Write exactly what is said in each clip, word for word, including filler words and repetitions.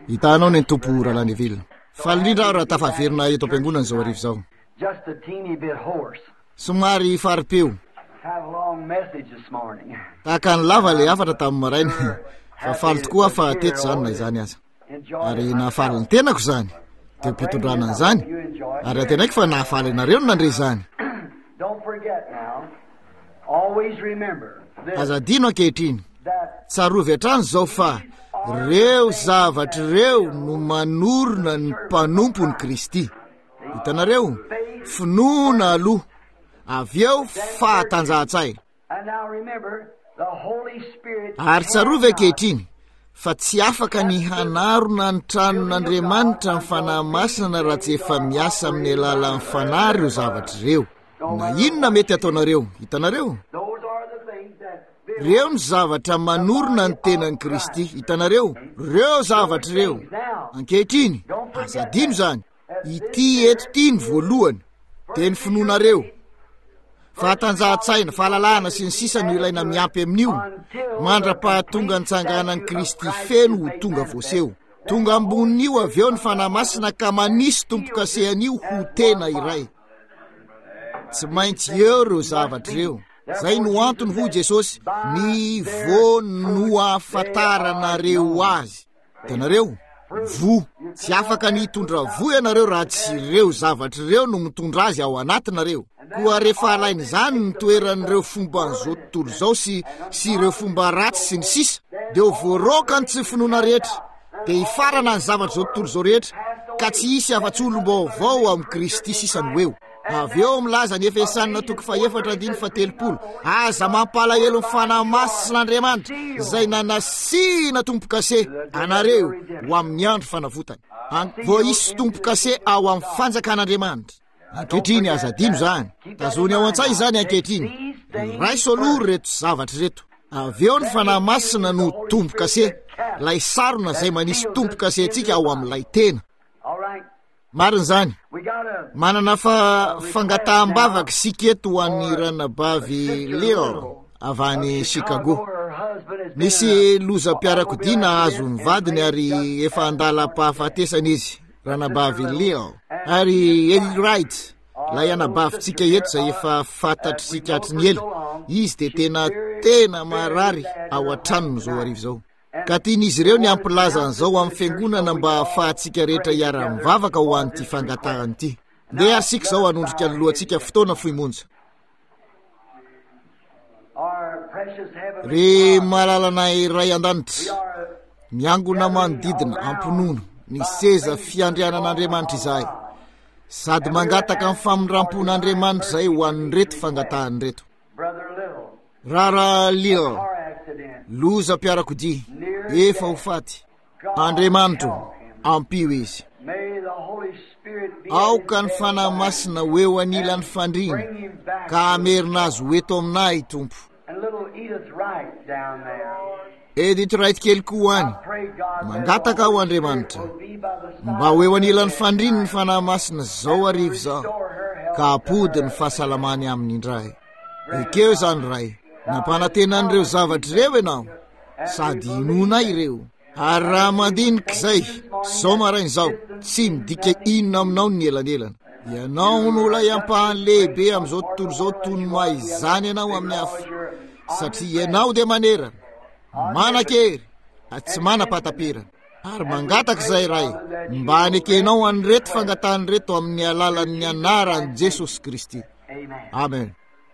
Hitanao ny tompo Ralany Vilona. Falindra raha tafaverina eto am-piangonana zao arivo zao. Just a teeny bit hoarse. Somary faripeo. Had a long message this morning. Taka ny lava le afatra tamin'ny maraina. Fa faly tokoa fa teto zany na izany aza. Ary nahafaly ny tenako zany. Dia mpitondrana an'izany. Ary atenaiko fa nahafaly nareo no nandre zany. Don't forget now. Always remember this, Azadino ankehitriny. that Tsarovy hatrany zao fa reo zavatra reo no manorona ny mpanompo ny Kristy. Hitanareo, finoana aloha, avy eo fahatanjahan-tsaina. and now remember the Holy Spirit. Ary tsarovy ankehitriny fa tsy afaka ny hanarona ny tranon'Andriamanitra ny fanahy masina raha tsy efa miasa amin'ny alalan'ny fanahy ireo zavatra reo. Na inona mety ataonareo? Hitanareo? Those are the things that Reo ny zavatra manorona ny tenan'i Kristy. Hitanareo? Reo zavatra reo. now. Ankehitriny, azadino zany. Ity eto ty ny voalohany. Dia ny finoanareo. Fahatanjahan-tsaina, fahalalahana sy ny sisa no ilaina miampy amin'io. Mandra-pahatonga ny tsanganan'i Kristy feno ho tonga voaseho. Tonga ambonin'io avy eo ny fanahy masina ka manisy tompo-kasehan'io ho tena iray. Tsy maintsy eo reo zavatra reo. Zay no antony ho Jesosy ny vo no ahafantaranareo azy. Hitanareo? Vo. Tsy afaka nitondra vo ianareo raha tsy reo zavatra reo no mitondra azy ao anatinareo. Koa rehefa alainy zany ny toeran'ireo fomba n'izao tontolo zao sy sy ireo fomba ratsy sy ny sisa, dia ho voaroka ny tsy finoana rehetra. Dia hifarana ny zavatra zao tontolo zao rehetra ka tsy hisy afa-tsy olom-baovao amin'ny Kristy sisany eo. Avy eo milaza ny Efesanina toko faefatra andiny fatelopolo. Aza mampalahelo ny fanahy masin'Andriamanitra izay nanasiana tompo-kase anareo ho amin'ny andro fanavotany. Vao hisy tompo-kase ao amin'ny fanjakan'Andriamanitra. Ankehitriny azadino zany. Tazony ao an-tsay zany ankehitriny. Raiso aloha reto zavatra reto. Avy eo ny fanahy masina no tompo-kase. Lay sarona zay manisy tompo-kase antsika ao amin'ilay tena. All right. Marina zany. We gotta Manana fa fangataham-bavaka sika eto ho an'ny ranabavy Leo avy any Chicago. her husband has been Misy loza-piarakodina azo ny vadiny ary efa andalam-pahafatesana izy, ranabavy Leo. Ary Eli Wright, lay anabavintsika eto zay efa fantatritsika hatriny ela. Izy dia tena tena marary ao an-tranony zao arivo zao. Ka tian'izy ireo ny ampilaza an'izao amin'ny fiangonana mba ahafahantsika rehetra hiara-mivavaka ho an'ity fangatahany ity. Ndeha asika zao hanondrika ny lohantsika fotoana foimonja. our precious heavenly Re malalanay ray an-danitra, miangona manodidina ampinono ny seza fiandrianan'Andriamanitra izay, sady mangataka amin'ny famindrampon'Andriamanitra izay ho an'ny reto fangatahany reto. brother Little. Rara Leo, Car accident. loza-piarakodia, efa ho faty. Andriamanitra, ampio izy. May the Holy Spirit be Aoka ny fanahy masina ho eo anilan'ny fandriana, bring him back. ka amerina azy ho eto aminay tompo. And little Edith Wright down there. Edith Wright kely koa any, Pray God mangataka ao Andriamanitra, will be by the side mba ho eo anilan'ny fandriana ny fanahy masina zao arivo zao, restore her health. ka apody ny fahasalamany aminy indray. Ekeo zany ray, nampanantenan'ireo zavatra reo ianao, sady inona ireo. Ary raha mandinika izay, zao maraina zao, tsy midika inona aminao ny elanelana. Ianao no olay ampahany lehibe amin'izao tontolo zao toy ny maha izany ianao amin'ny hafa. Satria ianao dia manerana, manan-kery, tsy manam-pahataperana. Ary mangataka izay ray, mba hanekenao any reto fangatahany reto amin'ny alalan'ny anaran'i Jesosy Kristy. Amen. Amen.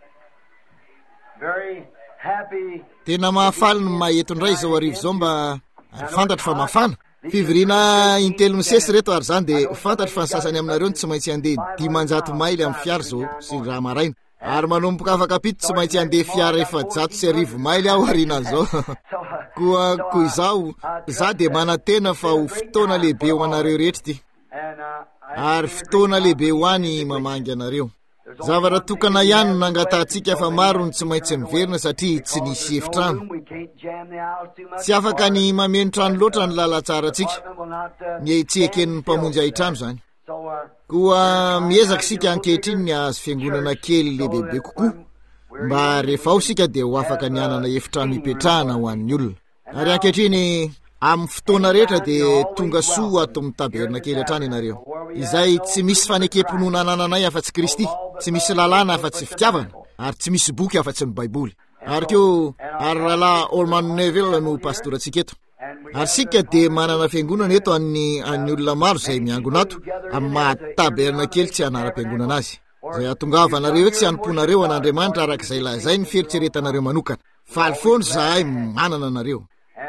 Very happy. Tena mahafaly ny maheto indray zao arivo zao mba fantatra fa mafana. Fivirina intelo misesy reto ary zany dia fantatra fa ny sasany aminareo tsy maintsy handeha dimanjato maily amin'ny fiara zao sy raha maraina. Ary manomboka afaka pito tsy maintsy handeha fiara efajato sy arivo maily aho arinan'izao. Koa koa izao, za dia manantena fa ho fotoana lehibe ho anareo rehetra ty. And uh, Ary fotoana lehibe ho any mamangy anareo. Zavatra tokana ihany no nangatantsika fa maro ny tsy maintsy miverina satria tsy nisy efitrano. we can't jam the aisles too much. Tsy afaka ny mameno trano loatra ny lalatsara antsika. Will not, uh, Ny tsy eken'ny mpamonjy ahitrano zany. so, uh, Koa miezaka sika ankehitriny ny azo fiangonana kely lehibe kokoa mba rehefa ao sika dia ho afaka ny anana efitrano hipetrahana ho an'ny olona. Ary ankehitriny amin'ny fotoana rehetra dia tonga soa ato amin'ny tabernakely hatrany ianareo. Izay tsy misy fanekemponona anananay afa-tsy Kristy, tsy misy lalàna afa-tsy fitiavana, ary tsy misy boky afa-tsy ny Baiboly. Ary keo ary rahalahy Holman Neville no pastorantsika eto. Ary sika dia manana fiangonana eto amin'ny an'ny olona maro izay miangona ato amin'ny maha tabernakely tsy anaram-piangonana azy. Izay ahatonga anareo tsy hanomponareo an'Andriamanitra arak'izay lazay ny fieritreretanareo manokana. Faly foana zahay manana anareo.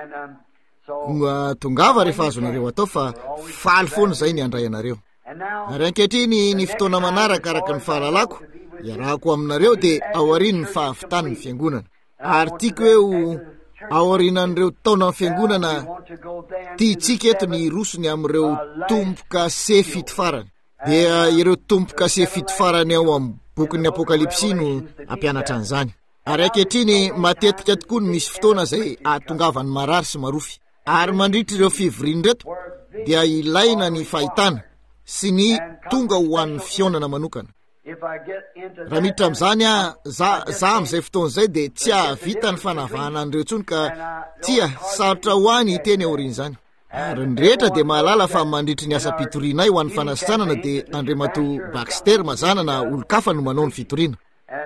Tongava rehefa azonareo atao fa faly foana zay ny andray anareo. Ary ankehitriny ny fotoana manaraka araka ny fahalalako iarahako aminareo dia aoriany ny fahavitany ny fiangonana. Ary tiako eo aorianan'ireo taona ny fiangonana tiantsika eto ny rosony amin'ireo tompoka se fito farany. Dia ireo tompoka se fito farany ao amin'ny bokin'ny Apokalipsy no ampianatra an'izany. Ary ankehitriny matetika tokoa no misy fotoana izay ahatongavany marary sy marofy. Ary mandritra ireo fivoriana reto dia ilaina ny fahitana sy ny tonga ho an'ny fionana manokana. Raha miditra amin'izany a za za amin'izay fotoana izay dia tsy ahavita ny fanavahana an'ireo tsony ka tia sarotra ho any hiteny aorian'izany. Ary ny rehetra dia mahalala fa mandritry ny asa pitorianay ho an'ny fanasisanana dia Andriamato Baxter mazanana olo-kafa no manao ny fitoriana.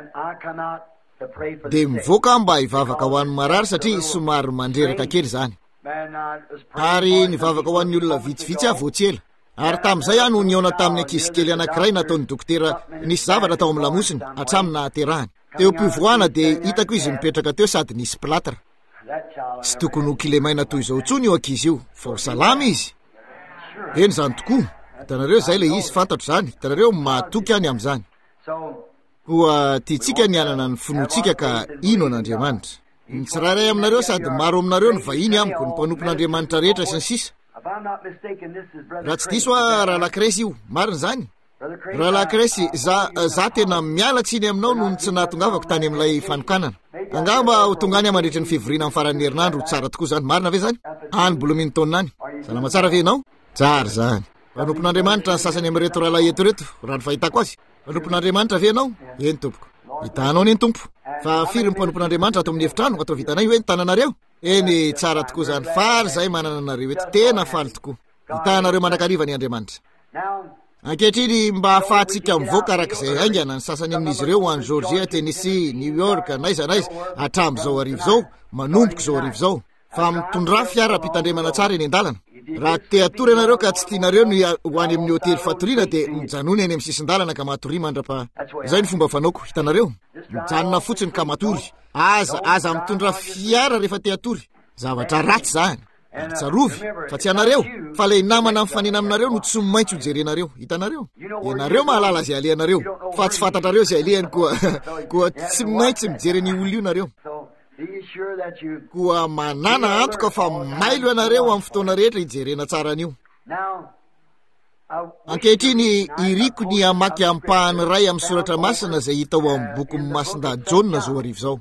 Dia mivoaka mba hivavaka ho an'ny marary satria somary mandreraka kely izany. Ary nivavaka ho an'ny olona vitsivitsy aho voatsela. Ary tamin'izay aho no niona tamin'ny ankizy kely anankiray nataon'ny dokotera nisy zavatra tao amin'ny lamosiny hatramin'ny nahaterahany. Teo am-pivoana dia hitako izy mipetraka teo sady nisy platra. Tsy tokony ho kilemaina toy izao tsony io ankizy io, fa ho salama izy. Eny zany tokoa. Hitanareo izay ilay izy fantatro izany. Hitanareo mahatoky any amin'izany. Koa tiantsika ny anana ny finoantsika ka ino an'Andriamanitra. Ny tsirairay aminareo sady maro aminareo ny vahiny amiko ny mpanompon'Andriamanitra rehetra sy ny sisa. Raha tsy diso a rahalahy Kresy io, marina izany. Rahalahy Kresy, za za tena miala tsiny aminao noho ny tsy nahatongavako tany amin'ilay fanokanana. Angamba ho tonga any mandritra ny fivoriana amin'ny faran'ny herinandro tsara tokoa zany, marina ve zany? Any Bloemington any. Salama tsara ve ianao? Tsara zany. Mpanompon'Andriamanitra ny sasany amin'reto rahalahy eto reto, raha ny fahitako azy. Mpanompon'Andriamanitra ve ianao? Eny tompoko. Hitanao ny tompo. Fa firy ny mpanompon'Andriamanitra ato amin'ny efitrano atao vitanay hoe ny tananareo? Eny tsara tokoa zany. Faly zay manana anareo eto, tena faly tokoa. Hitanareo mandrakariva ny Andriamanitra. Ankehitriny mba ahafahantsika mivoaka arak'izay haingana ny sasany amin'izy ireo any Georgia, Tennessee, New York, naiza naiza hatramin'izao arivo zao, manomboka zao arivo zao. Fa mitondra fiara-pitandremana tsara eny an-dalana. Raha te atory ianareo ka tsy tianareo ny ho any amin'ny hotely fatoriana dia mijanona eny amin'ny sisin-dalana ka matory mandrapa. Izay ny fomba fanaoko, hitanareo. Mijanona fotsiny ka matory. Aza aza mitondra fiara rehefa te atory. Zavatra ratsy zany. Ary tsarovy, fa tsy anareo, fa ilay namana mifanena aminareo no tsy maintsy ho jerenareo. Hitanareo? Ianareo mahalala izay alehanareo, fa tsy fantatrareo izay alehany koa koa tsy maintsy mijery ny olona io nareo. Koa manana antoka fa mailo ianareo amin'ny fotoana rehetra hijerena tsara an'io. Ankehitriny iriko ny hamaky ampahany ray amin'ny soratra masina izay hita ao amin'ny bokin'ny Masindahy Jaona zao arivo zao.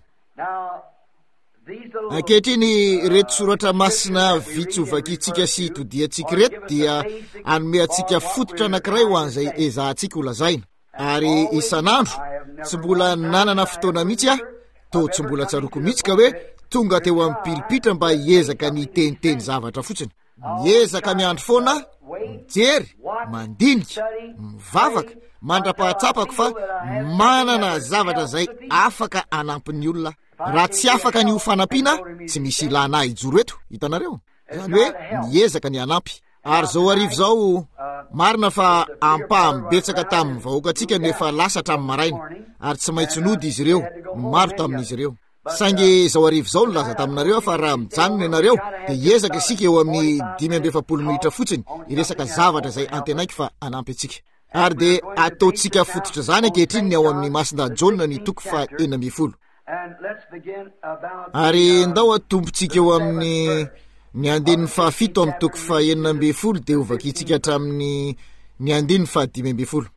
Ankehitriny reto soratra masina vitsovakitsika sy todiantsika reto dia anome antsika fototra anankiray ho an'izay ezahantsika ho lazaina. Ary isan'andro tsy mbola nanana fotoana mihitsy aho, to tsy mbola tsaroko mihitsy ka hoe tonga teo amin'ny pilipitra mba hiezaka ny teniteny zavatra fotsiny. Miezaka miandro foana, mijery, mandinika, mivavaka, mandra-pahatsapako fa manana zavatra zay afaka anampin'ny olona. Raha tsy afaka ny ho fanampiana, tsy misy ilana ijoro eto, hitanareo. Zany hoe miezaka ny anampy. Ary zao arivo zao marina fa ampahambetsaka tamin'ny vahoakantsika nefa lasa hatramin'ny maraina. Ary tsy maintsy nody izy ireo, maro tamin'izy ireo. Saingy zao arivo zao nolaza taminareo fa raha mijanona ianareo dia hiezaka isika eo amin'ny dimy amby efapolo minitra fotsiny iresaka zavatra zay antenaiky fa anampy antsika. Ary dia ataontsika fototra zany ankehitriny ao amin'ny Masindahy Jaona ny toko fa enina amby folo. Ary ndao atompontsika eo amin'ny ny andininy fahafito amin'ny toko fa enina amby folo dia ovakitsika hatramin'ny ny andininy fahadimy amby folo.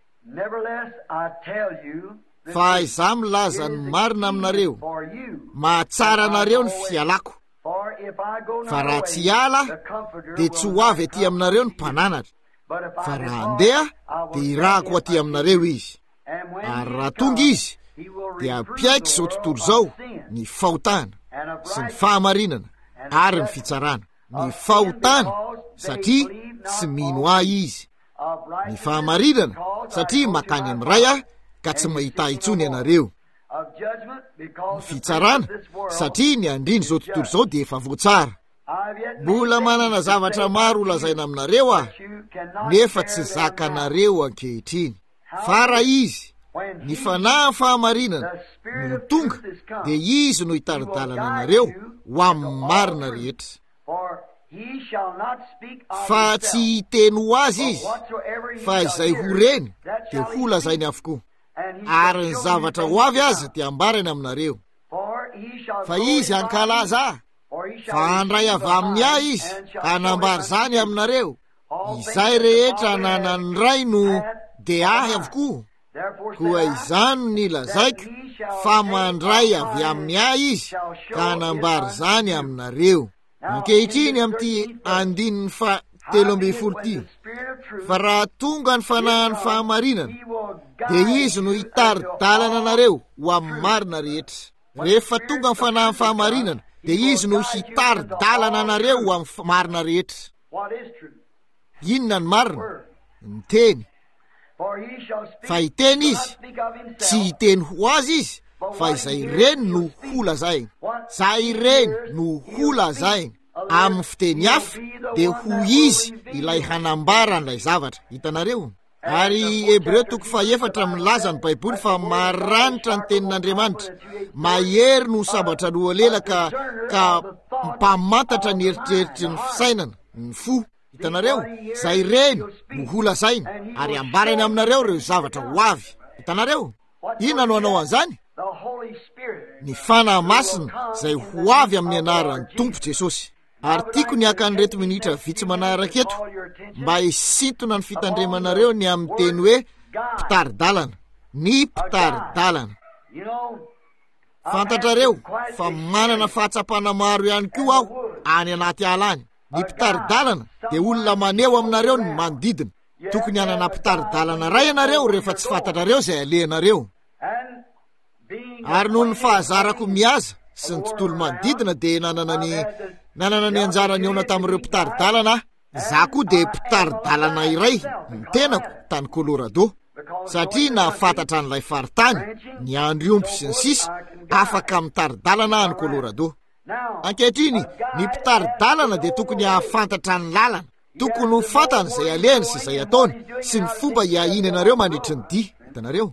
Fa izaho milaza ny marina aminareo, mahatsara anareo ny fialako. Fa raha tsy hiala dia tsy ho avy aty aminareo ny mpananatra. Fa raha andeha dia irahako aty aminareo izy. Ary raha tonga izy dia ampiaiky izao tontolo izao ny fahotana sy ny fahamarinana ary ny fitsarana. ny fahotana satria tsy mino ahy izy, ny fahamarinana satria makany amiray aho ka tsy mahita itsony ianareo, ny fitsarana satria ny andriny zao tontolo zao de efa voatsara. Mbola manana zavatra maro olazaina aminareo aho, nefa tsy zakanareo ankehitriny. Fa raha izy ny fanahy fahamarinana no tonga, de izy no hitaridalana anareo ho amin'ny marina rehetra. Fa tsy hiteny ho azy izy, fa izay ho reny de ho lazainy avokoa, ary ny zavatra ho avy azy de ambarany aminareo. Fa izy ankalaza fa andray avy amin'ny ahy izy ka anambary zany aminareo. Izay rehetra nanany ray no de ahy avokoa, koa izany ny lazaiko fa mandray avy amin'ny ahy izy ka anambary zany aminareo. Ankehitriny amty andininy fa telo amby folo ty, fa raha tonga ny fanahy ny fahamarinana de izy no hitaridalana anareo ho amin'ny marina rehetra. Rehefa tonga ny fanahy ny fahamarinana de izy no hitaridalana anareo ho amin'ny marina rehetra. Inona ny marina? Ny teny. Fa hiteny izy, tsy hiteny ho azy izy, fa izay reny no ho lazainy. Zay reny no ho lazainy amin'ny fiteny hafa de ho izy ilay hanambara an'ilay zavatra. Hitanareo? Ary Hebreo toko faefatra milaza ny Baiboly fa maranitra ny tenin'Andriamanitra, mahery no sabatra loha lela ka ka mpamantatra ny eritreritry ny fisainana, ny fo. Hitanareo? Zay reny no ho lazainy ary ambarany aminareo reo zavatra ho avy. Hitanareo? Inona no anao an'izany? Ny fanahy masina zay ho avy amin'ny anaran'ny Tompo Jesosy. Ary tiako ny aka ny reto minitra vitsy manaraka eto mba hisintona ny fitandremanareo ny amin'ny teny hoe mpitaridalana, ny mpitaridalana. Fantatrareo fa manana fahatsapana maro ihany koa aho any anaty ala any. Ny mpitaridalana de olona maneho aminareo ny manodidina. Tokony hanana mpitaridalana ray ianareo rehefa tsy fantatrareo zay alehanareo. Ary noho ny fahazarako mihaza sy ny tontolo manodidina de nanana ny nanana ny anjarany eona tamin'ireo mpitaridalana. Za koa de mpitaridalana iray ny tenako tany Colorado, satria nahafantatra n'ilay faritany, ny andro omby sy ny sisa afaka mitaridalana any Colorado. Ankehitriny ny mpitaridalana de tokony hahafantatra ny lalana, tokony ho fantany zay alehany sy zay ataony sy ny fomba hiahina ianareo mandritry ny dia. Hitanareo?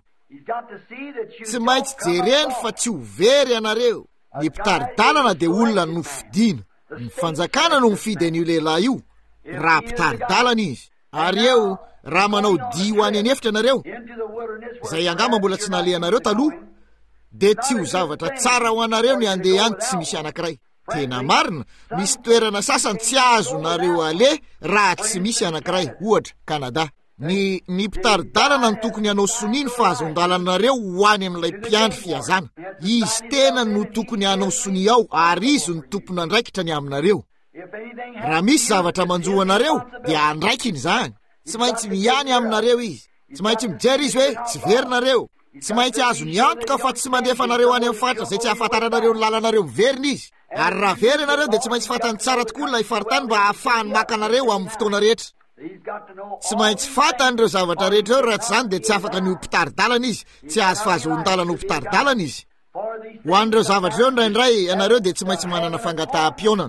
Tsy maintsy jereny fa tsy ho very ianareo. Ny mpitaridalana de olona nofidiana. Ny fanjakana no mifidy an'io lehilahy io raha mpitaridalana izy. Ary eo raha manao dia ho any anefitra ianareo, zay angamba mbola tsy nalehanareo taloha, de tsy ho zavatra tsara ho anareo ny andeha any tsy misy anankiray. Tena marina, misy toerana sasany tsy azo nareo ale raha tsy misy anankiray, ohatra Kanada. Ny ny mpitaridalana ny tokony hanao soniny fa azon-dalanareo ho any amin'ilay mpiandry fiazana. Izy tena no tokony hanao soni ao ary izy ny tompona andraikitra ny aminareo. Raha misy zavatra manjoa anareo de andraikiny zany. Tsy maintsy miany aminareo izy. Tsy maintsy mijery izy hoe tsy verinareo. Tsy maintsy azo ny antoka fa tsy mandefa anareo any amin'ny faritra zay tsy ahafantaranareo ny lalanareo miverina izy. Ary raha very anareo de tsy maintsy fantany tsara tokoa ilay faritany mba ahafahany maka anareo amin'ny fotoana rehetra. Tsy maintsy fantany ireo zavatra rehetra eo, raha tsy zany de tsy afaka ny mpitaridalana izy, tsy azo fahazon-dalana ho mpitaridalana izy. Ho an'ireo zavatra reo indraindray ianareo de tsy maintsy manana fangataham-pionana,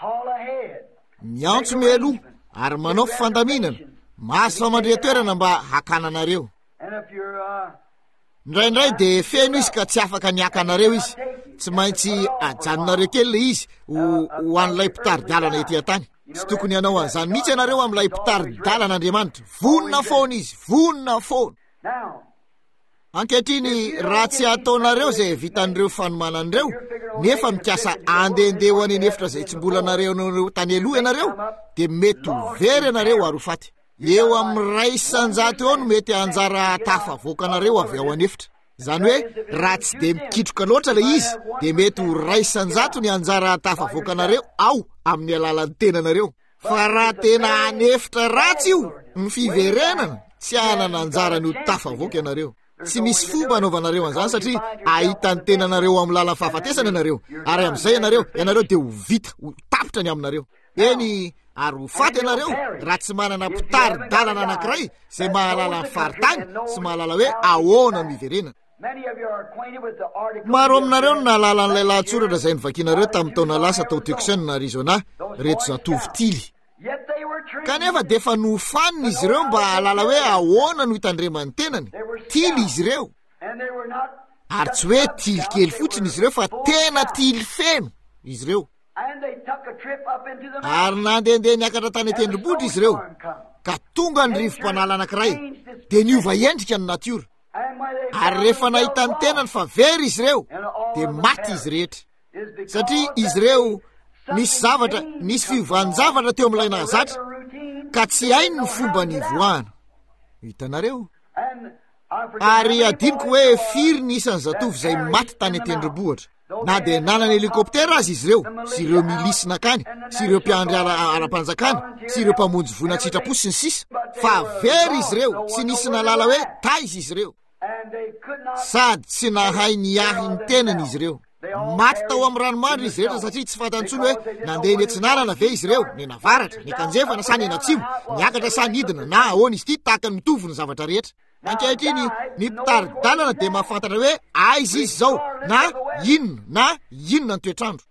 miantso mialoha ary manao fifandaminana, maso famandria-toerana mba hakana anareo. Indraindray de feno izy ka tsy afaka niaka anareo izy, tsy maintsy ajanonareo kely le izy ho ho an'ilay mpitaridalana ety an-tany. Tsy tokony hanao an'izany mihitsy ianareo amin'ilay mpitaridalana Andriamanitra. Vonona foana izy, vonona foana. Ankehitriny raha tsy ataonareo zay vitan'ireo fanomanan'ireo, nefa mikasa andehandeha ho any anefitra zay tsy mbola nareo tany aloha ianareo, de mety ho very ianareo ary ho faty. Eo amin'ny ray isan-jato eo no mety anjara tafavoaka anareo avy ao anefitra. Zany hoe raha tsy de mikitroka loatra le izy de mety ho ray isan-jato ny anjara tafavoaka anareo ao amin'ny alalan'ny tenanareo. Fa raha tena anefitra ratsy io ny fiverenana, tsy anana anjara ny ho tafavoaka ianareo. Tsy misy fomba anaovanareo an'izany satria ahitany tenanareo amin'ny lalan'ny fahafatesana ianareo, ary amin'izay ianareo ianareo de ho vita, ho tapitra ny aminareo. eny ary ho faty ianareo raha tsy manana mpitary-dalana anankiray zay mahalala ny faritany sy mahalala hoe ahoana miverenana. Maro aminareo no nahalala n'ilay lahatsoratra zay nivakinareo tamin'ny taona lasa tao Tucson na Arizona reto zatovo tily. Kanefa de efa nofanina izy ireo mba halala hoe ahoana no hitandremany tenany. Tily izy ireo. Ary tsy hoe tily kely fotsiny izy ireo fa tena tily feno izy ireo. Ary nandehandeha niakatra tany tendrombohitra izy ireo ka tonga ny rivo-panala anankiray de niova endrika ny natiora. Ary rehefa nahita ny tenany fa very izy ireo de maty izy rehetra satria izy ireo nisy zavatra nisy fiovan'ny-javatra teo amin'ilay nahazatra ka tsy hainy ny fomba nivoahana. Hitanareo. Ary adiniko hoe firy ny isan'ny zatovy zay maty tany tendrombohitra. Na de nanana helikoptera azy izy ireo sy ireo milisina akany sy ireo mpiandry ara-panjakana sy ireo mpamonjy vonan-tsitrapo sy ny sisa fa very izy ireo tsy nisy nalala hoe taiza izy ireo sady tsy nahay niahy ny tenany izy ireo. Maty tao amin'ny ranomandry izy rehetra satria tsy fantantsony hoe nandeha ny antsinanana ve izy ireo ny navaratra ny kanjefana sa ny natsimo niakatra sa nidina na ahoana izy ty tahaka ny mitovy ny zavatra rehetra. Ankehitriny ny mpitary-dalana de mahafantatra hoe aiza izy zao na inona na inona ny toetrandro.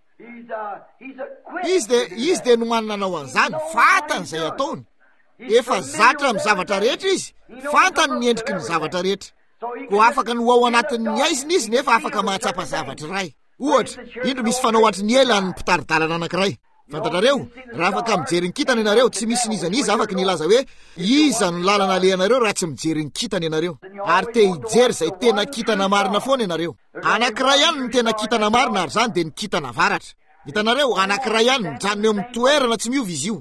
Izy de izy de no manana anao an'izany fantany zay ataony. Efa zatra amin'ny zavatra rehetra izy fantany ny endriky ny zavatra rehetra. Ko afaka no ao anatin'ny aiziny izy nefa afaka mahatsapa zavatra ray. Ohatra, indro misy fanao atry ela ny mpitary-dalana anankiray. Fantatrareo, raha afaka mijery ny kitana ianareo tsy misy nizaniza afaka nilaza hoe iza ny lalana alehanareo raha tsy mijery ny kitana ianareo. Ary te hijery zay tena kitana marina foana ianareo. Anankiray ihany ny tena kitana marina ary zany de ny kitana varatra. Hitanareo, anankiray ihany mijanona eo amin'ny toerana tsy miova izy io.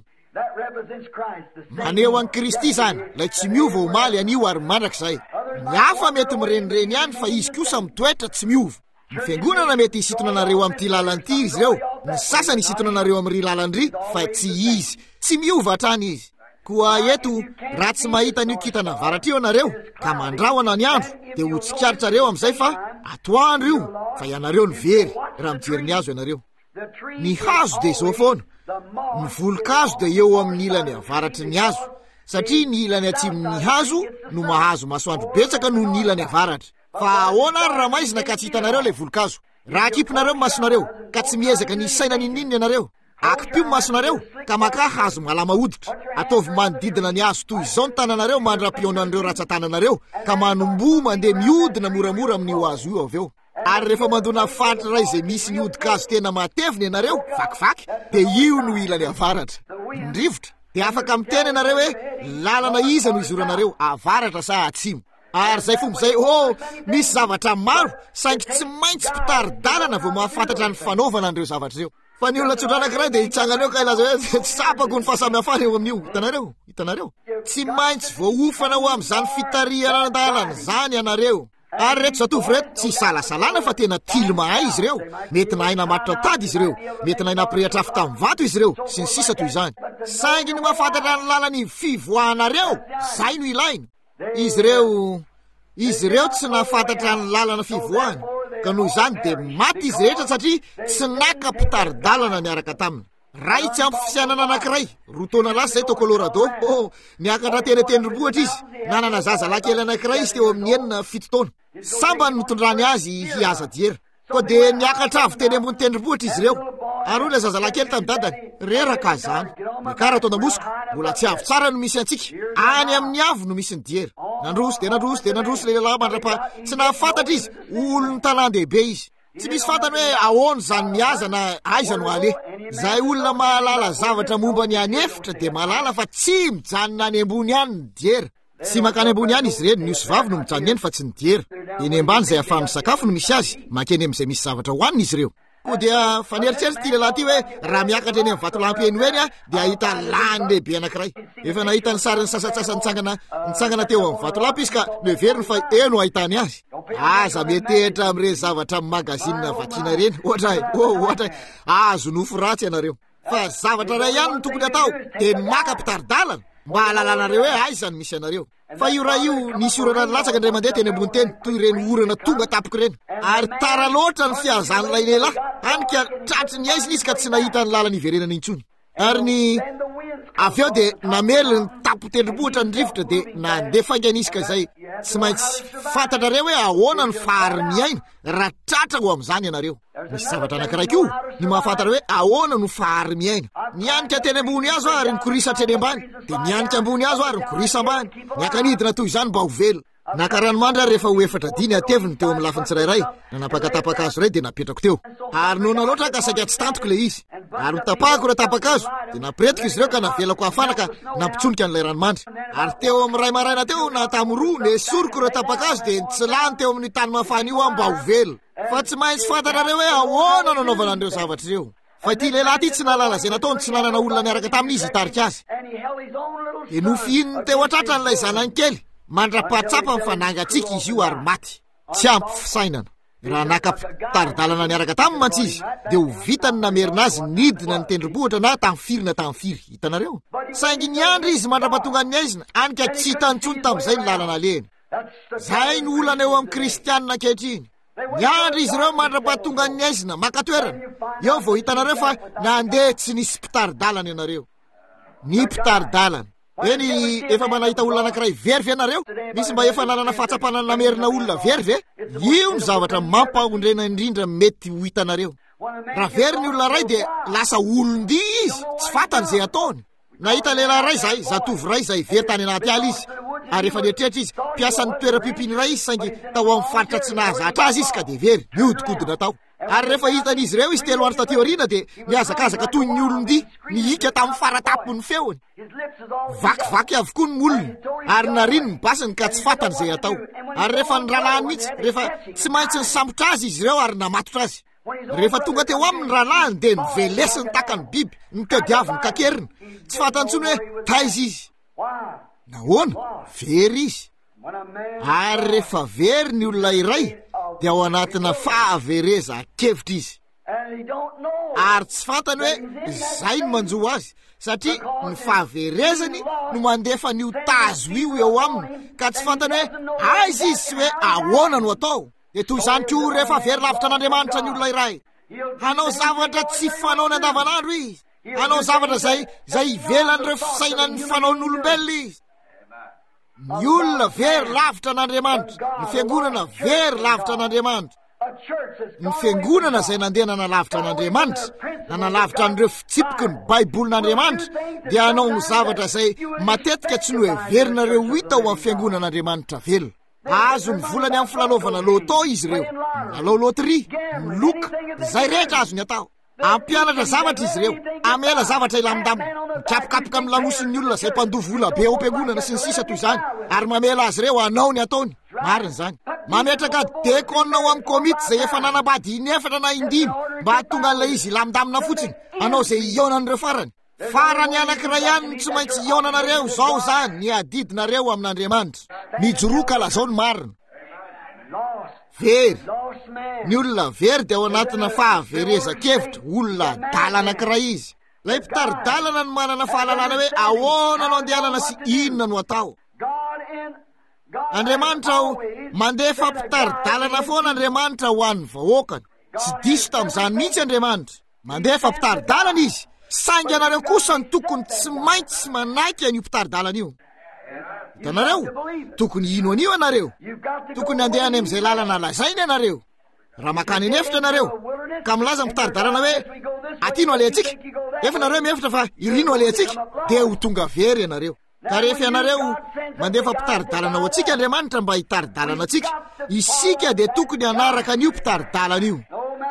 Maneho an'i Kristy zany, lay tsy miova omaly anio ary mandrakizay. Ny hafa mety mirenireny ihany fa izy kosa mitoetra tsy miova. Ny fiangonana mety hisitona anareo amin'ity lalany-ty izy ireo. Ny sasany hisitona anareo amin'ry lalandry fa tsy izy. Tsy miova hatrany izy. Koa eto, raha tsy mahita an'io kitana varatra io anareo ka mandrahona ny andro de ho tsikaritra amin'izay fa atoandro io fa ianareo ny very raha mijery ny hazo ianareo. Ny hazo de izao foana. Ny volinkazo de eo amin'ny ilany avaratry ny hazo satria ny ilany atsimon'ny hazo no mahazo masoandro betsaka noho ny ilany avaratra. Fa ahoana ary raha maizina ka tsy hitanareo ilay volinkazo? Raha akipinareo masonareo ka tsy miezaka ny saina ninninny ianareo. Akipio masonareo ka maka hazo malama hoditra. Ataovy manodidina ny hazo toy izao ny tananareo mandra-pionan'ireo ratsan-tananareo ka manombo mandeha miodina moramora amin'io hazo io avy eo. Ary rehefa mandona faritra ray izay misy ny hodikazo tena matevina ianareo vakivaky de io no ilany avaratra. Ny rivotra de afaka miteny ianareo hoe lalana iza no izoranareo, avaratra sa atsimo. Ary zay fomba zay, oh, misy zavatra maro saingy tsy maintsy mpitary-dalana vao mahafantatra ny fanaovana an'ireo zavatra ireo. Fa ny olona tsotra anankiray de hitsanganeo ka ilaza hoe tsy tsapako ny fahasamihafana eo amin'io. Hitanareo? Hitanareo? Tsy maintsy voahofana ho amin'izany fitariana an-dalana zany ianareo. Ary reto zatovo reto tsy salasalana fa tena tily mahay izy ireo. Mety nahay namatotra tady izy ireo, mety nahay nampirehatra afo tamin'ny vato izy ireo sy ny sisa toy izany. Saingy ny mahafantatra ny lalany fivoahanareo, zay no ilaina. Izy ireo izy ireo tsy nahafantatra ny lalana fivoahana ka noho izany de maty izy rehetra satria tsy naka mpitary-dalana niaraka taminy. Ray tsy ampy fisianana anankiray roa taona lasa zay tao Colorado, oh, niakatra teny tendrombohitra izy. Nanana zazalahy kely anankiray izy teo amin'ny enina fito taona. Sambany mitondrany azy hiaza diera. Ko de niakatra avy teny ambony tendrombohitra izy ireo. Ary ilay zazalahy kely tamin'ny dadany, reraka zany. Nikara tao Damosko, mbola tsy avy tsara no misy antsika. Any amin'ny avo no misy ny diera. Nandroso de nandroso de nandroso le lehilahy mandra-pa tsy nahafantatra izy, olony tanan-dehibe izy. Tsy misy fantany hoe ahoana zany miaza na aiza no ale. Zay olona mahalala zavatra momba ny anefitra de mahalala fa tsy mijanona any ambony any ny diera. Tsy makany ambony any izy reny, ny osy vavy no mijanona eny fa tsy ny diera. Eny ambany zay ahafahan'ny sakafo no misy azy, makeny amin'izay misy zavatra hoanina izy ireo. Ko dia faneritseritsy ty lehilahy ty hoe raha miakatra eny amin'ny vatolampy eny eny a de ahita lany lehibe anankiray. Efa nahita ny sariny sasasasa nitsangana nitsangana teo amin'ny vatolampy izy ka leveriny fa eno ahitany azy. Aza metehitra amin'ireny zavatra amin'ny magazinina vakina reny. Ohatra, oh, ohatra azo nofo ratsy ianareo. Fa zavatra ray ihany no tokony atao de ny maka mpitary-dalana mba halalanareo hoe aiza ny misy anareo. Fa io raha io nisy orana latsaka indray mandeha teny ambony teny toy ireny orana tonga tapoko ireny. Ary tara loatra ny fiazan'ilay lehilahy, hany ka tratry ny aiziny izy ka tsy nahita ny lalana iverenana intsony. ary ny avy eo dia namely ny tapo tendrombohitra ny rivotra dia nandeha fanganisika izay tsy maintsy fantatrareo hoe ahoana ny fahary miaina raha tratra ho amin'izany ianareo. Misy zavatra anankiray koa ny mahafantatra hoe ahoana no fahary miaina. Nianika teny ambony azo ary nikorisa hatreny ambany, dia nianika ambony azo ary nikorisa ambany, niakanidina toy izany mba ho velo. Nakaran'Andriamanitra rehefa ho efatra diny ateviny teo amin'ny lafiny tsirairay, nanapakatapaka azo iray dia napetrako teo. Ary noho naloatra ka saika tsy tantoko le izy. Ary nitapahako ireo tapaka azo dia napiretiko izy ireo ka navelako hafana ka nampitsonika n'ilay ranomandry. Ary teo amin'ny ray maraina teo na tamoroa nesoriko ireo tapaka azo dia tsy lany teo amin'ny tany mafana io aho mba ho velo. Fa tsy maintsy fantarareo hoe ahoana nanaovana an'ireo zavatra ireo. Fa ity lehilahy ity tsy nalala izay nataony, tsy nanana olona niaraka tamin'izy hitarika azy. Dia nofihininy teo atratra n'ilay zanany kely. Mandra-pahatsapa mifanangatsika izy io ary maty. Tsy ampy fisainana. Raha naka-taridalana niaraka tamin'ny mantsy izy dia ho vitany namerina azy nidina ny tendrombohitra na tamfiry na tamfiry. Hitanareo? Saingy niandry izy mandra-pahatonga ny aizina, anika tsy hitantsony tamin'izay ny lalana alehany. Zay ny olana eo amin'ny kristianina ankehitriny. Niandry izy ireo mandra-pahatonga ny aizina maka-toerana. Eo vao hitanareo fa nandeha tsy nisy mpitaridalana ianareo. Ny mpitaridalana eny efa manahita olona anankiray very ve ianareo? Misy mba efa nanana fahatsapana namerina olona very ve? Io ny zavatra mampahondrena indrindra mety ho hitanareo. Raha very ny olona ray dia lasa olon-dia izy, tsy fantany izay ataony. Nahita lehilahy ray zahay, zatovo ray izay very tany anaty ala izy. Ary efa nieritreritra izy mpiasa ny toeram-pipiny ray izy saingy tao amin'ny faritra tsy nahazatra azy izy ka dia very miodikodina tao. Ary rehefa hitan'izy ireo izy telo andro taty aoriana dia niazakazaka toy ny olon-dia, nihika tamin'ny faratapony feony. Vakivaky avokoa ny molony ary nariny ny basiny ka tsy fantany izay atao. Ary rehefa niralahany mihitsy, rehefa tsy maintsy nisambotra azy izy ireo ary namatotra azy. Rehefa tonga teo aminy ralahany dia nivelesiny takany biby, nitadiaviny kakeriny. Tsy fantantsony hoe taiza izy. Nahoana? Very izy. Ary rehefa very ny olona iray dia ao anatina fahavereza akevitra izy. Ary tsy fantany hoe izay no manjoho azy, satria ny fahaverezany no mandefa ny tazo io eo aminy, ka tsy fantany hoe aiza izy sy hoe ahoana no atao. Dia toy izany koa rehefa very lavitra n'Andriamanitra ny olona iray. Hanao zavatra tsy fanaony andavanandro izy. Hanao zavatra zay zay ivelan'ireo fisainan'ny fanaon'olombelona izy. Ny olona very lavitra n'Andriamanitra, ny fiangonana very lavitra n'Andriamanitra. Ny fiangonana izay nandeha nanalavitra n'Andriamanitra, nanalavitra an'ireo fitsipiky ny baibolin'Andriamanitra, dia hanao ny zavatra izay matetika tsy no heverinareo hita ao amin'ny fiangonan'Andriamanitra velona. Azo ny volany amin'ny filalaovana loto izy ireo, nalao loteria, ny loka, izay rehetra azo ny atao. Ampianatra zavatra izy ireo, amela zavatra ilamindamina, mikapokapoka amin'ny lamosiny olona izay mpandovo vola be ao am-piangonana sy ny sisa toy izany, ary mamela azy ireo hanao ny ataony. Marina izany. Mametraka dekona ao amin'ny komity izay efa nanambady inefatra na indimy mba hahatonga an'ilay izy ilamindamina fotsiny, hanao izay ionan'ireo farany. Farany anankiray ihany tsy maintsy ionanareo zao zany ny adidinareo amin'Andriamanitra. Mijoroka lazao ny marina. Very. Ny olona very dia ao anatina fahavereza-kevitra, olona dala anankiray izy. Ilay mpitaridalana no manana fahalalana hoe ahoana no andehanana sy inona no atao. Andriamanitra ao mandefa mpitaridalana foana Andriamanitra ho an'ny vahoakany. Tsy diso tamin'izany mihitsy Andriamanitra. Mandefa mpitaridalana izy. Saingy anareo kosa ny tokony tsy maintsy manaiky an'io mpitaridalana io. Hitanareo? Tokony ino an'io anareo? Tokony andehany amin'izay lalana lazainy anareo. Raha makany inefitra anareo ka milaza mpitaridalana hoe aty no alehantsika, efa nareo mihefitra fa iry no alehantsika, dia ho tonga very ianareo. Ka rehefa ianareo mandefa mpitaridalana ho antsika Andriamanitra mba hitaridalana antsika, isika dia tokony hanaraka an'io mpitaridalana io.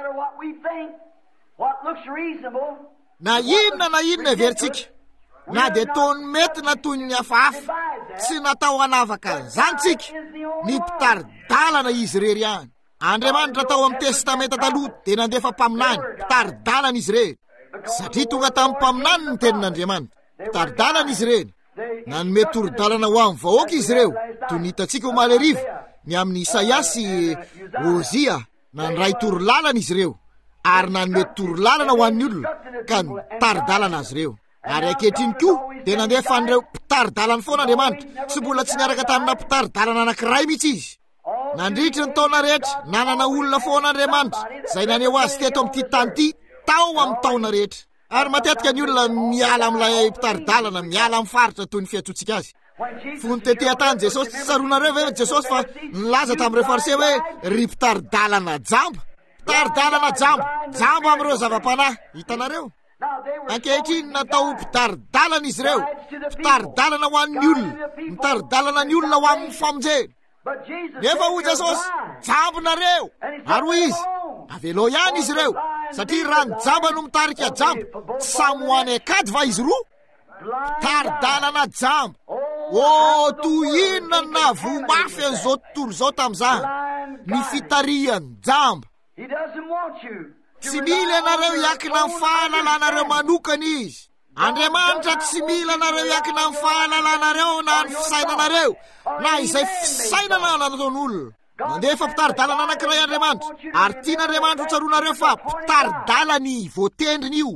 Na inona na inona everitsika, na dia taony mety na toy ny hafahafa, tsy natao hanavaka zantsika, ny mpitaridalana izy rery ihany. Andriamanitra tao amin'ny testamenta taloha dia nandefa mpaminany, mpitaridalana izy reny. Satria tonga tamin'ny mpaminany ny tenin'Andriamanitra, mpitaridalana izy reny. Na nome toridalana ho amin'ny vahoaka izy ireo, toy ny hitantsika ho malerivo, ny amin'ny Isaiasy, Hozia, na ny ray torolalana izy ireo. Ary nanome torolalana ho an'ny olona ka nitaridalana azy ireo. Ary ankehitriny koa dia nandefa an'ireo mpitaridalana foana Andriamanitra, sy mbola tsy niaraka tamina mpitaridalana anankiray mihitsy izy. Nandritra ny taona rehetra nanana olona foana Andriamanitra izay naneho azy teto amin'ity tany ity tao amin'ny taona rehetra. Ary matetika ny olona miala amin'ilay mpitaridalana, miala amin'ny faritra toy ny fiantsontsika azy. Fony teteh tany Jesosy, tsy tsaroanareo ve Jesosy fa nilaza tamin'ireo fariseo hoe ry mpitaridalana jamba. Mpitaridalana jamba, jamba amin'ireo zava-panahy. Hitanareo? Ankehitriny natao mpitaridalana izy ireo. Mpitaridalana ho an'ny olona, mpitaridalana ny olona ho amin'ny famonjena. Nefa ho Jesosy, jambonareo. Ary ho izy, avelo ihany izy ireo, satria raha ny jamba no mitarika jamba, tsy samy ho any akady va izy roa? Mpitaridalana jamba. O, toy inona na vomafy an'izao tontolo izao tamin'izany, ny fitariany jamba. Tsy mila ianareo hiakina amin'ny fahalalànareo manokana izy. Andriamanitra tsy mila anareo hiakina amin'ny fahalalanareo na ny fisainanareo, na izay fisainana nataon'olona. Mandefa mpitaridalana anankiray Andriamanitra, ary tian'Andriamanitra ho tsaroanareo fa mpitaridalany voatendriny io.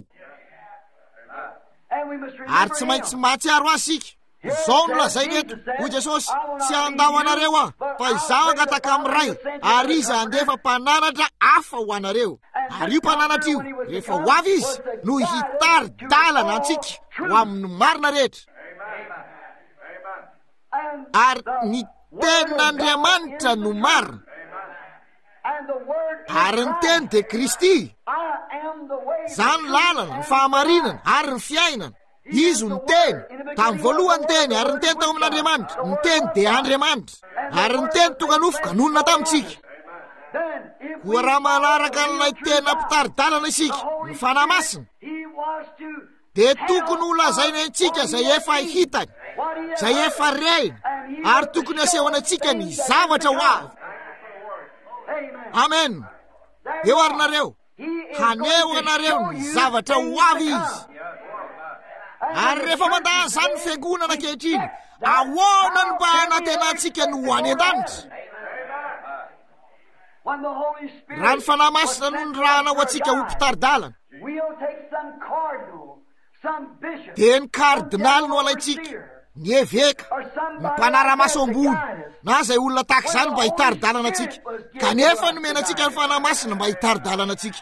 Ary tsy maintsy mahatsiaro azy sika. Izao no lazainy eto ho Jesosy, tsy andao anareo aho, fa izaho angataka amin'ray, ary izy andefa mpananatra hafa ho anareo. Ary io mpananatra io, rehefa ho avy izy, no hitaridalana antsika ho amin'ny marina rehetra. Ary ny tenin'Andriamanitra no marina. Ary ny teny de Kristy. Zany lalana, ny fahamarinana, ary ny fiainana. Izy ny teny, tamin'ny voalohany teny, ary ny teny tao amin'Andriamanitra. Ny teny de Andriamanitra. Ary ny teny tonga nofika, nonona tamintsika. Koa raha manaraka n'ilay tena mpitaridalana isika, ny fanahy masina, de tokony ho lazaina antsika zay efa hitany, zay efa rehiny, ary tokony asehona antsika ny zavatra ho avy. Amen. Eo arinareo, haneho anareo ny zavatra ho avy izy. Ary rehefa mandany zany ny fiangonana ankehitriny, ahoana ny mba hanatenantsika ny ho any an-danitra? Raha ny fanahy masina no ny rahana ho antsika ho mpitaridalana, de ny kardinaly no alaitsika, ny eveka, ny mpanara-maso ambony, na zay olona tahaka izany mba hitaridalana antsika. Kanefa nomena antsika ny fanahy masina mba hitaridalana antsika.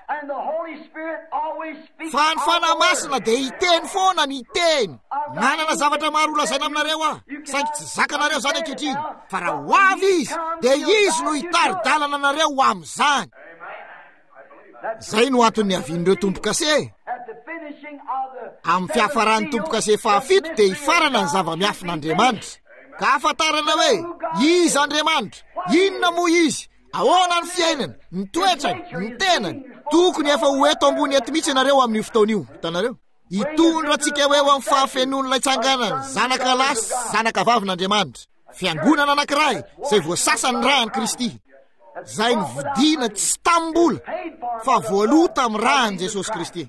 Fa ny fanahy masina de hiteny foana ny teny. Manana zavatra maro olazaina aminareo ah, saingy tsy zakanareo zany ankehitriny, fa raha ho avy izy, de izy no hitaridalana anareo ho amin'izany. Zay no antony avian'ireo tompo-kase. Amin'ny fiafaran'ny tompo-kase fahafito de hifarana ny zava-miafin'Andriamanitra. Ka afantarana hoe izy Andriamanitra, inona moa izy, ahoana ny fiainany, ny toetrany, ny tenany, tokony efa ho eto ambony eto mihitsy ianareo amin'io fotoana io. Hitanareo? Hitondra antsika eo amin'ny fahafenon'ilay tsanganana, zanaka lahy sy zanaka vavin'Andriamanitra. Fiangonana anankiray zay voasasany rahany Kristy. Zay ny vidiana tsy tambola, fa voaloha tamin'ny rahany Jesosy Kristy.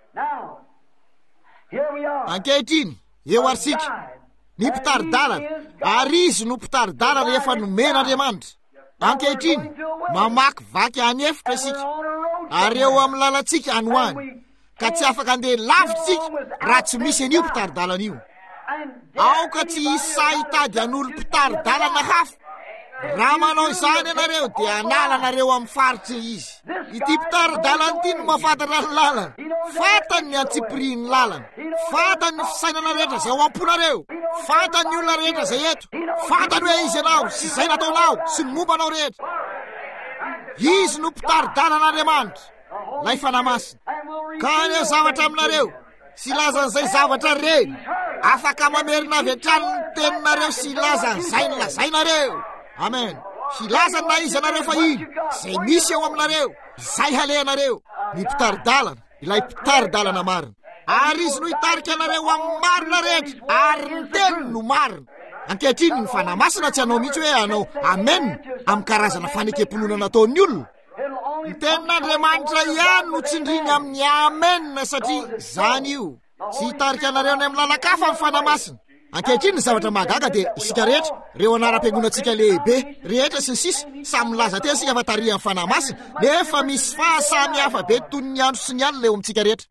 Ankehitriny, eo arsika, ny mpitaridalana, ary izy no mpitaridalana efa nomen'Andriamanitra. Ankehitriny, mamaky vaky anefitra isika, ary eo amin'ny lalantsika anoany, ka tsy afaka andeha lavitsika raha tsy misy an'io mpitaridalana io. Aoka tsy isa hitady an'olo mpitaridalana hafa. Raha manao izany ianareo dia anala anareo amin'ny faritra izy. Ity mpitaridalana ity no mahafantatra ny lalana, fantany ny antsipiriany ny lalana, fantany ny fisainana rehetra zay ao amponareo, fantany ny olona rehetra zay eto, fantany hoe izy ianao sy zay nataonao sy ny mombanao rehetra. Izy no mpitaridalanaN'Andriamanitra, lay fanahy masina. Ka aneo zavatra aminareo, sy lazan'izay zavatra reny, afaka mamerina avy hatrany ny teninareo sy lazan'izay ny lazainareo. Amen. Sy lazany na izy anareo fa iny, zay misy eo aminareo, zay halehanareo. Ny mpitaridalana, ilay mpitaridalana marina. Ary izy no hitarika anareo amin'ny marina rehetra, ary ny teny no marina. Ankehitriny ny fanahy masina tsy anao mihitsy hoe anao amen amin'ny karazana fanekam-pinoana nataon'ny olona. Ny tenin'Andriamanitra ihany no tsindriny amin'ny amen satria zany io. Sy hitarika anareo ny amin'ny lalakafa amin'ny fanahy masina. Ankehitriny ny zavatra mahagaga de isika rehetra, reo anaram-piangonantsika lehibe rehetra sy ny sisa, samy laza tena sika fa taria amin'ny fanahy masina, nefa misy fahasamihafa be toy ny andro sy ny alina eo amintsika rehetra.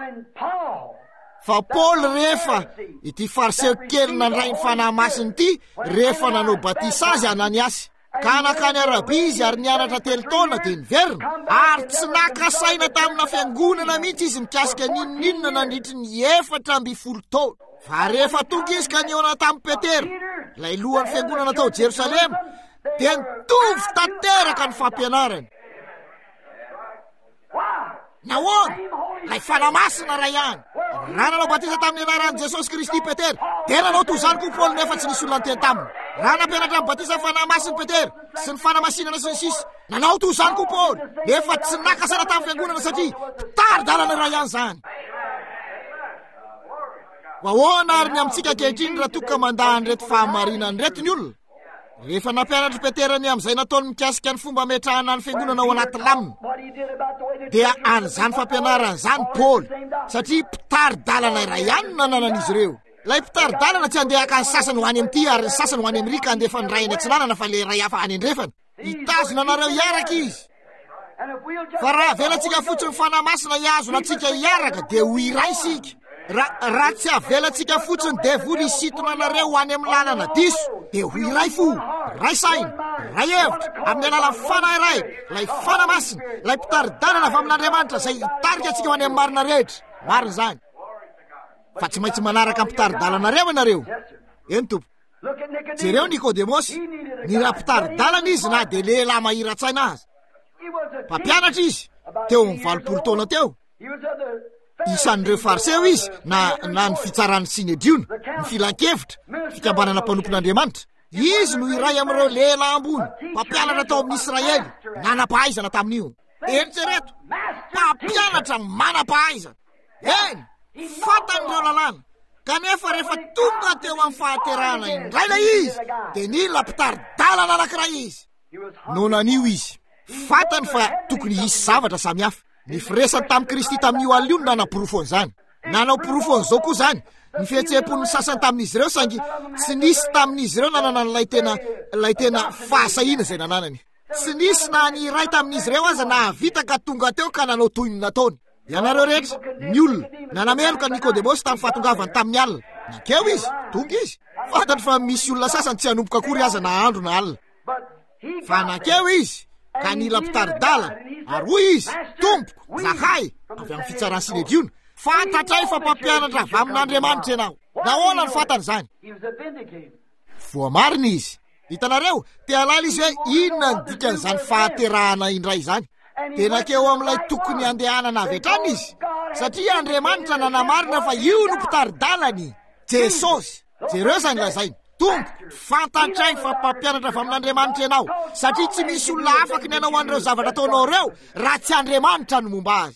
Fa Paul rehefa ity fariseo kely nandray ny fanahy masina ity, rehefa nanao batisa azy Ananiasy, kanakany araby izy ary nianatra telo taona dia niverina ary tsy nakasaina tamina fiangonana mihitsy izy mikasika ninninona nandritry ny efatra amby folo taona. Fa rehefa tonga izy ka niona tamin'ny Petera, ilay lohan'ny fiangonana tao Jerosalema, dia nitovy tanteraka ny fampianarany. Nahoana? Ilay fanamasina ray ihany. Raha nanao batisa tamin'ny anaran'i Jesosy Kristy Petera, dia nanao toy izany koa Paoly nefa tsy nisy olona niteny taminy. Raha nampianatra amin'ny batisa fanamasiny Petera sy ny fanamasinana sy ny sisa, nanao toy izany koa Paoly nefa tsy nakasana tamin'ny fiangonana satria mpitary-dalana ray ihany izany. Ahoana ary ny amintsika ankehitriny raha toka mandahany reto fahamarinany reto ny olona? Rehefa nampianatra Petera ny amin'izay nataony mikasika ny fomba ametrahana ny fiangonana ao anaty lamina, dia an'izany fampianarana izany Paoly, satria mpitary-dalana iray ihany nananan'izy ireo. Ilay mpitary-dalana tsy handehaka ny sasany ho any amin'ity ary ny sasany ho any amin'ny rika handefa ny ray any antsinanana fa le ray hafa any andrefana. Hitazona anareo hiaraka izy. Fa raha velantsika fotsiny fanamasina hiazona antsika hiaraka dia ho iray isika. Raha tsy avelantsika fotsiny devoly isitona anareo ho any amin'ny lalana diso dia ho iray fo, ray saina, ray hevitra amin'ny alalan'ny fanahy iray, ilay fanamasina, ilay mpitary-dalana avy amin'Andriamanitra izay hitarika antsika ho any amin'ny marina rehetra. Marina izany. Fa tsy maintsy manaraka mpitary-dalana reo ianareo. Eny tompo. Jereo Nikodemosy, ny raha mpitary-dalana izy na dia lehilahy mahira-tsaina azy. Mpampianatra izy teo amin'ny valopolo taona teo. Isan'ireo fariseo izy na na ny fitsarany Sinedriona, ny filan-kevitra, fikambanana mpanompon'Andriamanitra. Izy no iray amin'ireo lehilahy ambony mpampianatra tao amin'ny Israely, nanam-pahaizana tamin'io. Eritrereto, mpampianatra manam-pahaizana. Eny, fatan'ireo lalàna. Kanefa rehefa tonga teo amin'ny fahaterahana indray ilay izy, dia nila mpitary-dalana anankiray izy. Nonan'io izy, fatany fa tokony hisy zavatra samihafa. Ny firesany tamin'i Kristy tamin'io alina io nanao porofony izany. Nanao porofony izao koa izany. Ny fihetseham-pon'ny sasany tamin'izy ireo sangy tsy nisy tamin'izy ireo nanana n'ilay tena ilay tena fahasahiana izay nananany. Tsy nisy na ny iray tamin'izy ireo aza nahavita ka tonga teo ka nanao toy ny nataony. Ianareo rehetra, ny olona nanameloka Nikodemosy tamin'ny fahatongavany tamin'ny alina. Nakeo izy, tonga izy. Fantany fa misy olona sasany tsy hanomboka akory aza na andro na alina. Fa nakeo izy ka nila mpitary-dalana ary hoy izy, tompoko, zahay, avy amin'ny fitsarany Sinedriona, fantatray fa mpampianatra avy amin'Andriamanitra ianao. Nahoana ny fantany izany? Voamarina izy. Hitanareo, te halala izy hoe inona ny dikan'izany fahaterahana indray izany. Tena keo amin'ilay tokony andehanana avy hatrany izy, satria Andriamanitra nanamarina fa io no mpitary-dalany, Jesosy. Jereo izany lazainy. Tompoko, fantatray fa mpampianatra avy amin'Andriamanitra ianao, satria tsy misy olona afaka ny hanao an'ireo zavatra ataonao reo raha tsy Andriamanitra no momba azy.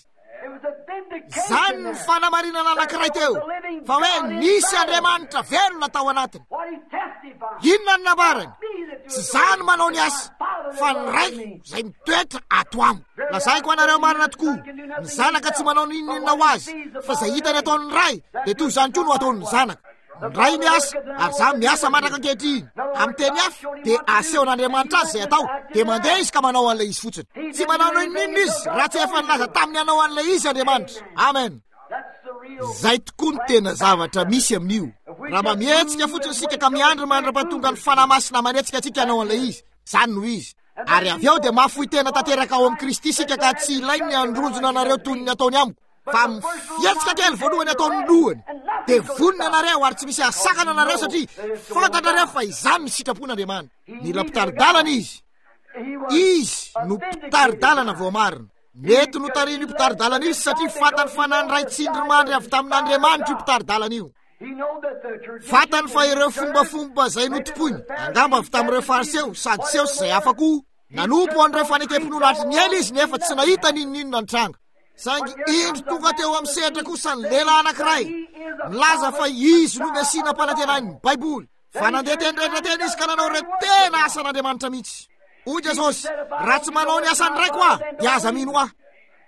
Izany ny fanamarinana anankiray teo, fa hoe nisy Andriamanitra velona tao anatiny. Inona ny nabarany? Tsy izany manao ny asa, fa ny raiky izay mitoetra ato amiko. Lazaiko anareo marina tokoa, ny zanaka tsy manao n'inona ho azy, fa izay hitany ataon'ny ray dia toy izany koa no ataon'ny zanaka. Ny ray miasa ary izany miasa mandraka ankehitriny. Amin'ny teny hafa dia asehon'Andriamanitra azy izay atao, dia mandeha izy ka manao an'ilay izy fotsiny. Tsy manao n'inona izy raha tsy efa nilaza tamin'ny hanao an'ilay izy Andriamanitra. Amen. Izay tokoa ny tena zavatra misy amin'io. Raha mamihetsika fotsiny sika ka miandry mandra-pahatonga ny fanamasina manetsika antsika hanao an'ilay izy, izany no izy. Ary avy eo dia mafoy tena tanteraka ao amin'ny Kristy sika ka tsy ilainy ny andronjona anareo toy ny ataony amiko. Fa mifihetsika kely voalohany ataony lohany, dia vonina anareo ary tsy misy asakana anareo satria fantatrareo fa izany ny sitrapon'Andriamanitra. Mila mpitary-dalana izy. Izy no mpitary-dalana voamarina. Mety no tariny io mpitary-dalana izy satria fantany fa nandray tsindrimandry avy tamin'Andriamanitra io mpitary-dalana io. Fantany fa ireo fombafomba izay notompoiny angamba avy tamin'ireo fariseo, sadiseo sy izay hafa koa. Nanompo an'ireo fanekempon'olo atry ny ela izy nefa tsy nahita n'inon'inona ny tranga. Sangy indro tonga teo amin'ny sehatra kosa ny lehilahy anankiray, milaza fa izy no Mesia mpanantenany Baiboly. Fa nandeha teny rehetra teny izy ka nanao ireo tena asan'Andriamanitra mihitsy. O Jesosy, raha tsy manao ny asany raiky aho, dia aza mino aho.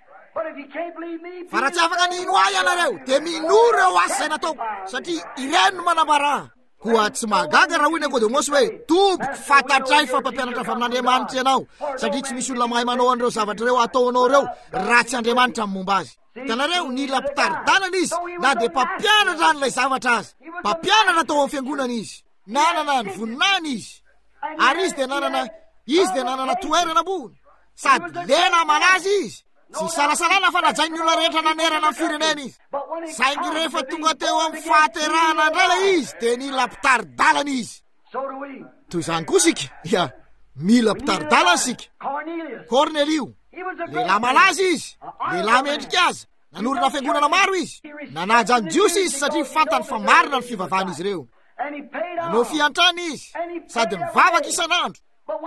Fa raha tsy afaka nino aho ianareo, dia mino ireo asa izay nataoko, satria ireny no manambara ahy. Koa tsy mahagaga raha hoy Nikodemosy hoe, tompoko, fantatray fa mpampianatra avy amin'Andriamanitra ianao, satria tsy misy olona mahay manao an'ireo zavatra ireo ataonao ireo raha tsy Andriamanitra ny momba azy. Hitanareo, nila mpitary-dalana izy na dia mpampianatra an'ilay zavatra azy. Mpampianatra tao amin'ny fiangonana izy, nanana ny voninahiny izy, ary izy dia nanana izy dia nanana toerana ambony sady lena malaza izy tsy salasalana fa najainy ny olona rehetra nanerana amin'ny firenena izy saingy rehefa tonga teo amin'ny fahaterahana indray la izy dia nila mpitaridalana izy toy izany koa sika ia mila mpitaridalana sika Kornelio lehilahy malaza izy lehilahy mendrika aza nanorina fiangonana maro izy nanaja ny jiosy izy satria fantany fa marina ny fivavahana izy ireo nanao fiantrana izy sady mivavaka isan'andro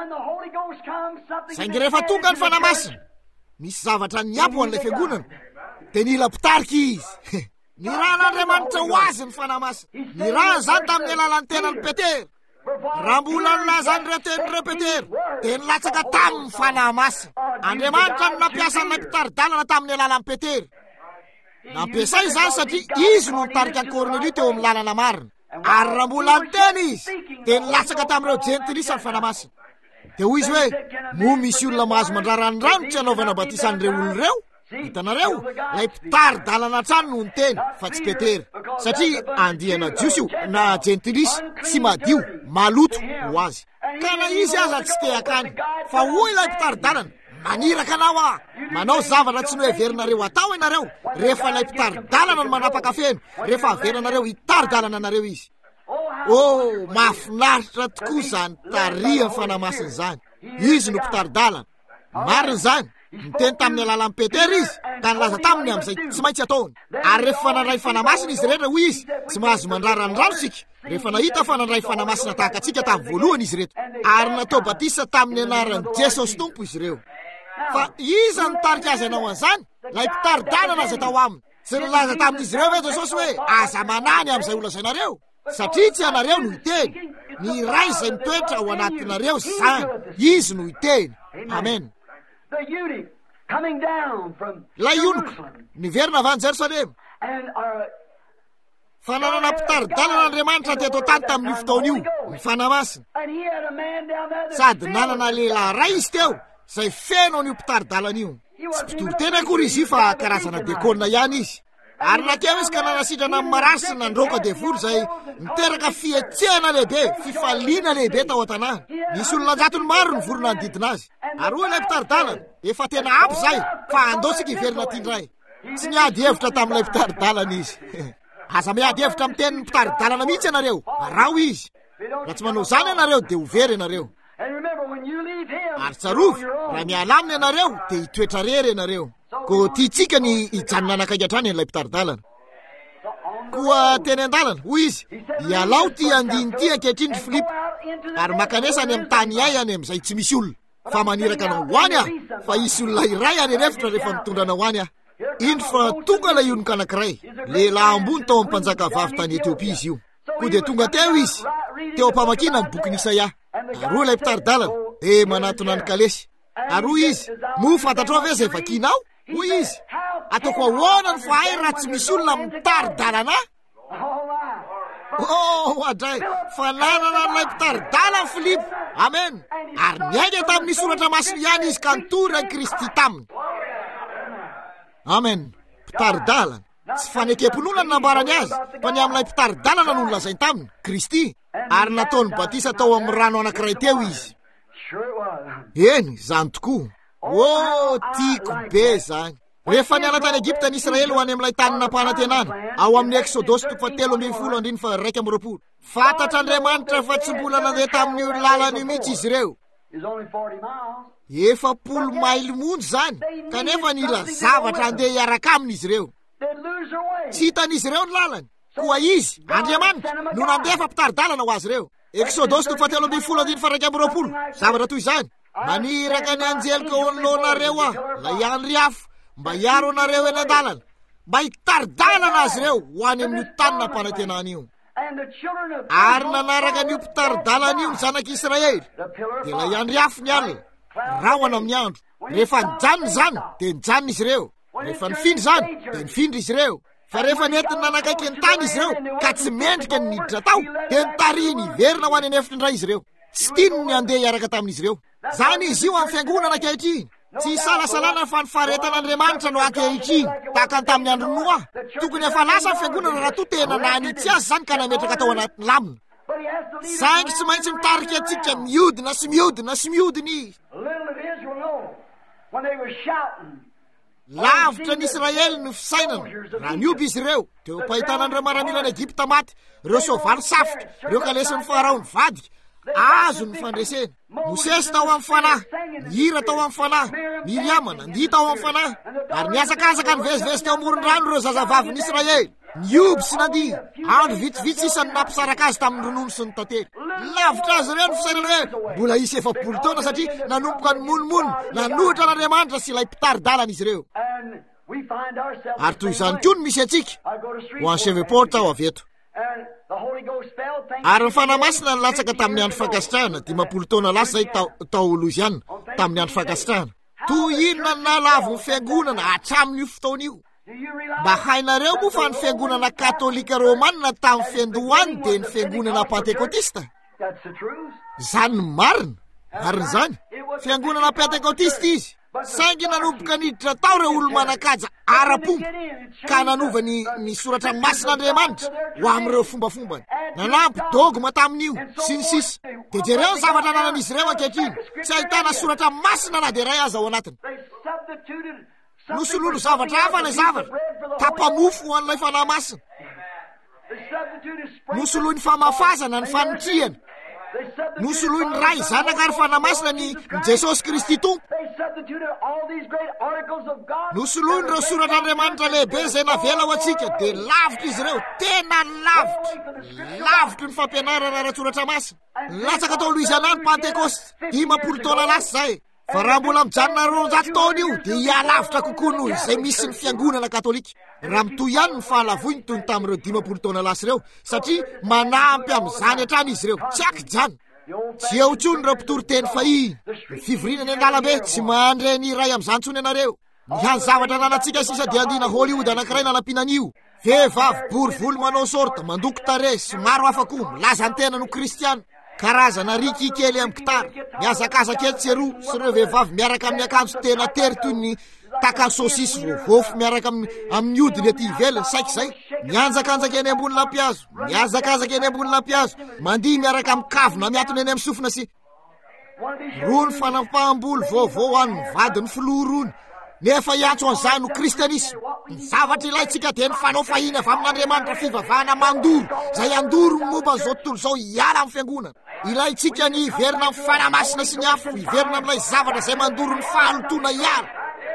saingy rehefa tonga ny fanamasina misy zavatra niapo an'ilay fiangonana dia nila mpitarika izy ny raha n'Andriamanitra ho azy ny fanamasina ny raha zany tamin'ny alalan'ny tenan'ny Petera raha mbola nolazany retenin'ireo Petera dia nilatsaka tamin'ny fanamasina Andriamanitra no nampiasa n'ilay mpitaridalana tamin'ny alalan'ny Petera nampiasay izany satria izy no nitarika ny Kornelio teo amin'ny lalana marina ary raha mbola niteny izy dia nilatsaka tamin'ireo jentilisa ny fanamasina dia hoy izy hoe mo misy olona mahazo mandraranyranotsy anaovana batisan'ireo olona ireo hitanareo lay mpitaridalana trano no niteny fa tsy Petera satria andihana jiosy io na jentilisa tsy madio maloto ho azy ka na izy aza tsy te akany fa hoy lay mpitaridalana maniraka anao ah manao zavatra tsy noheverinareo atao ianareo rehefa lay mpitaridalana no manapaka feno rehefa averinareo hitaridalana anareo izy oh mahafinaritra tokoa zany taria ny fanamasina zany izy no mpitaridalana marina zany niteny tamin'ny alalan'ny Petera izy ka nilaza taminy amin'izay tsy maintsy ataony ary rehefa nandray fanamasina izy rehetra hoy izy tsy mahazo mandraranyrano sika rehefa nahita fa nandray fanamasina tahaka atsika tamin'ny voalohany izy reto ary natao batisa tamin'ny anaran'i Jesosy Tompo izy ireo fa iza nitarika azy anao an'izany lay mpitaridalana azy atao aminy tsy nilaza tamin'izy ireo ve Jesosy hoe aza manany amin'izay olona izay nareo satria tsy anareo no hiteny ny ray izay mitoetra ao anatinareo zany izy no hiteny amen lay ionoko niverina avy any Jerosalema fa nanana mpitaridalana Andriamanitra teto tany tamin'io fotoana io ny fanamasina sady nanana lehilahy ray izy teo zay feno an'io mpitaridalana io tsy mpitory tena akory izy io fa karazana dekona ihany izy ary nakeo izy ka nanasitrana amin'ny marary sy nandroka devoly zay niteraka fietsehana lehibe fifaliana lehibe tao an-tanàna nisy olona jatony maro ny vorona nodidina azy ary hoy ilay mpitaridalana efa tena ampy zay fa andaosika hiverina tindray tsy miady hevitra tamin'ilay mpitaridalana izy aza miady hevitra amin'ny tenin'ny mpitaridalana mihitsy ianareo rao izy raha tsy manao zany ianareo dia ho very ianareo ary tsarovy raha miala aminy ianareo dia hitoetra rery ianareo ko tiatsika ny hijanona anakaiky hatrany an'ilay mpitaridalana koa teny an-dalana hoy izy ialao ty andiny ty ankehitriny ry Filipo ary makanesa any amin'ny tany iay any amin'izay tsy misy olona fa maniraka anao ho any ah fa isy olona iray any anefitra rehefa mitondra anao any ah indro fa tonga la ionoka anankiray lehilahy ambony tao amin'ny mpanjaka vavy tany Etiopia izy io koa dia tonga teo izy teo ampamakina amin'ny boky Isaia ary hoy ilay mpitaridalana e manatona ny kalesy ary hoy izy mo fantatrao ve zay vakianao hoy izy ataoko ahoana ny fahay raha tsy misy olona mitaridalana oh adray fa nanana n'ilay mpitaridalana Filipo amen ary miainga tamin'ny soratra masina ihany izy ka nitory an'i Kristy taminy amen mpitaridalana tsy fanekempon'olona ny nambarany azy fa ny amin'ilay mpitaridalana no nolazainy taminy Kristy ary nataony batisa tao amin'ny rano anankiray teo izy eny zany tokoa oh tiako be zany rehefa niala tany Egipta ny Israely ho any amin'ilay tany nampanantenana ao amin'ny Exodosy toko fahatelo ambin'ny folo andriny fa raika amby roapolo fantatra Andriamanitra fa tsy mbola nandeha tamin'ny lalany mihitsy izy ireo efapolo maily monja zany kanefa nila zavatra andeha hiaraka aminy izy ireo tsy hitan'izy ireo ny lalany koa izy Andriamanitra no nandefa mpitaridalana ho azy ireo Exodosy toko fahatelo ambin'ny folo andriny fa raika amby roapolo zavatra toy izany maniraka ny anjelika oloanareo ah la iandry afo mba hiaro anareo eny an-dalana mba hitaridalana azy ireo ho any amin'io tany nampanantenana io ary nanaraka n'io mpitaridalana io ny zanak'Israely dia la iandry afo ny alina rahoana amin'ny andro rehefa nijanony zany dia nijanona izy ireo rehefa nifindry zany dia nifindry izy ireo fa rehefa nentiny nanakaiky ny tany izy ireo ka tsy mendrika ny niditra tao dia nitariny hiverina ho any anefitra indray izy ireo tsy tiany ny andeha hiaraka tamin'izy ireo zany izy io amin'ny fiangonana ankehitriny tsy salasalana fa ny faharetan'Andriamanitra no ankehitriny tahaka ny tamin'ny andro Noa tokony efa lasa ny fiangonana raha to tena nanitsy azy zany ka nametraka tao anatin'ny lamina he has to lead us saingy tsy around maintsy and mitarika around atsika and around. miodina sy miodina sy miodina izy. Little did Israel know when they were shouting. Lavitra ny Israely ny fisainana raha nioby izy ireo teo pahitana andreo maramilan'ny Egypta maty, ireo soavaly safotra, ireo kalesin'ny Farao nivadika, azo ny fandresena. Mosesy tao amin'ny fanahy, Hira tao amin'ny fanahy, Miriama nandihy tao amin'ny fanahy, ary niasakasaka nivezivezy teo amoron-drano ireo zazavavin'ny Israely. Nioby sy nandihy, andro vitsivitsy isany nampisaraka azy tamin'ny ronono sy ny tantely. Lavitra azy ireo ny fisainana hoe mbola isy efapolo taona satria nanomboka ny monimono, nanohitra n'Andriamanitra sy ilay mpitari-dalana izy ireo. And we find ourselves Ary toy izany koa no misy atsika I go to ho Shreveport. an'ny Shreveport ao avy eto. And the Holy Ghost fell. Thank Ary you. ny fanamasina nilatsaka tamin'ny andro fankasitrahana dimampolo taona lasa zay tao tao Louisiana tamin'ny andro fankasitrahana. Toy inona ny nalavo ny fiangonana hatramin'io fotoana io? Do you realize Mba hainareo moa fa ny fiangonana katolika romanina tamin'ny fiandohany dia ny fiangonana pentekotista? that's the truth? Zany ny marina. Marina zany. Fiangonana pentekotista izy. Saingy nanomboka niditra tao ireo olo manakaja ara-pomba ka nanova ny ny soratra masin'Andriamanitra ho amin'ireo fombafombany. Nanampy dogma tamin'io sy ny sisa. Dia jereo ny zavatra ananan'izy ireo ankehitriny. Tsy ahitana soratra masina na dia iray aza ao anatiny. They substituted Nosolono zavatra hafa ny zavatra. Tapa-mofo ho an'ilay fanahy masina. They substituted spring. Nosoloy ny famafazana ny fanotriana. They substituted Nosoloy ny ray zanaka ary fanahy masina ny ny Jesosy Kristy tompo. They substituted all these great articles of God. Nosoloy ireo soratran'Andriamanitra lehibe izay navela ho antsika dia lavitra izy ireo, tena lavitra. Lavitra ny fampianarana ara-tsoratra masina. Latsaka tao Louisiana ny Pentecoste dimampolo taona lasa zay. Fa raha mbola mijanona roanjato taona io dia hialavitra kokoa noho izay misy ny fiangonana katolika. Raha mitoy ihany ny fahalavoiny toy ny tamin'ireo dimampolo taona lasa ireo satria manampy amin'izany hatrany izy ireo. Tsy akijany. Tsy eo intsony ireo mpitory-teny fahiny. Ny fivorinany an-dalambe tsy mandre ny iray amin'izany intsony ianareo. Ny hany zavatra nanantsika sisa dia andiana Hollywood anankiray nanampianan'io. Vehivavy bory volo manao sorta, mandoko tare sy maro hafa koa milaza ny tena no kristiana. Karazana riky kely amin'ny gitara, miazakazaka etsy eroa sy ireo vehivavy miaraka amin'ny akanjo tena tery toy ny takan'ny sosisy voavofo miaraka amin'ny hodiny ety ivelany saika izay. Mianjakanjaka eny ambony lampihazo, miazakazaka eny ambony lampihazo, mandihy miaraka amin'ny kavina miatona eny amin'ny sofina sy rony fanampaham-bolo vaovao an'ny vadiny filoha rony. Nefa iantso an'izany no kristianisma. Ny zavatra ilayntsika dia ny fanao fahiny avy amin'Andriamanitra fivavahana mandoro izay andoro ny momba an'izao tontolo izao hiala amin'ny fiangonana. Ilayntsika ny hiverina amin'ny fanamasina sy ny afo, hiverina amin'ilay zavatra izay mandoro ny fahalotoana hiala.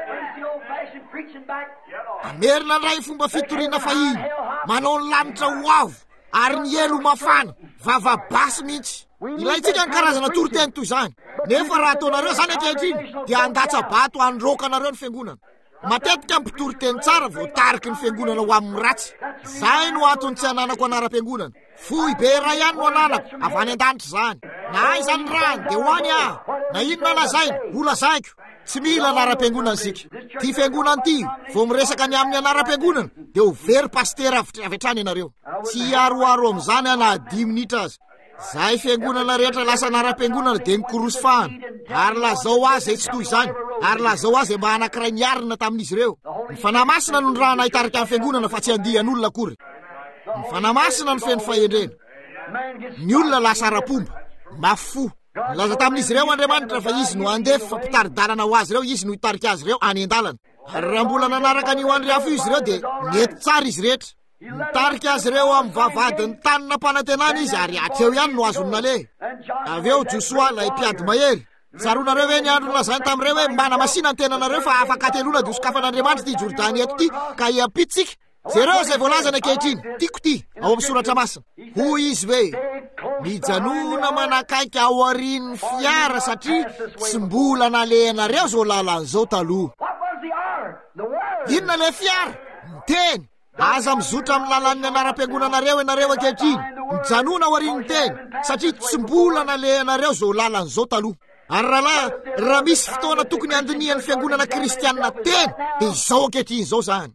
Amerina ndray fomba fitoriana fahiny, manao ny lanitra ho avo ary ny elo mafana, vavabasy mihitsy. Ilayntsika ny karazana toriteny toy izany. Nefa raha ataonareo zany ankehitriny dia andatsa bato androkanareo ny fiangonana. Matetika mpitoriteny tsara voatariky ny fiangonana ho amin'ny ratsy. Zay no antony tsy ananako anara-piangonana. Fohy be raha ihany no ananako avy any an-danitra zany. Na aiza ny rany dia hoany aho. Na inona lazainy, ho lazaiko. Tsy mila anara-piangonana sika. Ty fiangonana ty, vao miresaka ny amin'ny anara-piangonana dia ho very pastera avy hatrany ianareo. Tsy aroaro amin'izany ana dimy minitra azy. Zay fiangonana rehetra lasa anara-piangonana dia nikorosofahana. Ary lazao azy ay tsy toy izany. Ary lazao azy mba anankiray niarina tamin'izy ireo. Ny fanahy masina no ny raha nahitarika amin'ny fiangonana fa tsy andihan'olona akory. Ny fanahy masina no feno fahendrena. Ny olona lasa ara-pomba, mafo. Laza tamin'izy ireo Andriamanitra fa izy no andefa fa mpitari-dalana ho azy ireo, izy no hitarika azy ireo any an-dalana. Ary raha mbola nanaraka ny ho andry afo izy ireo dia mety tsara izy rehetra. Nitarika azy ireo amin'ny vavadiny tanina mpanantenana izy ary atreo ihany no azony nalehy. Avy eo Josoa lay mpiady mahery. Tsaronareo hoe ny andro nolazany tamin'ireo hoe mana masina ny tenanareo fa afaka atelona dia hosokafan'Andriamanitra ty Jordany eto ty ka hiampitsika. Zereo izay voalazana ankehitriny, tiako ty ao amin'ny soratra masina. Hoy izy hoe mijanona manakaiky ao aorian'ny fiara satria tsy mbola nalehanareo zao lalan'izao taloha. Inona le fiara? Miteny. Aza mizotra amin'ny lalan'ny anara-piangonanareo ianareo ankehitriny. Mijanona ao aorian'ny teny satria tsy mbola nalehanareo zao lalan'izao taloha. Ary raha raha misy fotoana tokony andinihan'ny fiangonana kristianina teny dia izao ankehitriny izao zany.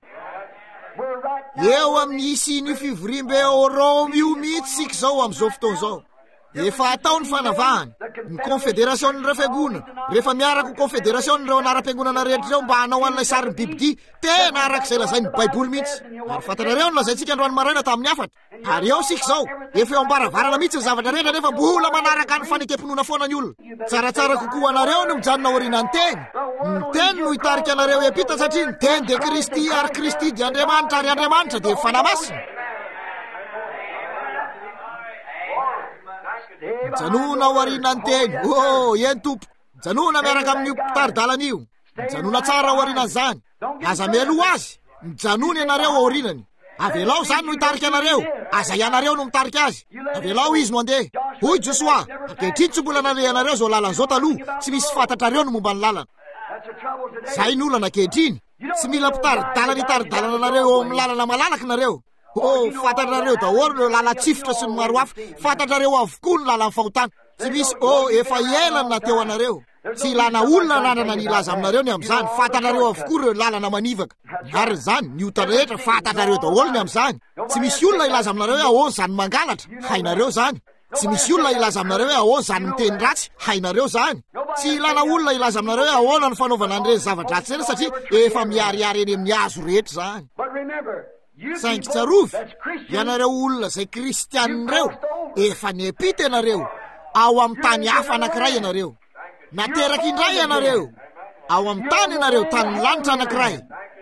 Eo amin'ny isiny fivorimbe Rome io mihitsy sika zao amin'izao fotoana izao. efa ataony fanavahana ny confédération'ireo fiangonana rehefa miaraka confédération'ireo anara-piangonana rehetra ireo mba hanao an'ilay sarin'ny bibidia tena arak'izay lazain'ny baiboly mihitsy ary fantanareo ny lazaintsika androany maraina tamin'ny afatra ary eo sika zao efa eo ambaravarana mihitsy ny zavatra rehetra nefa mbola manaraka ny fanekemponona foana ny olona tsaratsara kokoa anareo no mijanona oriana ny teny ny teny no hitarika anareo epita satria ny teny de Kristy ary Kristy dia Andriamanitra ary Andriamanitra dia fanamasina mijanona ao ariana ny teny o eny tompo mijanona miaraka amin'io mpitaridalana io mijanona tsara ao arianan'izany aza mialoha azy mijanona ianareo ao orinany avelao zany no hitarika anareo aza ianareo no mitarika azy avelao izy no andeha hoy Josoa ankehitriny tsy mbola naleha anareo zao lalan'izao taloha tsy misy fantatrareo no momba ny lalana zay ny olana ankehitriny tsy mila mpitaridalana hitaridalana anareo eo amin'ny lalana malalaka nareo o fantatrareo daholo no lala tsifitra sy ny maro hafa fantatrareo avokoa ny lalan'ny fahotana tsy misy o efa elany nateo anareo tsy ilana olona nandrana ny ilaza aminareo ny amin'izany fantatrareo avokoa reo lalana manivaka ary zany ny ota rehetra fantatrareo daholo ny amin'izany tsy misy olona ilaza aminareo hoe ahoany zany mangalatra hainareo zany tsy misy olona ilaza aminareo hoe ahoany zany miteny ratsy hainareo zany tsy ilana olona ilaza aminareo hoe ahoana ny fanaovana an'ireny zava-dratsy reny satria efa miariary eny amin'ny hazo rehetra zany saingy tsarovy ianareo olona zay kristianireo efa niepita ianareo ao amin'ny tany hafa anankiray ianareo nateraka indray ianareo ao amin'ny tany ianareo tanyny lanitra anankiray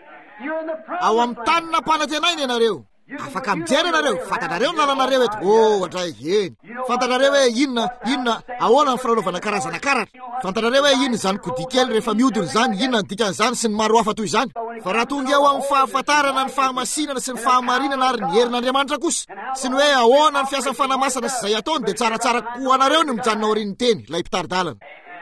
ao amin'ny tany nampanantenaina ianareo afaka mijery ianareo fantanareo ny lalanareo eto o andray eny fantanareo hoe inona inona ahoana ny fanaovana karazana karatra fantanareo hoe inona zany kodikely rehefa miodiny zany inona ny dikan'izany sy ny maro hafa toy izany fa raha tonga eo amin'ny fahafantarana ny fahamasinana sy ny fahamarinana ary ny herin'Andriamanitra kosa sy ny hoe ahoana ny fiasan'ny fanamasana sy izay ataony dia tsaratsara kokoa anareo no mijanona aorian'ny teny ilay mpitaridalana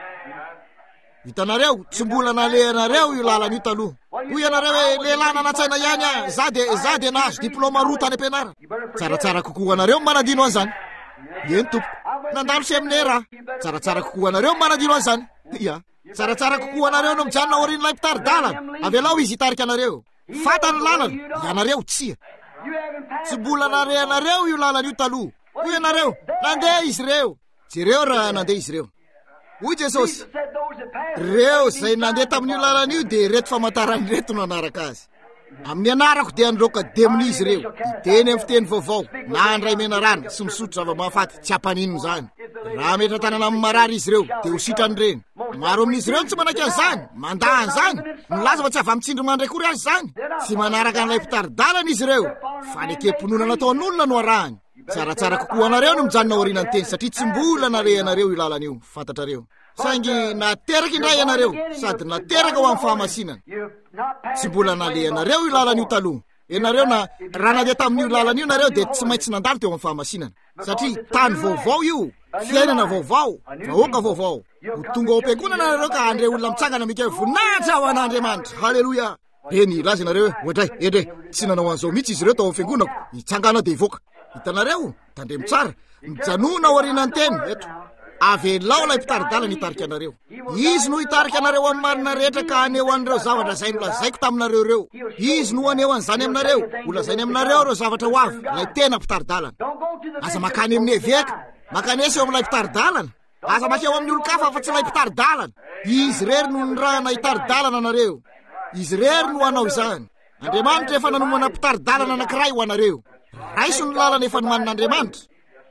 hitanareo tsy mbola nalehanareo io lalana io taloha hoy ianareo hoe lehilahy nanantsaina ihany a za de za de nahazo diplôma roa tany am-pianarana tsaratsara kokoa anareo manadino an'izany eny tompo nandalo seminaire tsaratsara kokoa anareo manadino an'izany ia tsaratsara kokoa anareo no mijanona aorian'ilay mpitaridalana avelao izy hitarika anareo fatany lalana ianareo tsia tsy mbola narehanareo io lalana io taloha hoy ianareo nandeha izy ireo jereo raha nandeha izy ireo hoy Jesosy reo zay nandeha tamin'io lalana io dia reto famantarany reto no anaraka azy amin'ny anarako dia androka demin'izy ireo iteny amin'ny fiteny vaovao na andray mena rano sy misotro zava-mahafaty tsy hampaninony zany raha metra tanana amin'ny marary izy ireo dia ho sitrany reny maro amin'izy ireo tsy manaiky an'izany mandahan' zany milaza fa tsy avy amitsindry mandray kory azy zany tsy manaraka an'ilay mpitaridalana izy ireo fanekemponona nataon'olona no arahany tsaratsara kokoa anareo no mijanona aorianany teny satria tsy mbola nalehanareo io lalana io fantatrareo saingy nateraka indray ianareo sady nateraka ho amin'ny fahamasinana tsy mbola nalehanareo io lalana io taloha ianareo na raha nandeha tamin'io lalana io nareo dia tsy maintsy nandalo teo amin'ny fahamasinana satria tany vaovao io fiainana vaovao vahoaka vaovao ho tonga ao am-piangonana nareo ka andre olona mitsangana mika voninahitra ao an'Andriamanitra halleloia eny laza nareo hoe ohatray endray tsy nanao an'izao mihitsy izy ireo tao amin'ny fiangonako hitsangana dia hivoaka hitanareo tandremo tsara mijanona ao aorianany teny eto avelao ilay mpitaridalana hitarika anareo izy no hitarika anareo amin'ny marina rehetra ka aneo an'ireo zavatra zay nolazaiko taminareo reo izy no aneo an'izany aminareo olazainy aminareo reo zavatra ho avy ilay tena mpitaridalana aza makany amin'ny eveka makanesy eo amin'ilay mpitaridalana aza makeo amin'ny olo-kafa fa tsy ilay mpitaridalana izy rery no ny rahana hitaridalana anareo izy rery no anao izany Andriamanitra efa nanomana mpitaridalana anankiray ho anareo raiso ny lalana efa nomanin'Andriamanitra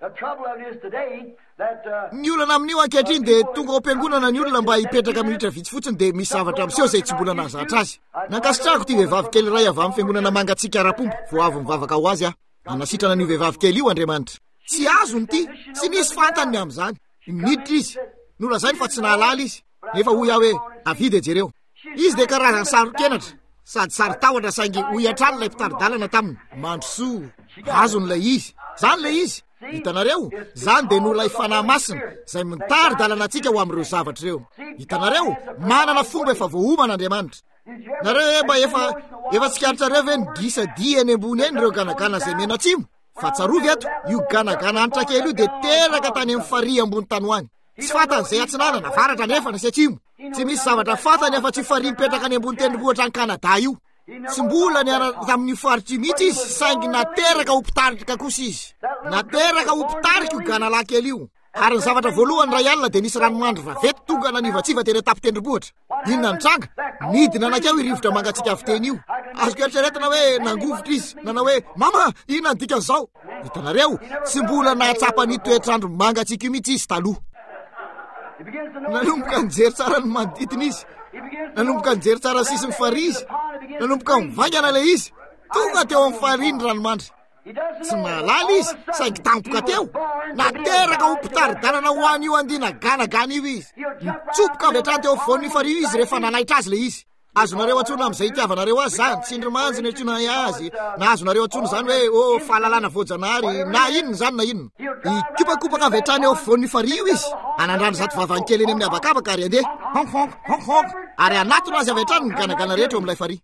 ny olana amin'io ankehitriny dia tonga ao am-piangonana ny olona mba hipetraka minitra vitsy fotsiny dia misy zavatra amin'iseo zay tsy mbola nahazatra azy nankasitrahako ty vehivavy kely ray avy amin'ny fiangonana mangatsika rapombo vo avy mivavaka ho azy aho anasitrana an'io vehivavy kely io Andriamanitra tsy azony ty tsy nisy fantany amin'izany miditra izy nolazainy fa tsy nahalala izy nefa hoy aho hoe avidy jereo izy dia karazany sarokenatra sady sarytahotra saingy hoy antrano ilay mpitaridalana taminy mandrosoa azon'ilay izy zany lay izy hitanareo zany dia nolay fanahy masina zay mitaridalana antsika ho amin'ireo zavatra ireo hitanareo manana fomba efa voahoman'Andriamanitra nareo mba efa efa tsikaritsareo ve nigisa dia eny ambony eny ireo ganagana zay mena atsimo fa tsarovy eto io ganagana anitra kely io dia teraka tany amin'ny farihy ambony tany ho any tsy fantan'izay atsinana navaratra nefa na sy atsimo tsy misy zavatra fantany afa tsy farihy mipetraka any ambony tendrombohitra any Kanada io tsy mbola niara tamin'io faritra mihitsy izy saingy nateraka ho mpitarika kosa izy nateraka ho mpitarika io ganalahy kely io ary ny zavatra voalohany ray alina dia nisy ranomandry vaventy tonga nanivatsiva teny tapitendrombohitra. Inona ny tranga? Midina anakao irivotra mangatsika avy teny io. Azoko eritreretina hoe nangovotra izy, nana hoe mama inona ny dikan'izao. Hitanareo, tsy mbola nahatsapa ny toetrandro mangatsika io mihitsy izy taloha. Nanomboka nijery tsara ny manodidina izy, nanomboka nijery tsara sisy ny farihy izy, nanomboka mivangana ilay izy, tonga teo amin'ny farihy ny ranomandry. Tsy mahalala izy, saingy tampoka teo, nateraka ho mpitari-dalana ho an'io andina ganagana io izy. Mitsopoka avy hatrany teo afovoan'ny farihy izy rehefa nalaitra azy le izy. Azonareo antsoina amin'izay itiavanareo azy zany, tsindrimanjy ny antsoina azy, na azonareo antsoina zany hoe ô fahalalana voajanahary, na inona zany na inona. Ikopakopaka avy hatrany eo afovoan'ny farihy io izy, anandrano zato vavany kely eny amin'ny abakabaka ary andeha honk honk honk honk, ary anatona azy avy hatrany ny ganagana rehetra eo amin'ilay farihy.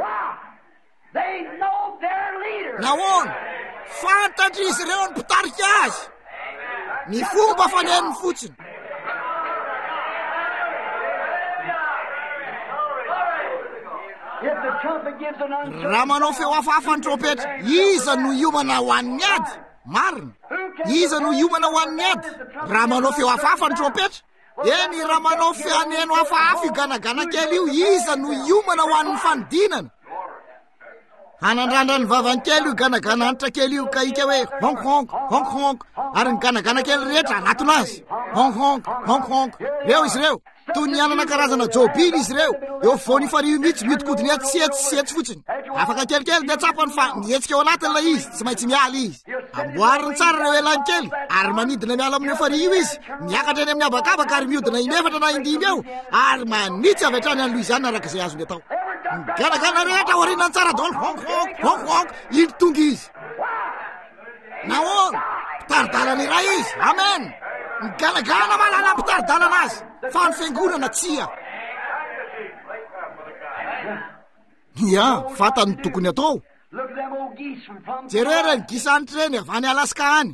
Nahoana? Fantatry izy ireo ny mpitarika azy, ny fomba faneniny fotsiny. Raha manao feo hafahafa ny trompetra, iza no hiomana ho an'ny ady? Marina, iza no hiomana ho an'ny ady? Raha manao feo hafahafa ny trompetra? Eny, raha manao feaneno hafahafa io ganagana kely io, iza no hiomana ho an'ny fanodinana? Hanandrandra ny vavany kely io ganagana antitra kely io ka ika hoe honk honk honk honk, ary ny ganagana kely rehetra anatona azy honk honk honk honk. Reo izy reo toy ny anana karazana jobily izy reo, eo foany farihy mihitsy mitikodiny etsetsetsy fotsiny. Afaka kelikely dia tsapany fa nietsika eo anatin'ilay izy, tsy maintsy miala izy. Amboariny tsara reo elany kely ary manidina miala amin'ny farihy io izy, miakatra eny amin'ny abakabaka ary miodina inefatra na indimy eo ary manitsy avy hatrany any Louisiana araka izay azony atao. Ganagana rehetra aorinan tsara daholo honk honk honk honk, iny tonga izy. Nahoana? Mpitaridalana iray izy, amen. Ganagana malala mpitaridalana azy, fa ny fiangonana tsia. Ya, fatany tokony atao. Jerere ny gisa anitra reny avy any Alaska any.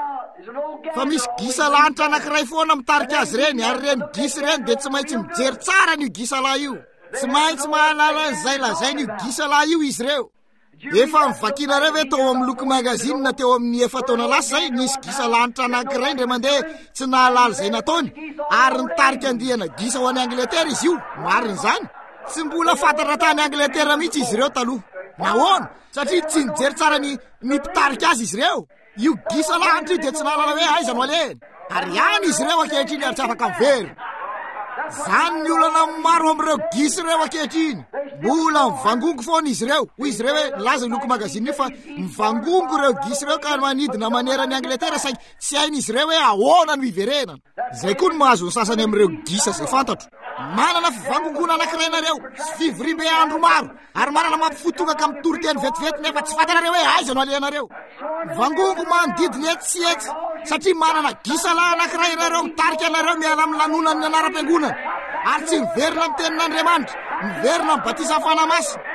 Fa misy gisa lanitra anankiray foana mitarika azy reny, ary reny gisa reny dia tsy maintsy mijery tsara n'io gisa lahy io. Tsy maintsy mahalala izay lazainy io gisa lahy io izy reo. Efa mivakina reo hoe tao amin'ny loko magazinina teo amin'ny efa taona lasa zay, nisy gisa lanitra anankiray indray mandeha tsy nahalala izay nataony, ary nitarika andihana gisa ho any Angletera izy io. Marina izany, tsy mbola fantatra tany Angletera mihitsy izy reo taloha. Nahoana? Satria tsy nijery tsara ny ny mpitarika azy izy reo. Io gisa lanitra io dia tsy nahalala hoe aiza no aleny, ary any izy reo ankehitriny ary tsy afaka mivery. Zany ny olana maro amin'ireo gisa ireo ankehitriny, mbola mivangongo foana izy ireo. Hoy izy ireo hoe laza loko magazine io fa mivangongo ireo gisa ireo ka manidina manera ny Angletera, saingy tsy hain'izy ireo hoe ahoana no hiverenana. Izay koa no mahazo ny sasany amin'ireo gisa izay fantatro. Manana fivangongona anankiray nareo, fivorimbe andro maro, ary manana mampifotonga ka mitoroteny vetivety nefa tsy fantanareo hoe aiza no alehanareo. Mivangongo manodidina etsy sy etsy, satria manana gisa lahy anankiray nareo mitarika anareo miala amin'ny lanonany ny anaram-piangonana, ary tsy miverina amin'ny tenin'Andriamanitra, miverina amin'ny batisa fanahy masina.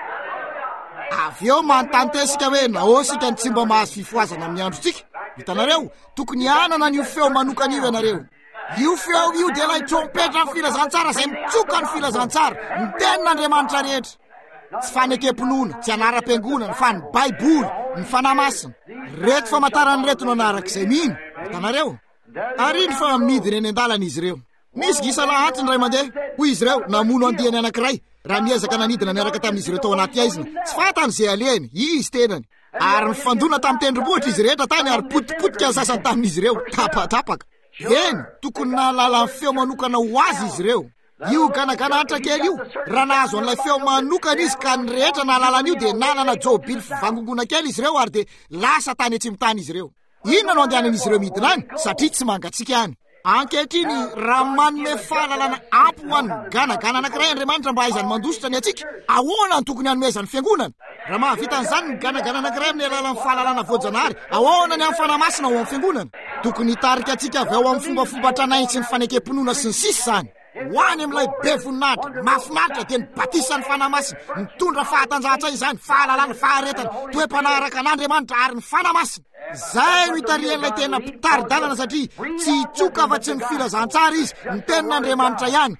Avy eo manontantesika hoe nahoasika ny tsy mba mahazo fifoazana amin'ny androtsika. Hitanareo, tokony hanana n'io feo manokana io ianareo. Io feo io dia ilay trompetra ny filazantsara izay mitsoka ny filazantsara, ny tenin'Andriamanitra rehetra. Tsy fanekem-pinoana, tsy anaram-piangonana, fa ny Baiboly, ny fanahy masina. Reto famantarany reto no anarak'izay mino. Hitanareo, ary iny fa midina eny an-dalana izy ireo. Misy gisa lahy antiny ray mandeha, hoy izy ireo namono andihany anankiray, raha miezaka nanidina niaraka tamin'izy ireo tao anaty aizina. Tsy fantany izay aleny, izy tenany. Ary nifandona tamin'ny tendrombohitra izy rehetra tany, ary potipotika ny sasany tamin'izy ireo, tapatapaka. Eny, tokony nahalala ny feo manokana ho azy izy ireo. Io ganagana anitra kely io, raha nahazo an'ilay feo manokana izy ka ny rehetra nahalala an'io dia nanana jobily fivangongona kely izy ireo, ary dia lasa tany atsimitany izy ireo. Inona no andehanan'izy ireo midina any? Satria tsy mangatsika any. Ankehitriny raha manome fahalalana ampy ho an'ny ganagana anankiray Andriamanitra mba haizany mandositra ny atsika, ahoana ny tokony hanomezany fiangonana? Raha mahavita an'izany ny ganagana anankiray amin'ny alalan'ny fahalalana voajanahary, ahoana ny amin'ny fanahy masina ho amin'ny fiangonana? Tokony hitarika atsika avy ao amin'ny fombafomba tranainy sy ny fanekem-pinoana sy ny sisa zany. Hoany amin'ilay be voninahitra, mahafinaritra dia ny batisa ny fanahy masina, mitondra fahatanjahatra izany, fahalalana, faharetana, toe-panaraka an'Andriamanitra ary ny fanahy masina. Zay no hitarian'ilay tena mpitaridalana, satria tsy hitsoka afa-tsy ny filazantsara izy, ny tenin'Andriamanitra ihany.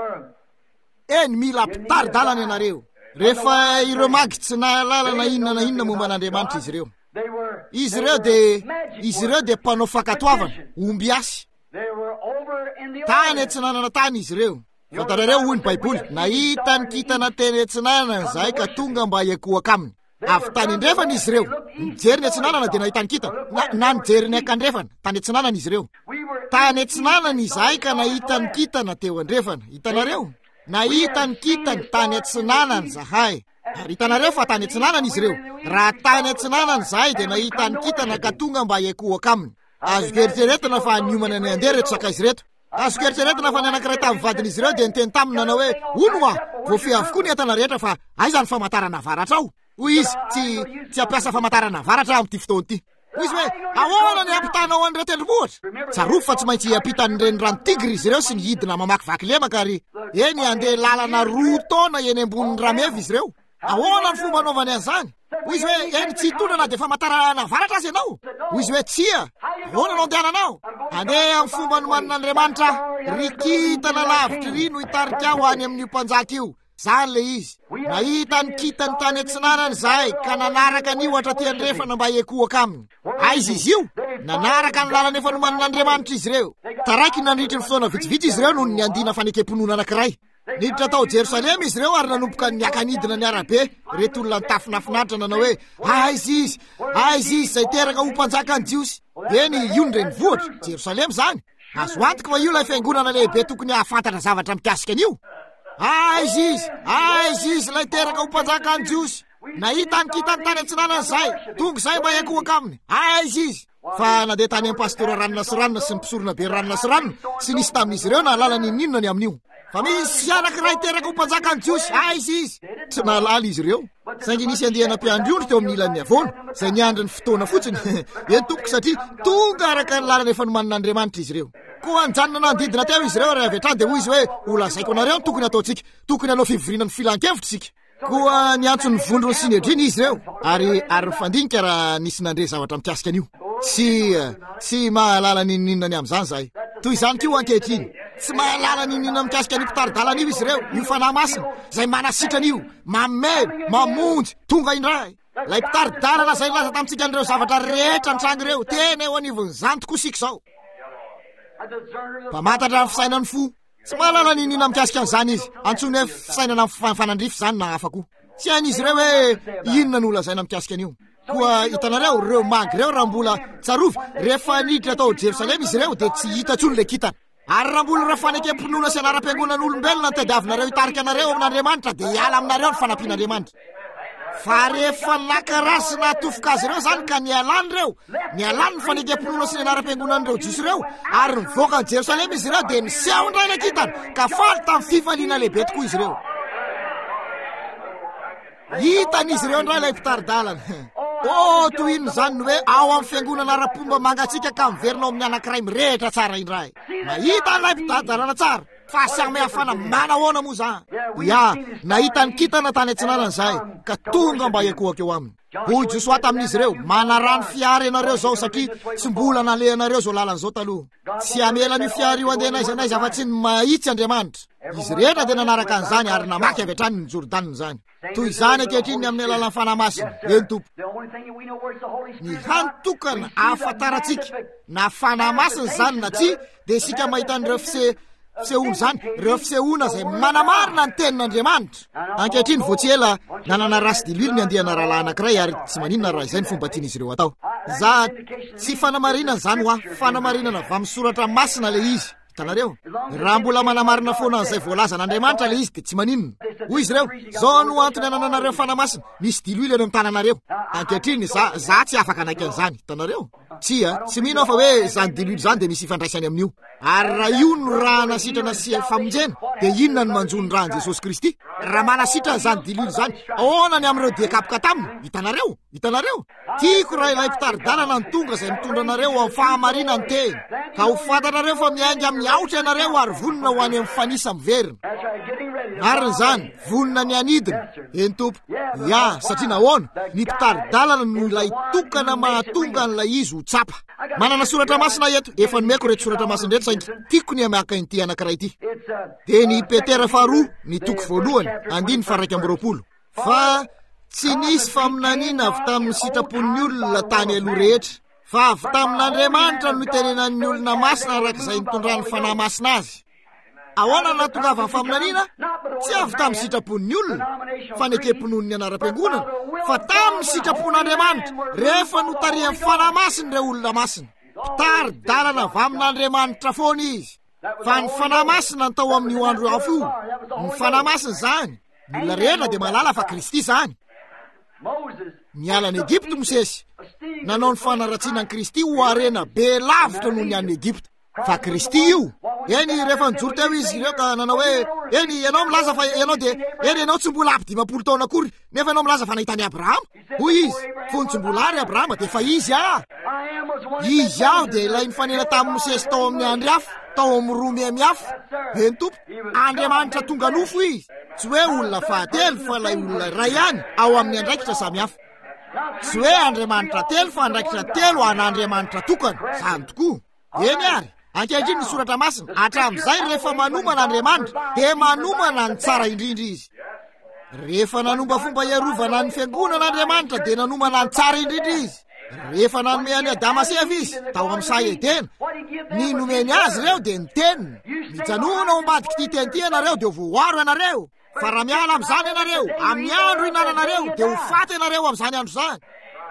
Eny, mila mpitaridalana ianareo. Rehefa ireo magi tsy nahalala na inona na inona momba an'Andriamanitra izy ireo. They were, izy they ireo were de magic izy ireo workers. de mpanao fakatoavana omby asy They were over in the tany order. etsinanana tany izy ireo fantarareo hoy ny baiboly nahita ny kitana teny etsinanana zay ka tonga mba hiakohaka aminy avy tany andrefana izy ireo nijery ny etsinanana de nahita ny kitana na, na nijery ny akandrefana tany etsinanana izy ireo We were tany etsinanana izahay ka nahita ny kitana teo andrefana hitanareo nahita ny kitany tany etsinanana zahay ary hitanareo fa tany etsinanana izy ireo raha tany etsinanana zahay de nahita ny kitana ka tonga mba hiakohaka aminy azo keritreretana fa niomana ny andeha reto saka izy reto azo keritreretana fa ny anankiray tamin'ny vadin'izy ireo de niteny taminy nanao hoe ono a voafy avokoa ny entana rehetra fa ay zany famantarana varatra ao hoy izy tsy tsy ampiasa famantarana varatra amin'ity fotoana ity hoy izy hoe ahoana ny ampitanao an'ireo tendrombohitra tsaroa fa tsy maintsy ampitan'ireny rano tigre izy ireo sy ny hidina mamakivaky lemaka ary eny andeha lalana roa taona eny ambonin'ny rameva izy ireo ahoana ny fomba anaovany an'izany hoy izy hoe eny tsy hitondrana de famantarana varatra azy ianao hoy izy hoe tsia ahoana no andehananao andeha amin'ny fomba nomanin'Andriamanitra ry kitana lavitra ry no hitarika aho any amin'io mpanjaka io zany le izy nahita ny kitany tany etsinanana zahay ka nanaraka ny ohatra ty andrefana mba hiakohaka aminy aizy izy io nanaraka ny lalana efa nomanin'Andriamanitra izy ireo taraiky nandritra ny fotoana vitsivitsy izy ireo noho ny andina fanekemponona anankiray niditra tao Jerosalema izy ireo ary nanomboka niakanidina ny arabe reto olona nitafinafinaritra nanao hoe aizy izy aizy izy zay teraka ho mpanjaka any jiosy eny io ny reny vohatra Jerosalema zany azo antoka fa io lay fiangonana lehibe tokony ahafantatra zavatra mikasika an'io aizy izy aizy izy lay teraka ho mpanjaka any jiosy nahita ny kitany tany etsinanana zay tonga zay mba hiakohaka aminy aizy izy fa na de tany amin'ny pastora ranona sy ranona sy ny mpisorona be ranona sy ranona sy nisy tamin'izy ireo na lalany ininona ny amin'io fa misy anankiray teraka ho mpanjaka any jiosy aizy izy tsy nalala izy ireo saingy nisy andehana mpiandriondro teo amin'ny ilan'ny avoana zay niandry ny fotoana fotsiny eny tompoko satria tonga araka ny lalana efa nomanin'Andriamanitra izy ireo koa anjanona nandidina teo izy ireo raha avy hatrany de hoy izy hoe ho lazaiko anareo ny tokony ataontsika tokony hanao fivoriana ny filan-kevitra sika koa niantso ny vondrony Sinedriny izy ireo ary ary mifandinika raha nisy nandre zavatra mikasika an'io sy sy mahalala nininona ny amin'izany zahay toy izany kio ankehitriny tsy mahalala nininona mikasika ny mpitaridalana io izy ireo io fanahy masina zay manasitrana io mamely mamonjy tonga indray lay mpitaridalana zay laza tamintsika an'ireo zavatra rehetra nitranga ireo tena eo anivony zany tokoa sika zao mpamantatra ny fisainany fo tsy mahalala nininona mikasika an'izany izy antsony hoe fisainana fanandrify zany na afako tsy hain'izy ireo hoe inona no lazaina mikasika an'io koa hitanareo reo mangy reo raha mbola tsarovy rehefa niditra tao Jerosalema izy ireo de tsy hita tsony le kitana ary raha mbola raha fanekemponona sy anaram-piangonan'olombelona ny tadiavinareo hitarika anareo amin'Andriamanitra de hiala aminareo ny fanampian'Andriamanitra fa rehefa nakarasy na atofoka azy ireo zany ka nialany reo nialany ny fanekemponona sy ny anaram-piangonan'ireo jiosy ireo ary nivoaka ny Jerosalema izy ireo de niseho indray le kitana ka faly tamin'ny fifaliana lehibe tokoa izy ireo hitan'izy ireo indray lay mpitaridalana o tohino zany ny hoe ao amin'ny fiangonana ara-pomba mangatsika ka miverinao amin'ny anankiray mirehitra tsara indray mahita an'ilay mpitaridalana tsara fa sy ame afana manahoana moa zany ya nahita ny kitana tany etsinanana zay ka tonga mba hiakohaka eo aminy hoy Josoa tamin'izy ireo manarano fiara ianareo zao satria tsy mbola naleha anareo zao lalan'izao taloha tsy amela ny fiara io andeha naiza naiza afa tsy ny mahitsy Andriamanitra izy rehetra de nanaraka an'izany ary namaky avy hatrany ny Jordanina zany toy izany ankehitriny amin'ny alalan'ny fanahy masina eny tompo ny hantokana ahafantaratsika na fanahy masina zany na tsy de isika mahita an'ireo fise fisehoana zany reo fisehoana zay manamarina ny tenin'Andriamanitra ankehitriny vao tsy ela nanana rasy dilily ny andehana rahalahy anankiray ary tsy maninona raha izay ny fomba tian'izy ireo atao za tsy fanamarinana zany ho aho fanamarinana avy amin'ny soratra masina le izy hitanareo raha mbola manamarina foana an'izay voalaza n'Andriamanitra le izy de tsy maninona hoy izy ireo zao no antony anananareo fanahy masina misy dilily eny amin'ny tananareo ankehitriny za za tsy afaka anaiky an'izany hitanareo tsy a tsy mino fa hoe zany dilily zany de misy ifandraisany amin'io ary raha io no raha nasitrana sy famonjena de inona ny manjony rahan Jesosy Kristy raha manasitra zany dilily zany ahoana ny amin'ireo dekapoka taminy hitanareo hitanareo tiako raha ilay mpitaridalana ny tonga zay mitondra anareo amin'ny fahamarina ny teny ka ho fantanareo fa miainga amin'ny aotra ianareo ary vonona ho any amin'ny fanisa miverina marina zany vonona ny anidina eny tompo ya satria nahoana ny mpitaridalana no ilay tokana mahatonga n'ilay izy ho tsapa manana soratra masina eto efa nomeko reto soratra masina reto saingy tiako ny amaka ity anankiray ity de ny Petera faharoa ny toko voalohany andiny fa raika amby roapolo fa tsy nisy faminaniana avy tamin'ny sitrapon'ny olona tany aloha rehetra, fa avy tamin'Andriamanitra no itenenan'ny olona masina arak'izay nitondrany fanahy masina azy. Ahoana nahatongava ny faminaniana? Tsy avy tamin'ny sitrapon'ny olona, fanekempon'ny anaram-piangonana, fa tamin'ny sitrapon'Andriamanitra rehefa notarihan'ny fanahy masina ireo olona masina. Mpitary dalana avy amin'Andriamanitra foana izy. Fa ny fanahy masina ny tao amin'io andro hafa io, ny fanahy masina zany, ny olona rehetra dia malala fa Kristy zany. Niala ny Egypte Mosesy, nanao ny fanaratsiana ny Kristy ho harena be lavitra noho ny an'ny Egypte. Fa Kristy io, eny rehefa nijoro teo izy ireo ka nanao hoe, eny ianao milaza fa ianao dia, eny ianao tsy mbola ampidimampolo taona akory, nefa ianao milaza fa nahitany Abrahama. Hoy izy, fony tsy mbola ary Abrahama dia fa izy ah. Izy aho dia ilay nifanena tamin'ny Mosesy tao amin'ny andry hafa, tao amin'ny roa miamihafa. Eny tompo, Andriamanitra tonga nofo izy. Tsy hoe olona fahatelo fa ilay olona iray ihany ao amin'ny andraikitra samihafa. Tsy hoe Andriamanitra telo fa andraikitra telo an'Andriamanitra tokana. Zany tokoa. Eny ary, ankehitriny ny soratra masina, hatramin'izay rehefa manomana Andriamanitra dia manomana ny tsara indrindra izy. Rehefa nanomba fomba iarovana ny fiangonan'Andriamanitra dia nanomana ny tsara indrindra izy. Rehefa nanome any Adama sy Eva izy tao amin'ny sahy Edena, ny nomeny azy ireo dia ny teniny. Mijanona ao ambadiky ity teny ity ianareo dia ho voaro ianareo. Fa raha miala amin'izany ianareo, amin'ny andro inananareo dia ho faty ianareo amin'izany andro izany.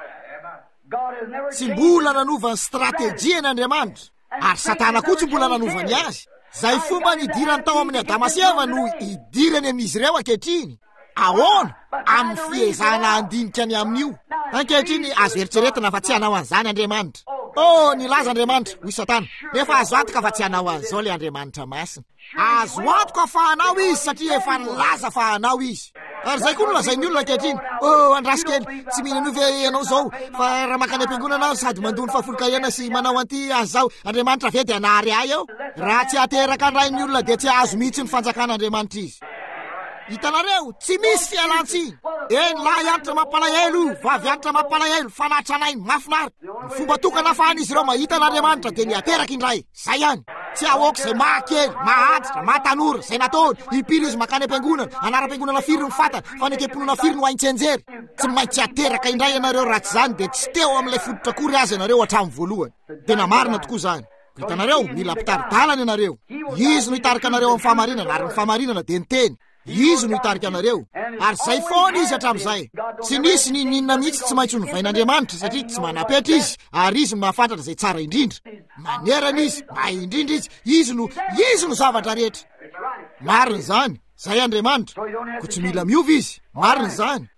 Tsy mbola nanovany strategia n'Andriamanitra, ary Satana koa tsy mbola nanovany azy. Zay fomba nidirany tao amin'ny Adama sy Eva no idirany amin'izy ireo ankehitriny. Ahoana? Amin'ny fiezana andinika ny amin'io. Ankehitriny azo eritreretina fa tsy hanao an'izany Andriamanitra. Oh, nilaza Andriamanitra hoy Satana, nefa azo antoka fa tsy hanao an'izao le Andriamanitra masina. Azo antoka fa hanao izy satria efa nilaza fa hanao izy. Ary zay koa no lazain'ny olona ankehitriny. Oh, andrasikely, tsy mihinana ve ianao zao, fa raha makany am-piangonana sady mandony fahafolon-kahena sy manao anty azy zao, Andriamanitra ve dia hanary ahy eo? Raha tsy hateraka andrain'ny olona dia tsy azo mihitsy ny fanjakan'Andriamanitra izy. Hitanareo, tsy misy fialan-tsiny. Eny lahy antitra mampalahelo, vavy antitra mampalahelo, fanatranainy mafinaritra. Ny fomba tokana afahan'izy ireo mahita n'Andriamanitra dia niateraka indray. Zay ihany. Tsy ahoaka izay mahakely, mahatitra, mahatanora, izay nataony, impiry izy makany am-piangonana, anara-piangonana firy ny fatana, fanekemponana firy no haintsenjery. Tsy maintsy ateraka indray ianareo raha tsy zany dia tsy teo amin'ilay fototra kory azy ianareo hatramin'ny voalohany. Tena marina tokoa zany. Hitanareo, mila mpitaridalana ianareo. Izy no hitarika anareo amin'ny fahamarinana, ary ny fahamarinana dia ny teny. Izy no hitarika anareo. Ary zay foana izy hatramin'izay. Tsy nisy ny ninona mihitsy tsy maintsy novain'Andriamanitra satria tsy manapetra izy, ary izy mahafantatra izay tsara indrindra. Manerana izy, mahay indrindra izy, izy no izy no zavatra rehetra. Marina zany, zay Andriamanitra. Ko tsy mila miova izy. Marina zany.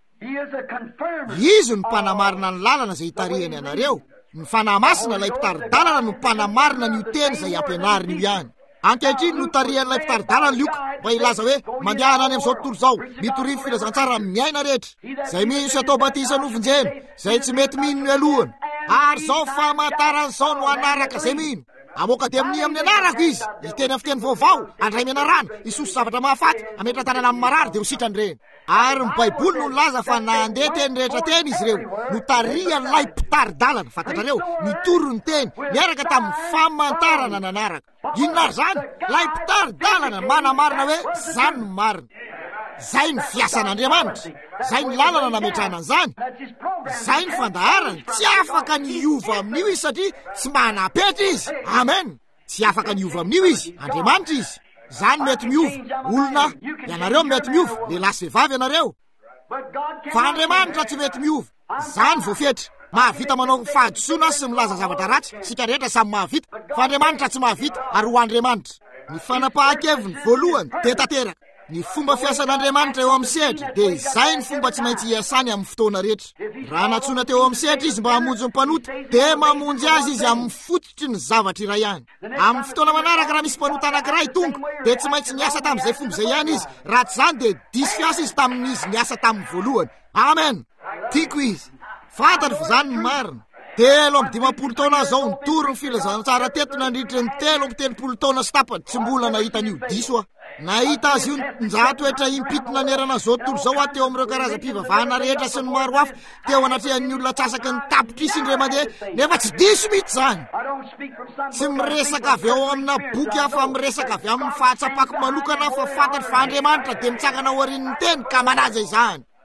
Izy no mpanamarina ny lalana izay hitarihany anareo. Ny fanahy masina ilay mpitaridalana no mpanamarina ny teny izay ampianariny io ihany. Ankehitriny no tarihan'ilay mpitaridalana Lioka mba ilaza hoe mandehana any amin'izao tontolo izao, mitorivo filazantsara amin'ny aina rehetra. Zay misy atao batisa novonjena, zay tsy mety mino ny alohany. Ary zao famantaran'izao no anaraka zay mino. Amoaka dia amin'ny amin'ny anarako izy, iteny amin'ny fiteny vaovao, andray menarana, isoso zavatra mahafaty, ametra tanana amin'ny marary dia ho sitrany reny. Ary ny Baiboly no laza fa nandeha teny rehetra teny izy ireo, no tarihan'ilay mpitaridalana, fantatrareo, nitoro ny teny, miaraka tamin'ny famantarana nanaraka. Inona ary zany? Lay mpitaridalana manamarina hoe zany no marina. Zay ny fiasan'Andriamanitra. Zay ny lalana nametrahana an'izany. Zay ny fandaharany. Tsy afaka niova amin'io izy satria tsy manapetra izy. Amen. Tsy afaka niova amin'io izy. Andriamanitra izy. Zany mety miova. Olona, ianareo mety miova. Lehilahy sy vehivavy ianareo. Fa Andriamanitra tsy mety miova. Zany voafetra. Mahavita manao fahadisoana sy milaza zavatra ratsy. Sika rehetra samy mahavita. Fa Andriamanitra tsy mahavita ary ho Andriamanitra. Ny fanapahan-keviny voalohany dia tanteraka. Ny fomba fiasan'Andriamanitra eo amin'ny sehatra dia izay ny fomba tsy maintsy hiasany amin'ny fotoana rehetra. Raha natsoina teo amin'ny sehatra izy mba hamonjy ny mpanota dia mamonjy azy izy amin'ny fototry ny zavatra iray ihany. Amin'ny fotoana manaraka raha misy mpanota anankiray tonga dia tsy maintsy niasa tamin'izay fomba izay ihany izy. Raha tsy zany dia diso fiasa izy tamin'izy niasa tamin'ny voalohany. Amen. Tiako izy. Fantatra fa zany ny marina. Telo amby dimampolo taona zao nitory ny filazantsara teto nandritra ny telo amby telopolo taona sy tapany tsy mbola nahita an'io diso aho. Nahita azy io njato etra impitina nerana zao tontolo zao aho teo amin'ireo karazam-pivavahana rehetra sy ny maro hafa teo anatrehan'ny olona tsasaky ny tapitra indray mandeha nefa tsy diso mihitsy zany. Tsy miresaka avy eo amina boky afa miresaka avy amin'ny fahatsapako manokana fa fantatra fa Andriamanitra dia mitsangana ao aorian'ny teny ka manaja izany.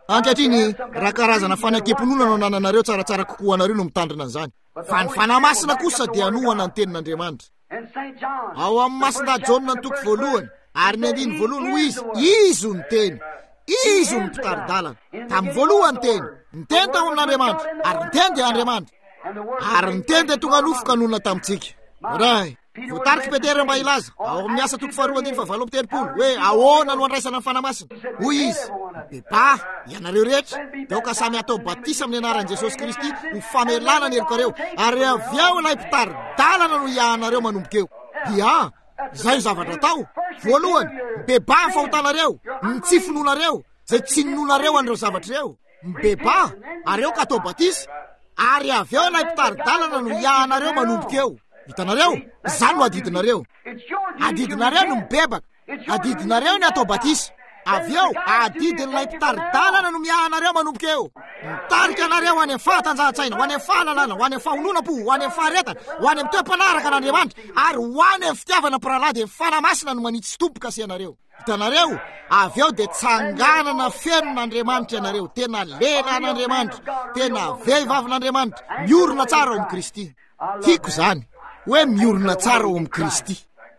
ankehitriny raha karazana fanakemponona no nananareo tsaratsara kokoa anareo no mitandrina an'izany fa ny fanamasina kosa dia anohana ny tenin'Andriamanitra ao amin'ny masina Jaona ny toko voalohany ary ny andiny voalohany ho izy izy ny teny izy ny mpitaridalana tamin'ny voalohany teny ny teny tao amin'Andriamanitra ary ny teny dia Andriamanitra ary ny teny dia tonga nofika nonona tamintsika ray voatariky Petera mba ilaza ao amin'ny asa toko faharoa andiny fa valo amby telopolo hoe ahoana no andraisana ny fanamasina hoy izy beba ianareo rehetra dia ka samy atao batisa amin'ny anaran'i Jesosy Kristy ho famelana ny helokareo ary avy ao ilay mpitaridalana no iahanareo manomboka eo ia izay zavatra tao voalohany beba ny fahotanareo ny tsy finoanareo zay tsy ninonareo an'ireo zavatra reo beba ary eo ka atao batisa ary avy ao ilay mpitaridalana no iahanareo manomboka eo hitanareo izany no adidinareo adidinareo no mibebaka adidinareo ny atao batisa avy eo adidin'ilay mpitaridalana no miahanareo manomboka eo mitarika anareo ho any amin'ny fahatanjahan-tsaina ho any amin'ny fahalalana ho any amin'ny fahonona-po ho any amin'ny faharetana ho any amin'ny toe-panaraka an'Andriamanitra ary ho any amin'ny fitiavana piralady amin'ny fanamasina no manitsy tompoka sy anareo hitanareo avy eo dia tsanganana fenon'Andriamanitra ianareo tena lelan'Andriamanitra tena vehivavin'Andriamanitra miorona tsara ao amin'ny Kristy tiako izany hoe miorona tsara ao amin'ny Kristy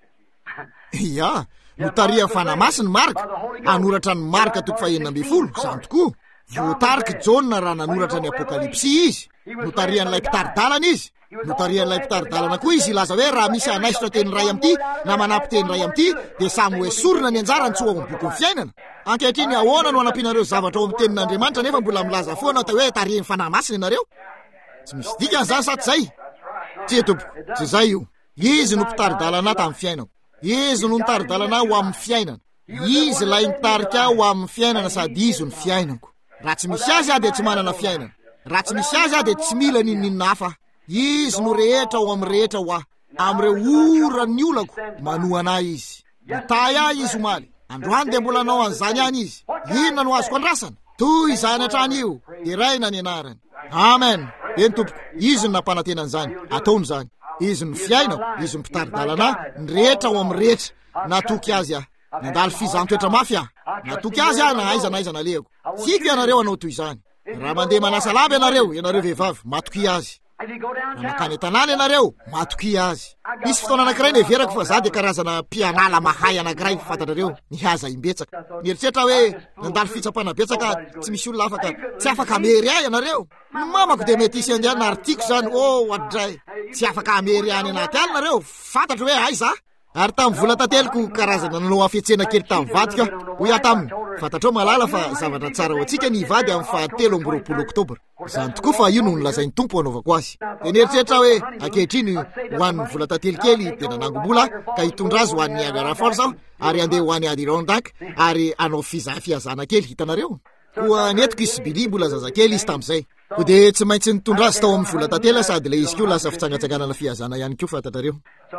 ia notaria fanamasiny marika anoratra ny marika toko fahenina amby folo izany tokoa voatariky Jaona raha nanoratra ny apokalipsy izy notarian'ilay mpitaridalana izy notarian'ilay mpitaridalana koa izy ilaza hoe raha misy anaisitra teny ray amty na manampy teny ray amty dia samy hoesorina ny anjara ny tsoa ao amin'ny boky ny fiainana ankehitriny ahoana no anampianareo zavatra ao amin'ny tenin'Andriamanitra nefa mbola milaza foana atao hoe tarian'ny fanamasina ianareo tsy misy dikany zany sa tsy zay tsy tompoko tsy zay io izy no mpitaridalana tamin'ny fiainako izy no nitaridalana ho amin'ny fiainana izy lay nitarika ho amin'ny fiainana sady izy ny fiainako raha tsy misy azy aho dia tsy manana fiainana raha tsy misy azy aho dia tsy mila nininina hafa izy no rehetra ho amin'ny rehetra ho aho amin'ireo ora ny olako manoa anahy izy mitay ahy izy omaly androany dia mbola anao an'izany any izy inona no azoko andrasana toy izany hatrany io iraina ny anarany amen eny tompoko izy no nampanantenan'izany ataony izany izy ny fiainako izy ny mpitaridalana ny rehetra ho amin'ny rehetra natoky azy aho nandalo fizantoetra mafy aho natoky azy aho na aiza na aiza nalehako tiako ianareo anao toy izany raha mandeha manasa lava ianareo ianareo vehivavy matoky azy raha makany an-tanàna ianareo matoky azy misy fotoana anankiray ny everako fa za dia karazana mpianala mahay anankiray fantatrareo nihaza imbetsaka mieritreritra hoe nandalo fitsapana betsaka tsy misy olona afaka tsy afaka amery ahy ianareo ny mamako dia mety isy andiany na artiko zany o adray tsy afaka amery any anaty any nareo fantatra hoe ay za ary tamin'ny vola tateliko karazana nanao afetsena kely tamin'ny vadika hoy aho taminy fantatrao malala fa zavatra tsara ho antsika ny hivady amin'ny fahatelo amby roapolo oktobra izany tokoa fa io no nolazain'ny tompo anaovako azy dia nieritreritra hoe ankehitriny ho an'ny vola tantely kely dia nanangom-bola ka hitondra azy ho an'ny Niagara Falls aho ary andeha ho an'ny Adirondack ary anao fizafiazana kely hitanareo koa netiko izy Bili mbola zazakely izy tamin'izay ko dia tsy maintsy nitondra azy tao amin'ny vola tantely sady le izy koa lasa fitsangatsanganana fiazana ihany koa fantatrareo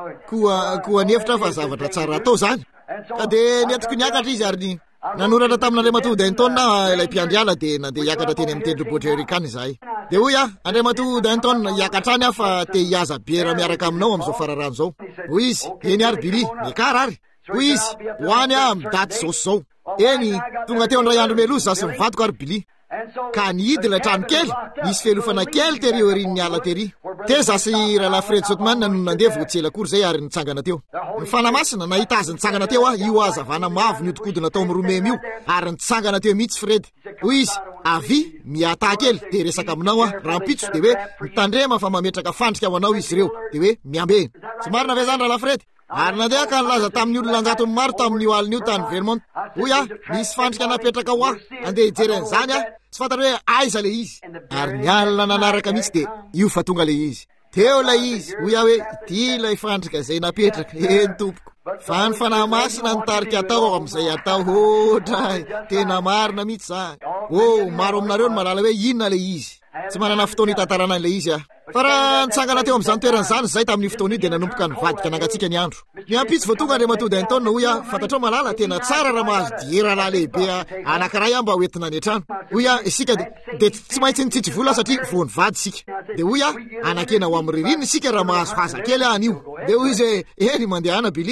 koa koa nefitra fa zavatra tsara atao zany ka dia netiko niakatra izy ary nanoratra tamin'Andriamatao Denton na ilay mpiandriala dia nandeha hiakatra teny amin'ny tendrombohitra erikany izahay dia hoy ah Andriamatao Denton hiakatra any aho fa te hiaza biera miaraka aminao amin'izao fararano zao hoy izy eny ary Bili mikara ary hoy izy ho any ah amin'ny daty zao sy zao eny tonga teo andray andro melozy za sy mivadiko ary Bili ka nihidy ilay trano kely nisy felofana kely tery eo ery ny ala tery te za sy rahalahy Fred Sotman no nandeha voatsela akory zay ary nitsangana teo ny fanamasina nahita azy nitsangana teo ah io azavana mavo niodikodina tao amin'ny Romemy io ary nitsangana teo mihitsy Fred hoy izy avy miata kely dia resaka aminao ah rahampitso dia hoe mitandrema fa mametraka fandrika ho anao izy ireo dia hoe miambeny tsy marina ve zany rahalahy Fred ary nandeha ka nilaza tamin'ny olona anjatony maro tamin'io alin'io tany Vermont hoy ah misy fandrika napetraka ho ah andeha hijery an'izany ah tsy fantatra hoe aiza le izy ary ny alina nanaraka mihitsy dia io fa tonga le izy teo lay izy hoy ah hoe ity lay fandrika izay napetraka eny tompoko fa ny fanamasina nitarika atao amin'izay atao ohatra tena marina mihitsy za o maro aminareo no malala hoe inona le izy tsy manana fotoana hitantarana an'le izy ah fa raha nitsangana teo amin'izany toeran'izany zay tamin'ny fotoana io dia nanomboka nivadika nangatsika ny andro ny ampitsy voatonga Andriamatao Denton hoy ah fantatrao malala tena tsara raha mahazo diera lahy lehibe anankiray ah mba hoentina ny an-trano hoy ah isika dia tsy maintsy nitsitsy vola satria vao nivady isika dia hoy ah anakena ho amin'ny ririny isika raha mahazo haza kely ah an'io dia hoy izy eny mandehana Bili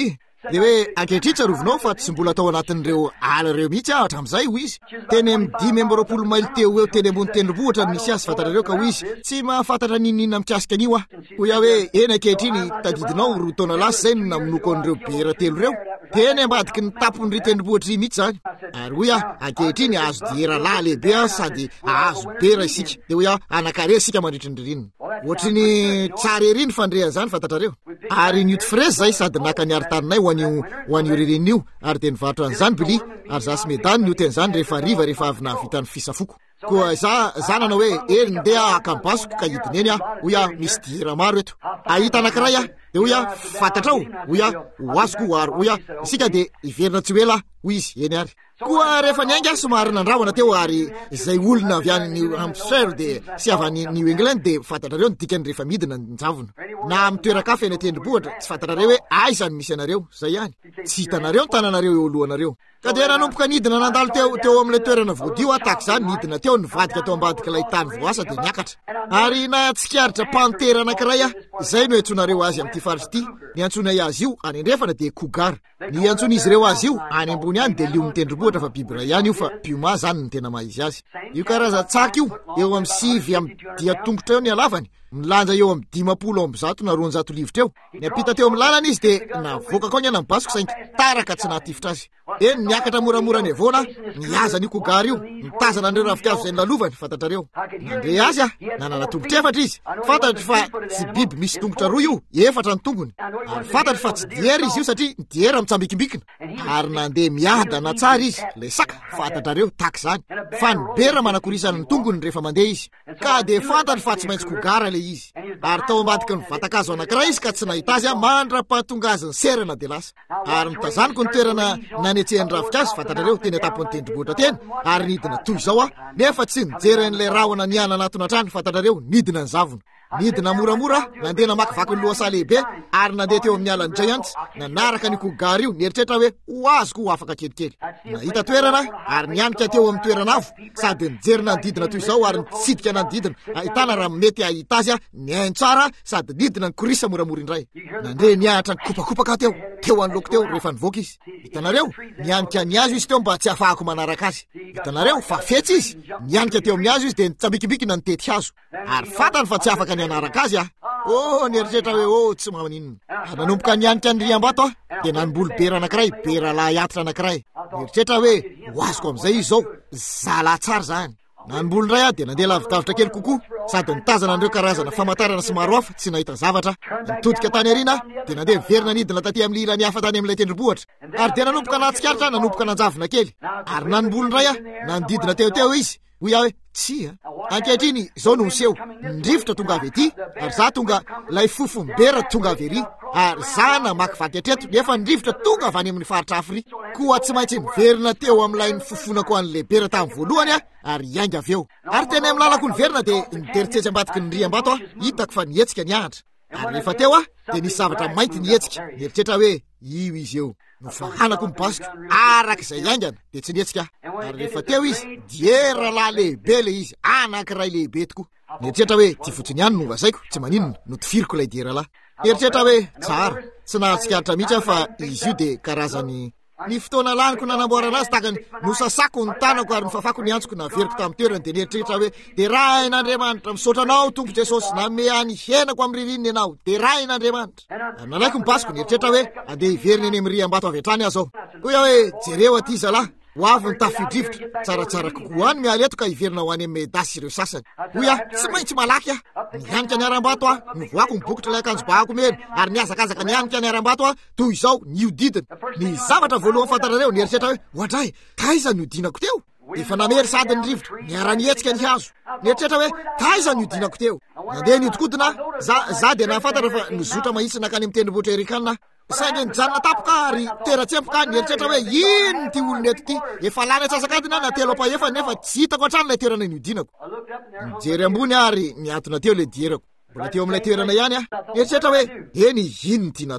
de hoe ankehitriny tsarovinao fa tsy mbola atao anatin'ireo ala reo mihitsy hatramin'izay ho izy teny amin'ny dimy amby roapolo maily teo eo teny ambony tendrombohitra misy azy fantatrareo ka ho izy tsy mahafantatra ninina mikasika an'io ah ho ia hoe eny ankehitriny tadidinao roa taona lasa zay no namonoko an'ireo bera telo reo teny ambadiky ny tampony ry tendrombohitra ry mihitsy zany ary hoe ah ankehitriny azo diera lahy lehibe ah sady azo bera isika de hoe ah anakare isika mandritra ny ririnina ohatry ny tsara ery ny fandreha zany fantatrareo ary nioty frezy zay sady naka ny aritaninay ho an'io ho an'io ririnina io ary de nivarotra an'izany bili ary za sy medany nioten'izany rehefa riva rehefa avy navita ny fisafoko koa za zanana hoe eny ndeha akambasoko ka hidiny eny ah hoy ah misy diera maro eto ahita anankiray ah de hoy ah fantatrao hoy ah ho azoko ho aro hoy ah isika de iverina tsy hoela hoy izy eny ary koa rehefa niainga somary nandrahona teo ary izay olona avy any New Hampshire de sy avy any New England de fantatrareo ny dikany rehefa midina njavona na amin'ny toeran-kafa eny an-tendrombohitra tsy fantatrareo hoe aiza ny misy anareo zay ihany tsy hitanareo ny tananareo eo alohanareo ka de nanomboka nidina nandalo teo teo amin'ilay toerana voadio ataka zany nidina teo nivadika teo ambadika ilay tany voasa de niakatra ary na tsikaritra pantera anankiray ah izay no antsonareo azy amin'ity faritra ity ny antsonay azy io any andrefana de cougar ny antson'izy ireo azy io any ambony any de lion'ny tendrombohitra fa biby ray ihany io fa pioma zany ny tena maha izy azy io karaza-tsaka io eo amin'ny sivy amin'ny dia tongotra eo ny alavany milanja eo amin'ny dimapolo amby zato na roanjato livitra eo ny apita teo amin'ny lalana izy de navoaka kao ny any ambasiko saingy taraka tsy nahatifitra azy eny niakatra moramora ny avona niaza ny cougar io mitazana an'ireo ravikazo zay nylalovany fantatrareo nandre azy ah nanana tongotra efatra izy fantatry fa tsy biby misy tongotra roa io efatra ny tongony ary fantatry fa tsy diera izy io satria diera mitsambikimbikina ary nandeha miadana tsara izy le saka fantatrareo taky zany fa ny bera manakorisana ny tongony rehefa mandeha izy ka de fantatry fa tsy maintsy cougar le izy ary tao ambadika ny vatakazo anankiray izy ka tsy nahita azy ah mandra-pahatonga azy ny serana de lasa ary mitazaniko ny toerana nanetsehany ravikazo fantatrareo teny atapony tendrombohitra teny ary nidina toy zao ah nefa tsy nijery an'ilay rahona niana anatony atrany fantatrareo nidina ny zavona nidina moramora nandeha namakivaky ny loasa lehibe ary nandeha teo amin'ny alan'ny Giants nanaraka ny cougar io nieritreritra hoe ho azoko ho afaka kelikely nahita toerana ary nianika teo amin'ny toerana avo sady nijery nanodidina toy izao ary nitsidika nanodidina ahitana raha mety ahita azy a niainy tsara sady nidina ny korisa moramora indray nandre niahatra ny kopakopaka teo teo an'loko teo rehefa nivoaka izy hitanareo nianika ny azo izy teo mba tsy afahako manaraka azy hitanareo fa fetsy izy nianika teo amin'ny azo izy de nitsambikibikina nitety hazo ary fantany fa tsy afaka ny anaraka azy ah oh nieritreritra hoe oh tsy maninona nanomboka nianika ny riam-bato ah de nanomboly bera anankiray bera lahy atitra anankiray nieritreritra hoe ho azoko amin'izay izy zao zala tsara zany nanomboly ray ah de nandeha lavidavitra kely kokoa sady nitazana an'ireo karazana famantarana sy maro hafa tsy nahita zavatra nitodika tany arina de nandeha verina nidina taty amin'ny ilany hafa tany amin'ilay tendrombohitra ary de nanomboka nahatsikaritra nanomboka nanjavona kely ary nanomboly ray ah nanodidina teo teo izy hoy ah hoe tsy a ankehitriny zao no miseho ndrivotra tonga avy ety ary za tonga lay fofombera tonga avy ery ary za namakivaky atreto nefa ndrivotra tonga avy any amin'ny faritra afry koa tsy maintsy niverina teo amin'ilay ny fofonako an'le bera tamin'ny voalohany a ary iainga avy eo ary teny amin'ny lalako ny verina de niteritsetsy ambadiky ny riam-bato a hitako fa nietsika niahatra ary rehefa teo a de nisy zavatra mainty nietsika nieritreritra hoe io izy eo no fahanako mibasiko arak'izay iaingana de tsy nietsika ary rehefa teo izy diera lahy lehibe le izy anankiray lehibe tokoa nieritreritra hoe ty fotsiny ihany no vasaiko tsy maninona no tifiriko lay diera lahy nieritreritra hoe tsara tsy nahatsikaritra mihitsy fa izy io de karazany ny fotoana laniko nanamboarana azy takany nosasako ny tanako ary nifafako ny antsoko naveriko tamin'ny toerany de nieritreritra hoe de raha in'Andriamanitra misaotra anao tompo Jesosy name any henako amin'ny ririnina ianao de raha in'Andriamanitra ary nalaiko mibasiko nieritreritra hoe andeha hiverina eny amin'ny riam-bato avy hatrany azo koa hoe jereo aty zalahy ho avy ny tafidrivotra tsaratsara kokoa any mialy eto ka hiverina ho any amin'ny medasy ireo sasany hoy ah tsy maintsy malaky ah nianika ny aram-bato ah nivoako mibokotra ilay akanjo bahako meny ary niazakazaka nianika ny aram-bato ah toy izao niodidina ny zavatra voalohany fantarareo nieritreritra hoe hoandray taiza niodinako teo efa namery sady ny rivotra niara-nietsika ny hazo nieritreritra hoe taiza niodinako teo nandeha niodikodina za za de nahafantatra fa nizotra mahitsy nakany amin'ny tendrombohitra erikanina saingy nijanona tapoka ary tera-tsempoka nieritreritra hoe ino ty olona eto ty efa lany atsasakadina na telo apahefa nefa tsy hitako hatrany lay toerana niodinako nijery ambony ary miatona teo le dierako mbola teo amin'ilay toerana ihany ah nieritreritra hoe eny ino ny tiana ataoko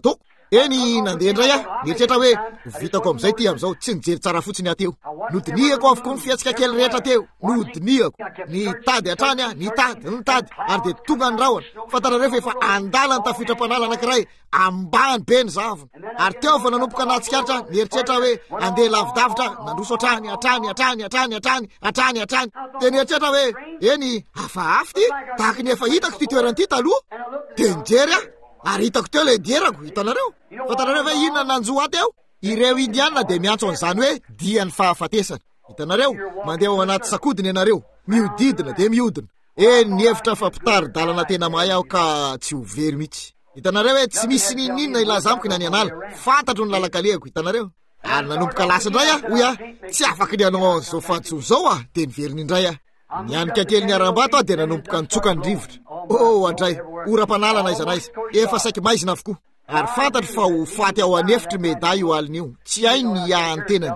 eny nandeha indray a nieritrehitra hoe vitako am'izay ty am'izao tsy nijery tsara fotsiny ateo nodinihako avoko ny fiatsika kely rehetra teo nodinihako nitady hatrany a nitady nitady ary de tonga ny rahona fantarareo fa efa andala ny tafitra-panala anankiray ambany be ny zavona ary teo fa nanomboka anatsikaritra nieritrehitra hoe andeha lavidavitra nandroso atrany atrany atrany atrany atrany atrany atrany de nieritrehitra hoe eny hafahafa ty tahaky ny efa hitako ty toeranyty taloha de nijery a ary hitako teo le dierako hitanareo fantarareo hoe inona nanjo aty eo ireo indiana de miantso an'izany hoe dia ny fahafatesana hitanareo mandeha ao anaty sakodiny ianareo miodidina de miodina eny nievitra fa mpitary-dalana tena mahay aho ka tsy ho very mihitsy hitanareo hoe tsy misy ninninona ilazamiko ny any anala fantatro ny lalakalehako hitanareo ary nanomboka lasa indray a hoy a tsy afaky ny anao zao fadso zao a de niveriny indray a nianika kely ny aram-bato a de nanomboka nitsoka ny rivotra oh andray ora-panala na iza na iza efa saiky maizina avokoa ary fantatro fa ho faty ao anefitry meday io alin'io tsy hay ny ahantenany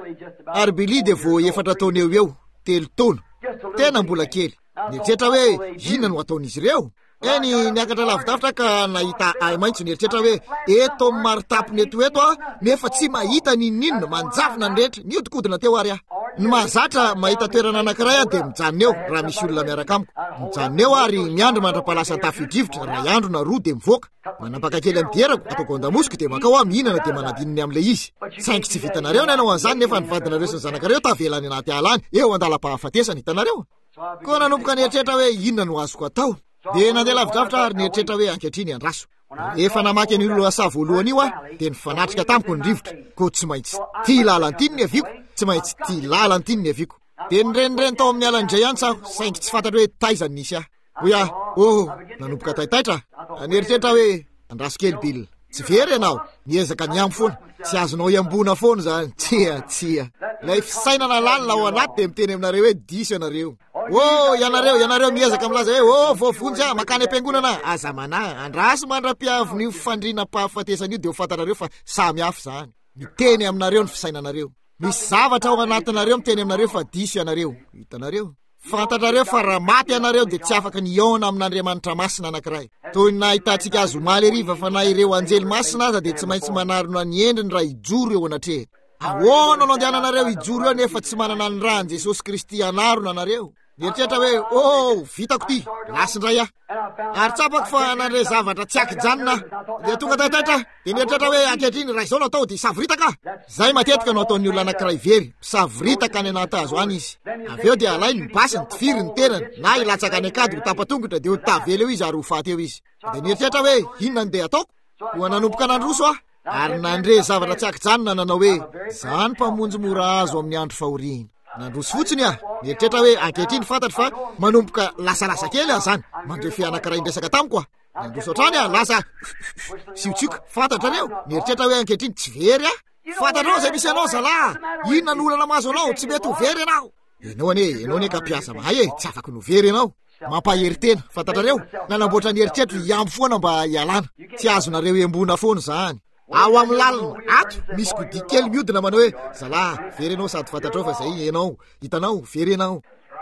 ary Billy de vo efatra taona eo eo telo taona tena mbola kely nieritrehitra hoe inona no ataon'izy ireo eny niakatra lavidavitra ka nahita ay maintso nieritrehitra hoe eto amin'ny maritapony eto eto a nefa tsy mahita ninninona manjavona ny rehetra niodikodina teo ary ah ny mahazatra mahita toerana anankiray a de mijanona eo raha misy olona miaraka amiko mijanona eo ary miandro mandra-palasa ny tafidrivotra ray andro na roa de mivoaka manapaka kely amin'ny dierako ataoko andamosiko de makao a mihinana de manadininy amin'le izy saingy tsy vitanareo nanao an'izany nefa ny vadinareo sy ny zanakareo tavelany anaty alany eo andala-pahafatesana hitanareo koa nanomboka nieritrehitra hoe inona no azoko atao de nandeha lavidravitra ary nieritrehitra hoe ankehitriny andraso efa namaky ny olo asa voalohany io a de nifanatrika tamiko ny rivotra ko tsy maintsy ty lalantiny ny aviko tsy maintsy ty lalantiny ny aviko de nyrenireny tao amin'ny alan'indray ihany tsaho saingy tsy fantatra hoe taizany nisy ah hoy ah oh nanomboka taitaitra nieritrehitra hoe andraso kely Bill tsy very ianao niezaka niamby foana tsy azonao iambona foana zany tsia tsia lay fisainana lalina ao anaty de miteny aminareo hoe diso ianareo oh ianareo ianareo miezaka milaza hoe oh voavonjy a makany am-piangonana aza mana andraso mandra-piavo ny fandriana-pahafatesana io de ho fantanareo fa samy hafa zany miteny aminareo ny fisainanareo misy zavatra ao anatinareo miteny aminareo fa diso ianareo hitanareo fantatrareo fa raha maty ianareo de tsy afaka niona amin'Andriamanitra masina anankiray toy ny nahitantsika azo maly ariva fa na ireo anjely masina aza de tsy maintsy manarona ny endriny raha ijoro eo anatreha ahoana no andehananareo ijoro eo nefa tsy manana ny rany Jesosy Kristy anarona anareo nieritrehitra hoe oh vitako ty lasindray ah ary tsapako fa nandre zavatra tsy akijanona de tonga taitaitra de nieritrehitra hoe ankehitriny raha izao no atao de savoritaka zay matetika no ataon'ny olona anankiray very savoritaka any anaty azo any izy avy eo de alainy ny basiny tifiry ny tenany na ilatsaka any akady ho tapatongotra de ho tavela eo izy ary ho faty eo izy de nieritrehitra hoe inona ny de ataoko ho nanomboka nandroso ah ary nandre zavatra tsy akijanona nanao hoe zany mpamonjy mora azo amin'ny andro fahoriana nandroso fotsiny ah nieritrehitra hoe ankehitriny fantatro fa manomboka lasalasa kely ah zany mandrefy anankiray indresaka tamiko ah nandroso hatrany ah lasa siotsika fantatra reo nieritrehitra hoe ankehitriny tsy very ah fantatrao zay misy anao zalahy inona ny olana mazo anao tsy mety ho very ianao enao ane enao ane ka mpiasa mahay e tsy afaka no very ianao mampahery tena fantatrareo nanamboatra ny eritreritro iamby foana mba ialana tsy azonareo embona foana zany ao amin'ny lalina ato misy godi kely miodina manao hoe zalahy very ianao sady fantatrao fa zay ianao hitanao very ianao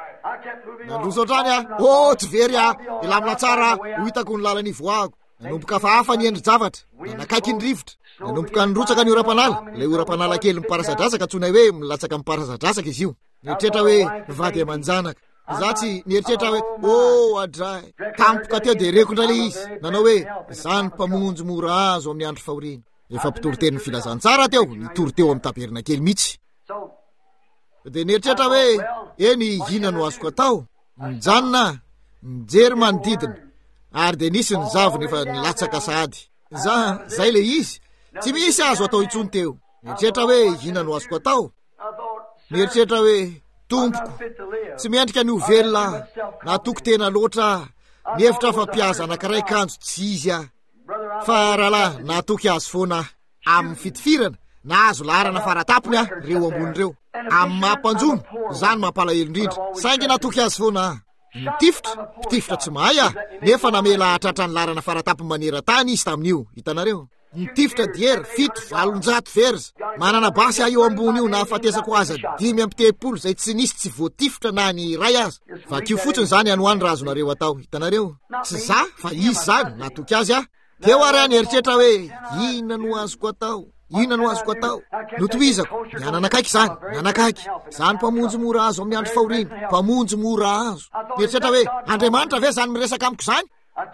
nandroso hatrany ah oh tsy very ah ilamina tsara ho hitako ny lalany voako nanomboka fa hafa ny endry zavatra nanakaiky ny rivotra nanomboka nyrotsaka ny ora-panala lay ora-panala kely miparasadrasaka tsonay hoe milatsaka miparasadrasaka izy io nieritrehitra hoe vady amanjanaka za tsy nieritrehitra hoe oh adray tampoka teo de rekondra le izy nanao hoe zany mpamonjy mora azo amin'ny andro fahoriana efa mpitory-teniny filazantsara teo nitory teo amin'ny taberina kely mihitsy de nieritrehitra hoe eny hina no azoko atao mijanona mijery manodidina ary de nisy ny zavony efa nilatsaka sady za zay le izy tsy misy azo atao itsony teo nieritrehitra hoe hina no azoko atao nieritrehitra hoe tompoko tsy miendrika ny ho velona na toko tena loatra mihevitra fa mpiaza anankiray kanjo tsy izy ah fa rahalahy natoky azo foana amin'ny fitifirana na azo laharana faratapony ah reo ambony reo amin'ny mampanjono zany mampalahelo indrindra saingy natoky azo foana ah mitifitra mitifitra tsy mahay ah nefa namela atratra ny laharana faratapony manera-tany izy tamin'io hitanareo mitifitra diery fito valonjato verza manana basy ah eo ambony io na afatesako aza dimy amby telopolo zay tsy nisy tsy voatifitra na ny ray aza vakio fotsiny zany anoany raha azonareo atao hitanareo tsy za fa izy zany natoky azy ah teo ary any eritrehitra hoe inona no azoko atao, inona no azoko atao. Notoizako ny ananakaiky zany, ny anakaiky zany mpamonjy mora azo amin'ny andro fahoriana, mpamonjy mora azo. Eritrehitra hoe Andriamanitra ve zany miresaka amiko zany?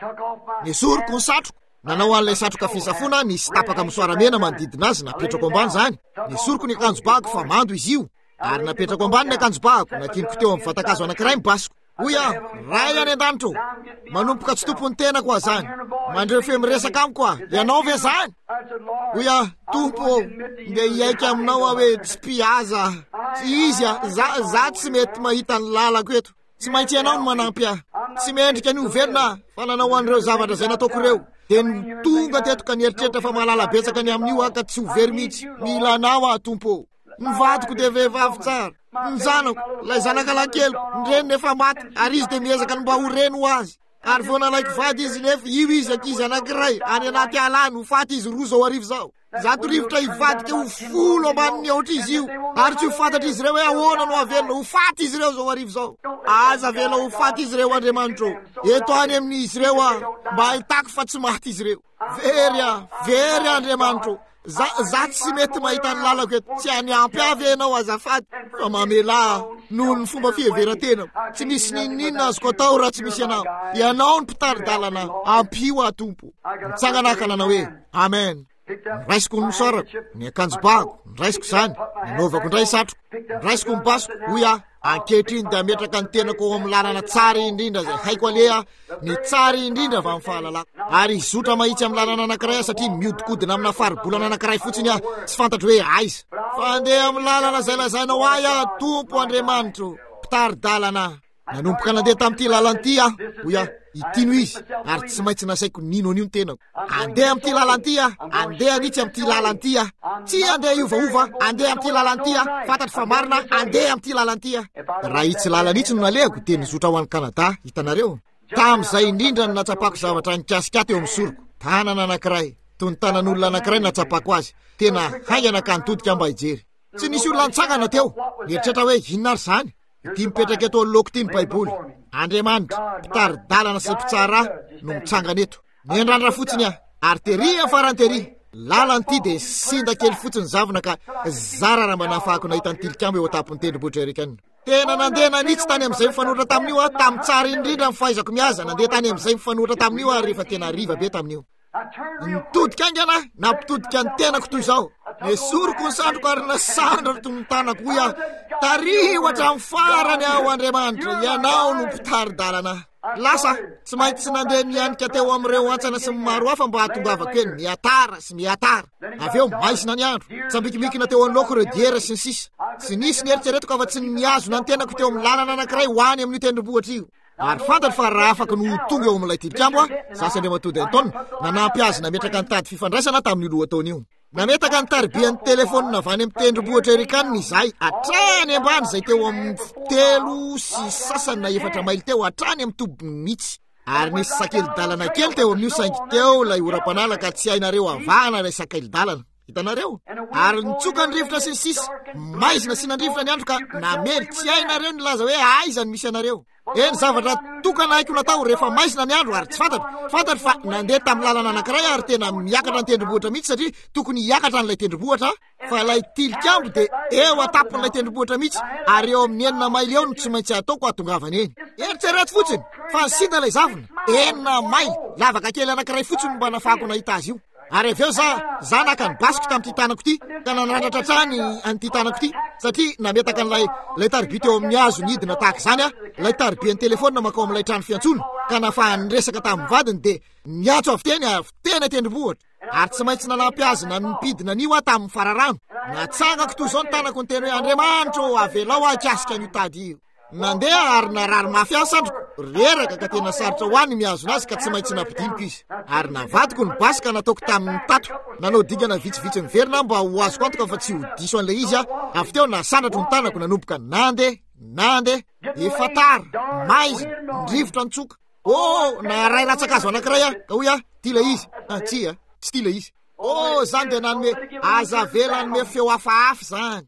Nisoroko ny satroko, nanao an'ilay satroka fisafona, nisy tapaka misoaramena manodidina azy, napetrako ambany zany. Nisoroko ny akanjo bako fa mando izy io, ary napetrako ambany ny akanjo bako, nakiniko teo amin'ny vatakazo anankiray mibasiko. Oya, ray any an-danitro, manompoka tsy tompony tena koa zany. Mandreo fe miresaka amiko koa, ianao ve zany? Oya, tompo, nde iaiky aminao hoe tsy mpihaza. Tsy izy a, za, za tsy mety mahita ny lalako eto. Tsy maintsy ianao no manampy ahy. Tsy mendrika ny ovelona fa nanao an'ireo zavatra zay nataoko ireo. De ny tonga teto ka nieritreritra fa mahalala betsaka ny amin'io aka tsy overy mihitsy. Mila anao ah tompo. Ny vadiko de vehivavy tsara. Ny zanako, lay zanakalakeloko, ny reny nefa maty, ary izy de miezaka ny mba ho reny ho azy. Ary vao nalaiky vady izy nefa io izy ankizy anankiray, any anaty alany ho faty izy roa zao arivo zao. Zato rivotra hivadika ho folo ambanin'ny aotra izy io, ary tsy ho fantatra izy ireo hoe ahoana no avelona, ho faty izy ireo zao arivo zao. Aza vela ho faty izy ireo Andriamanitro. Eto any amin'ny izy ireo a, mba ahitako fa tsy maty izy ireo. Very a, very Andriamanitro. Za, za tsy mety mahita ny lalako eto, tsy haniampy avy ianao azafady, fa mamela noho ny fomba fiheveran-tena. Tsy misy ninninona azoko atao raha tsy misy ianao. Ianao ny mpitari-dalana, ampio a tompo. Mitsanganaka nanao hoe amen. Niraisiko ny sorako, ny akanjo bako, niraisiko zany, nanaovako ndray satroko, niraisiko ny basiko, oya, ankehitriny de ametraka ny tenako ao amin'ny lalana tsara indrindra zay haiko alea, ny tsara indrindra va mifahalalako. Ary izotra mahitsy amin'ny lalana anankiray satria miodikodina amina faribolana anankiray fotsiny a, tsy fantatro hoe aiza. Fa andeha amin'ny lalana zay lazainao ahy a, tompo Andriamanitro, mpitari-dalana. Nanomboka nandeha tamin'ity lalanty a, oya, itino izy, ary tsy maintsy nasaiko nino an'io ny tenako. Andeha amin'ity lalanty a, andeha anitsy amin'ity lalanty a, tsy andeha iovaova, andeha amin'ity lalanty a, fantatro fa marina, andeha amin'ity lalanty a. Raha itsy lalanitsy no nalehako, de nizotra ho an'ny Kanada, hitanareo. Tam'izay indrindra no natsapako zavatra nikasikata eo amin'ny soroko. Tanana anankiray, toy ny tanan'olona anankiray natsapako azy. Tena haingana ka nitodika mba hijery. Tsy nisy olona nitsangana teo, nieritrehitra hoe inona ary zany. Ity mipetraka eto anoloko ity ny Baiboly. Andriamanitra, mpitari-dalana sy mpitsara no mitsangana eto. Miandrandra fotsiny ah, ary tery afarany tery. Lalan'ity de sinda kely fotsiny zavona ka zara raha manafahako nahita ny tilikambo eo atapon'ny tendrombohitra erikany. Tena nandeha nanitsy tany amin'izay mifanohitra tamin'io ah, tamin'ny tsara indrindra mifahaizako mihaza, nandeha tany amin'izay mifanohitra tamin'io ah, rehefa tena riva be tamin'io. Nitodika aingana, nampitodika ny tenako toy izao. Nesoroko ny sandroko ary nasandra toy ny tanako hoy ah, tarihatra amin'ny farany aho Andriamanitra, ianao no mpitari-dalana. Lasa tsy maintsy tsy nandeha nianika teo amin'ireo antsana sy maro hafa mba hatongavako eny, miatara sy miatara. Aveo maizina ny andro, tsambikimikina teo anoloko ireo diera sy ny sisa. Tsy nisy nieritreretiko afa tsy niazona ny tenako teo amin'ny lalana anankiray ho any amin'ny tendrombohitra io. Ary fantatra fa raha afaka no tonga eo amin'ilay tilikambo ah, sasany matody antaona, nanampy azy nametraka ny tady fifandraisana tamin'ny lohataony io. Nametaka ny tarbian'ny telefônina avy any amin'ny tendrombohitra erikanina izahay, hatrany ambany zay teo amin'ny telo sy sasany na efatra maily teo, hatrany amin'ny tobony mihitsy. Ary nisy sakely-dalana kely teo amin'io saingy teo lay oram-panalaka tsy hainareo avana lay sakely-dalana. Hitanareo? Ary nitsoka ny rivotra sy ny sisa, maizina sy nandrivotra ny andro ka namely tsy hainareo nilaza hoe aiza ny misy anareo. Eny zavatra tokana haiko natao rehefa maizina ny andro ary tsy fantatro. Fantatro fa nandeha tamin'ny lalana anankiray ary tena miakatra ny tendrombohitra mihitsy satria tokony hiakatra n'ilay tendrombohitra, fa lay tilikambo de eo atapon'ilay tendrombohitra mihitsy ary eo amin'ny enina maily eo no tsy maintsy ataoko atongavana eny. Eritrereto fotsiny fa sinda lay zavona, enina maily, lavaka kely anankiray fotsiny mba nafahako nahita azy io. Ary aveo za, za naka ny basiko tamin'ity tanako ity, ka nanandratra trany an'ity tanako ity, satria nametaka n'ilay lay tarby teo amin'ny hazo nidina tahaka zany ah, lay tarby ny telefônina makao amin'ilay trano fiantsoana, ka nafahany resaka tamin'ny vadiny de niatso avy teny avy teny tendrombohitra. Ary tsy maintsy nanampy azy na nipidina an'io ah tamin'ny fararano. Natsangako toy izao ny tanako ny teny hoe Andriamanitro, avelao ah kasika an'io tady io. Nandeha ary narary mafy ahy sandroko, reraka ka tena sarotra ho any miazona azy ka tsy maintsy nampidiniko izy. Ary navadiko ny basy ka nataoko tamin'ny tato, nanao digana vitsivitsy miverina mba ho azoko antoka fa tsy ho diso an'ilay izy ah. Avy teo nasandratro ny tanako nanomboka nande, nande, efa tara, maizina, ndrivotra nitsoka. Oh, naray ratsakazo anankiray ah, ka hoy ah, ty la izy, ah tsy ah, tsy ty la izy. Oh, zany de nanome aza vela nanome feo hafahafa zany.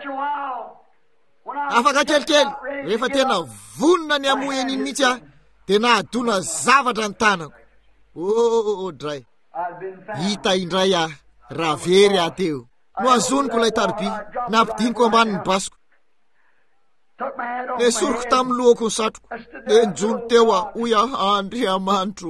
Afaka kelikely, rehefa tena vonona ny amoy an'iny mihitsy ah, de nahadona zavatra ny tanako. Oh, dray. hita indray a raha very aho teo no azoniko ilay tarby nampidiniko ambanin'ny basiko le soroko tamin'ny lohako ny satroko le nijono teo a hoy a Andriamanitro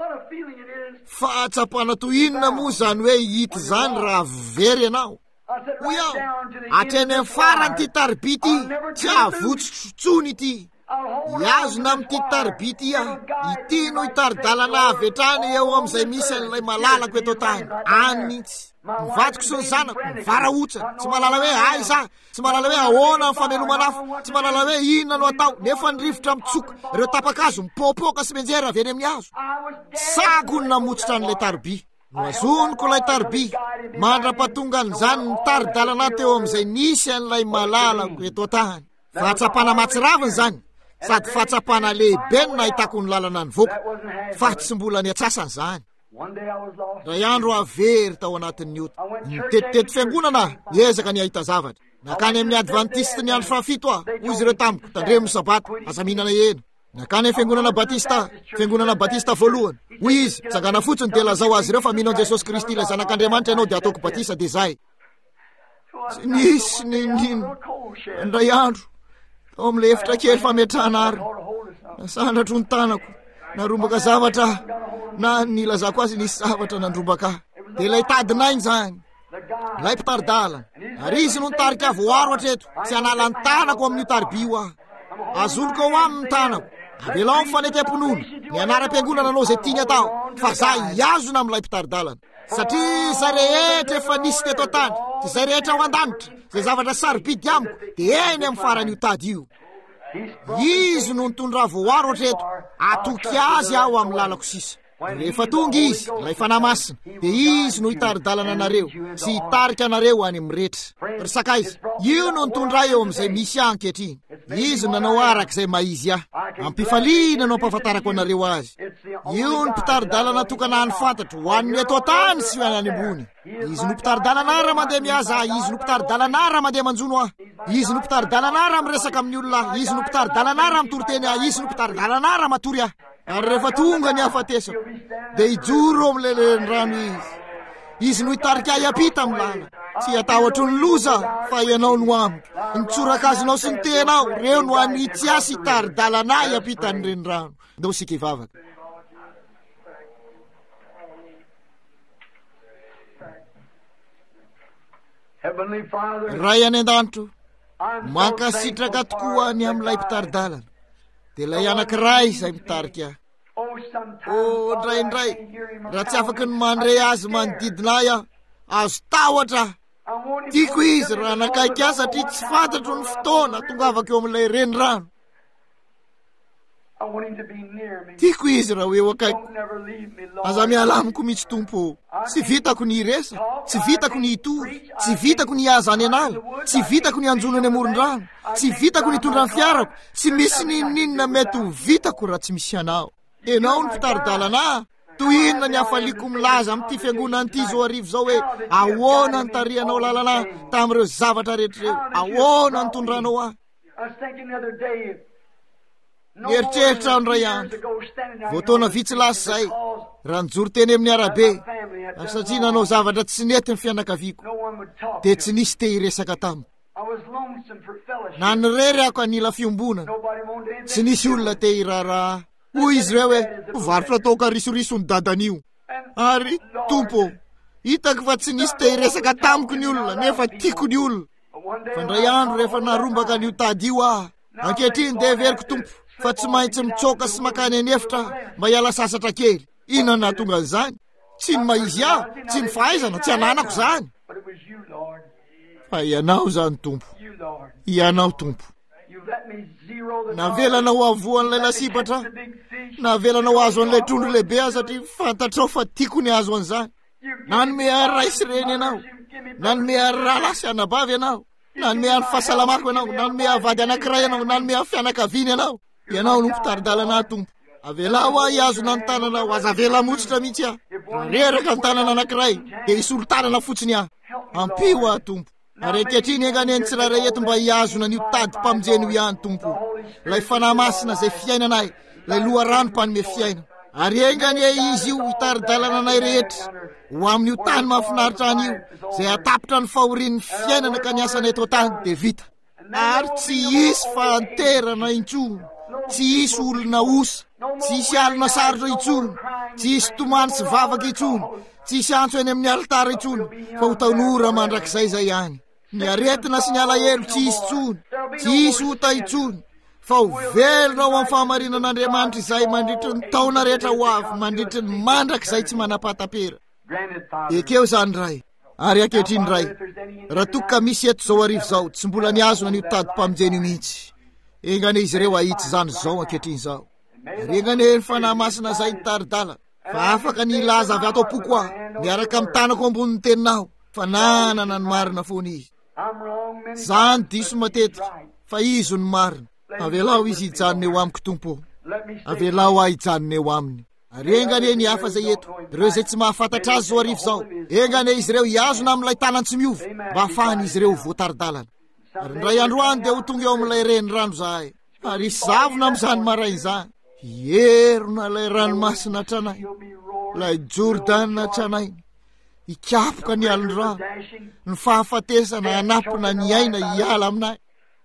fahatsapana to inona moa zany hoe hita zany raha very ianao hoy aho atreny amin'ny farany ty tarby ty tsy avotsotsotsony ity iazona amin'ity tarby ty a ity no itaridalana avy hatrany eo amin'izay misy an'ilay malalako eto tany anitsy mivadiko sy ny zanako mivaraotsa tsy malala hoe aiza tsy malala hoe ahoana ny famelomanafo tsy malala hoe inona no atao nefa ny rivotra mitsoka ireo tapakazo mipopoka sy menjera avy eny amin'ny hazo sago ny namotsitra an'ilay tarby no azoniko ilay tarby mandra-pahatongan'izany nitaridalana teo amin'izay nisy an'ilay malalako eto tany fahatsapana matsiraviny zany sady fahatsapana lehibe no nahitako ny lalana ny voaka fa tsy mbola ny atsasany zany ray andro avery tao anatin'ny ota nitetitety fiangonana niezaka ny ahita zavatra nakany amin'ny adventiste ny andro fahafito a hoy izy ireo tamiko tandremo sabata aza mihinana ena nakany amin'ny fiangonana batista fiangonana batista voalohany hoy izy tsangana fotsiny de lazao azy ireo fa mino an Jesosy Kristy ilay zanak'Andriamanitra ianao de ataoko batista de zay tsy nisy ninino ndray andro tao amin'le efitra kely fametrahana ary nasandratro ny tanako narombaka zavatra na nilazako azy nisy zavatra nandrombaka de ilay tadinainy zany ilay mpitaridalana ary izy no nitarika voaro hatreto tsy hanala ny tanako amin'io tarby io aho azonoko ao amin'ny tanako avelao mifanetem-ponono ny anara-piangonana anao zay tiany atao fa za iazona amin'ilay mpitaridalana satria zay rehetra efa nisy teto tany sy zay rehetra ao an-danitra zay zavatra sarobidy amiko de eny amin'ny faran'io tady io izy no nitondra voaro hatreto atoky azy aho amin'ny lalako sisa rehefa tonga izy ilay fanamasina de izy no hitaridalana anareo sy hitarika anareo any amin'ny rehetra ry sakaiza io no nitondra eo amin'izay misy ankehitriny izy nanao arak'izay maizy aho ampifaliana no ampahafantarako anareo azy io no mpitaridalana tokana ny fantatro ho an'ny eto tany sy ho any ambony izy no mpitaridalana raha mandeha mihaza ah izy no mpitaridalana raha mandeha manjono ah izy no mpitaridalana raha miresaka amin'ny olona izy no mpitaridalana raha mitoroteny ah izy no mpitaridalana raha matory ah ary rehefa tonga ny hafatesako de hijoro amin'ilay lelan'ny rano izy izy no hitarika hiampita amin'ny lala tsy atahotra ny loza fa ianao no amiko nitsoraka azonao sy ny tenao reo no any tsy asy hitaridalana hiampita ny reny rano ndao sika hivavaka ray any an-danitro mankasitraka tokoa ny amin'ilay mpitaridalana de ilay anankiray izay mitarika o ndraindray raha tsy afaky ny mandre azy manodidinay aho azo tahotra tiako izy raha nakaiky azy satria tsy fantatro ny fotoana tongavaka eo amin'ilay renirano tiako izy raha hoe eo akaiko aza mialamiko mihitsy tompo tsy vitako ny iresa tsy vitako ny hitory tsy vitako ny aza any anala tsy vitako ny anjono any amoron-drano tsy vitako ny hitondra ny fiarako tsy misy nininina mety ho vitako raha tsy misy anao enao ny mpitaridalana toy inona ny hafaliko milaza amin'ity fiangonana ity zao arivo zao hoe ahoana ny tarihanao lalana tamin'ireo zavatra rehetrareo ahoana ny tondranao ahy eritreritra andray andro voataona vitsy lasy zay raha nijoro teny amin'ny arabe ary satria nanao zavatra tsy nety ny fianakaviako de tsy nisy te hiresaka tamiko na nirery ako anila fiombonana tsy nisy olona te hiraraha hoy izy reo hoe varotra ataoka risoriso ny dadan'io ary tompo hitako fa tsy nisy te hiresaka tamiko ny olona nefa tiako ny olona fa ndray andro rehefa narombaka an'io tady io ah ankehitriny de veriko tompo fa tsy maintsy mitsoka sy makany any efitra mba hiala sasatra kely inona nahatonga an'izany tsy ny maizy aho tsy ny fahaizana tsy ananako zany fa ianao zany tompo ianao tompo navelana ho avoan'ilay lasipatra navelana ho azo an'ilay trondro lehibe aho satria fantatrao fa tiako ny azo an'izany nanome ary raisy reny ianao nanome ary raha lasy anabavy ianao nanome ary fahasalamako ianao nanome avady anankiray ianao nanome ary fianakaviany ianao ianao no mpitaridalana tompo avelao ah iazona ny tananao aza avela motsitra mihitsy ah reraka ny tanana anankiray de isolo tanana fotsiny ah ampio ah tompo ary ankehitriny enganeny tsirairay eto mba hiazona an'io tady mpamonjeny ho ihany tompo lay fanahy masina zay fiainanay lay loha rano mpanome fiaina Ary engany izy io itary-dalana anay rehetra ho amin'io tany mahafinaritra any io zay atapitra ny fahorian'ny fiainana ka ny asanay eto tany dia vita. Ary tsy hisy fanterana intsony, tsy hisy olona osa, tsy hisy alina sarotra intsony, tsy hisy tomany sy vavaka intsony, tsy hisy antso eny amin'ny alitara intsony, fa ho tanora mandrakizay zay ihany. Ny aretina sy ny alahelo tsy hisy intsony, tsy hisy ota intsony, fa ho velona ao amin'ny fahamarinan'Andriamanitra izay mandritry ny taona rehetra ho avy, mandritry ny mandrakizay tsy manapatapera. Ekeo zany ray, ary ankehitriny ray, raha toka ka misy eto zao arivo zao tsy mbola niazona ny tady-pamijeny mihitsy, engane izy ireo ahitsy zany zao ankehitriny zao. Ary engane ny fanahy masina zay nitary-dala, fa afaka ny ilaza avy ato am-poko aho, miaraka amin'ny tanako ambonin'ny teninao, fa nanana ny marina foana izy. Zany diso matetika, fa izo ny marina. Avelao izy hijanona eo amiko Tompo, avelao aho hijanona eo aminy. Ary engane ny hafa zay eto, ireo zay tsy mahafantatra azy zao arivo zao, engane izy ireo hiazona amin'ilay tanany tsy miova, mba hafahany izy ireo voatary-dalana. Ary ndray andro any dia ho tonga eo amin'ilay reny rano zahay, ary isavona amin'izany marainy izany. Hierona ilay ranomasina tranay, ilay Jordana tranay, hikapoka ny alon-drano, ny fahafatesana hanapina ny aina hiala aminay.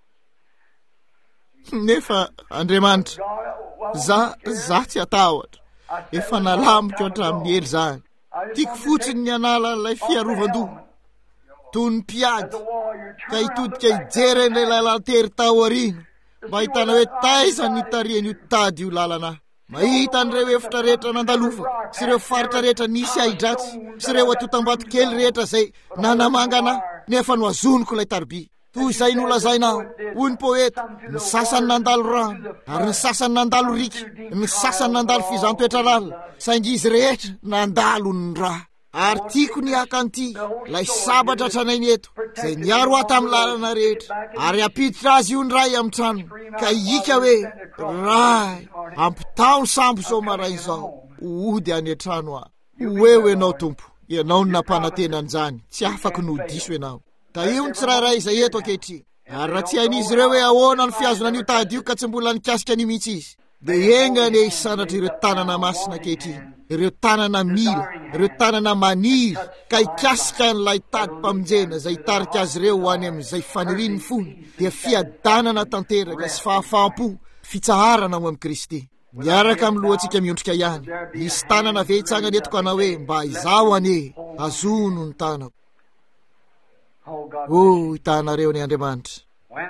Nefa Andriamanitra, za za tsy atahotra, efa nalamiko hatramin'ny ely zany. Tiako fotsiny ny anala ilay fiarovan-doha toy ny mpiady, ka hitodika hijery ilay lalan-tery tao arina, mba hitana hoe taiza ny tariany io tady io lalana. Mahita an'ireo efitra rehetra nandalofako, sy ireo faritra rehetra nisy ahidratsy, sy ireo atotam-bato kely rehetra zay nanamangana, nefa no azoniko ilay tarby. Toy izay nolazainao, hoy ny poeta, ny sasany nandalo rano, ary ny sasany nandalo rika, ny sasany nandalo fizantoetra lalina, saingy izy rehetra nandalo ny raha. Ary tiako ny hakanty, lay sabatra tranainy eto, zay niaro ato amin'ny lalana rehetra, ary apiditra azy io ny ray amin'ny tranony, ka hika hoe, ray, ampitao ny sambo zao marainy zao, ody any an-trano aho. Oeo ianao Tompo, ianao ny nampanantenany zany, tsy afaka no diso ianao. Da io ny tsirairay izay eto ankehitriny. Ary raha tsy hain'izy ireo hoe ahoana ny fiazona an'io tady io ka tsy mbola nikasika any mihitsy izy, dia engany hisanatra ireo tanana masina ankehitriny, ireo tanana mila, ireo tanana maniry, ka hikasika an'ilay tady-pamonjena zay hitarika azy ireo ho any amin'izay fanirian'ny fony, dia fiadanana tanteraka sy fahafaham-po, fitsaharana ho amin'ny Kristy. Miaraka amin'ny lohantsika miondrika ihany, misy tanana ve hitsangany eto ka na hoe mba izaho ane, azono ny tanako. O hitanareo ny Andriamanitra,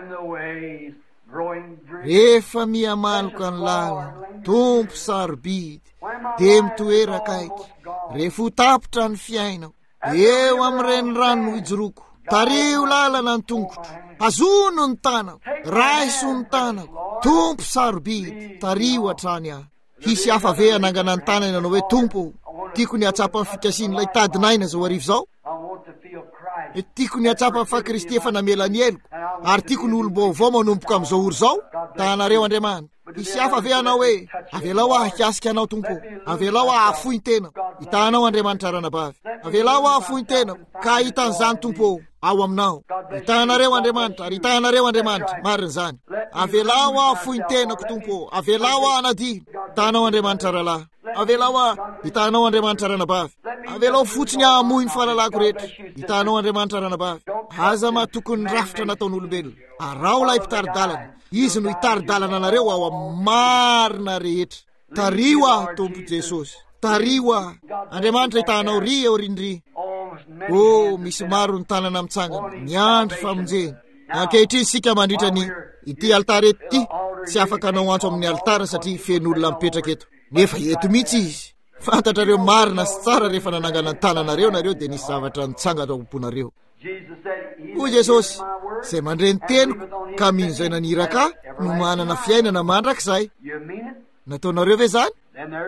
rehefa mihamaloka ny lalana, Tompo sarobidy, dia mitoeraka aiky, rehefa ho tapitra ny fiainao, eo amin'ireny rano hijoroko, tario lalana ny tongotro, azono ny tanako, raiso ny tanako, Tompo sarobidy, tario hatrany aho. Hisy hafa ve anangana ny tanany nanao hoe Tompo, tiako ny atsapa amin'ny fikasian'ilay tadinaina zao arivo zao? Tiako ny atsapa fa Kristy efa namela ny eloko, ary tiako ny olom-baovao manomboka amin'izao oro zao. Tanareo Andriamanitra, hisy hafa ve anao hoe avelao aho hikasika anao Tompo, avelao aho hafoy ny tenako. Hitanao Andriamanitra ranabavy, avelao aho hafoy ny tenako, ka hitan'izany Tompo ao aminao. Hitanareo Andriamanitra, ary hitanareo Andriamanitra, marina zany. Avelao aho hafoy ny tenako Tompo, avelao aho hanadino. Hitanao Andriamanitra rahalahy, avelao aho, hitanao Andriamanitra ranabavy, avelao fotsiny hamoy ny fahalalako rehetra. Hitanao Andriamanitra ranabavy, aza mahatokony ny rafitra nataon'olombelona, arao lay mpitary-dalana, izy no hitary-dalana anareo ao amin'ny marina rehetra. Tario aho Tompo Jesosy, tario aho. Andriamanitra hitanao ry eo rindry. O misy maro ny tanana mitsangana, ny andro famonjeny. Ankehitriny sika mandritra ny ity alitara eto ity, tsy afaka anao antso amin'ny alitara satria fen'olona mipetraka eto. Nefa eto mihitsy izy. Fantatrareo marina sy tsara rehefa nanangana ny tananareo nareo dia nisy zavatra nitsangana ao am-ponareo. O Jesosy, izay mandre ny teniko ka mino izay naniraka no manana fiainana mandrakizay. Nataonareo ve zany?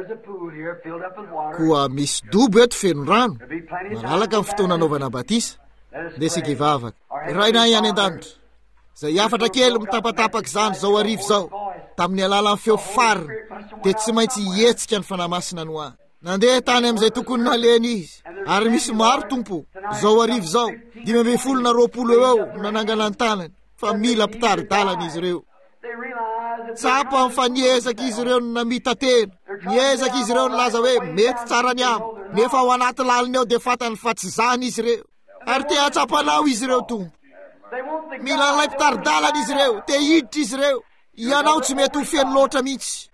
Koa misy dobo eto feno rano, malalaka amin'ny fotoana anaovana batisa. Dia sika hivavaka. Rainay any an-danitra, zay afatra kely mitapatapaky zany zao arivo zao, tamin'ny alalan'ny feo farina, dia tsy maintsy hihetsika ny fanahy masina no ahy. Nandeha tany amin'izay tokony naleny izy, ary misy maro Tompo, zao arivo zao, dimy amby folo na roapolo eo nanangana ny tanany, fa mila mpitary-dalana izy ireo. Tsapa amin'ny faniezaky izy ireo no namita tena, niezaka izy ireo nilaza hoe mety tsara ny amo, nefa ao anaty laliny eo dia fatany fa tsy zany izy ireo, ary te hatsapanao izy ireo tompo. Mila nilay mpitaridalana izy ireo, te hiditra izy ireo, ianao tsy mety ho feno loatra mihitsy.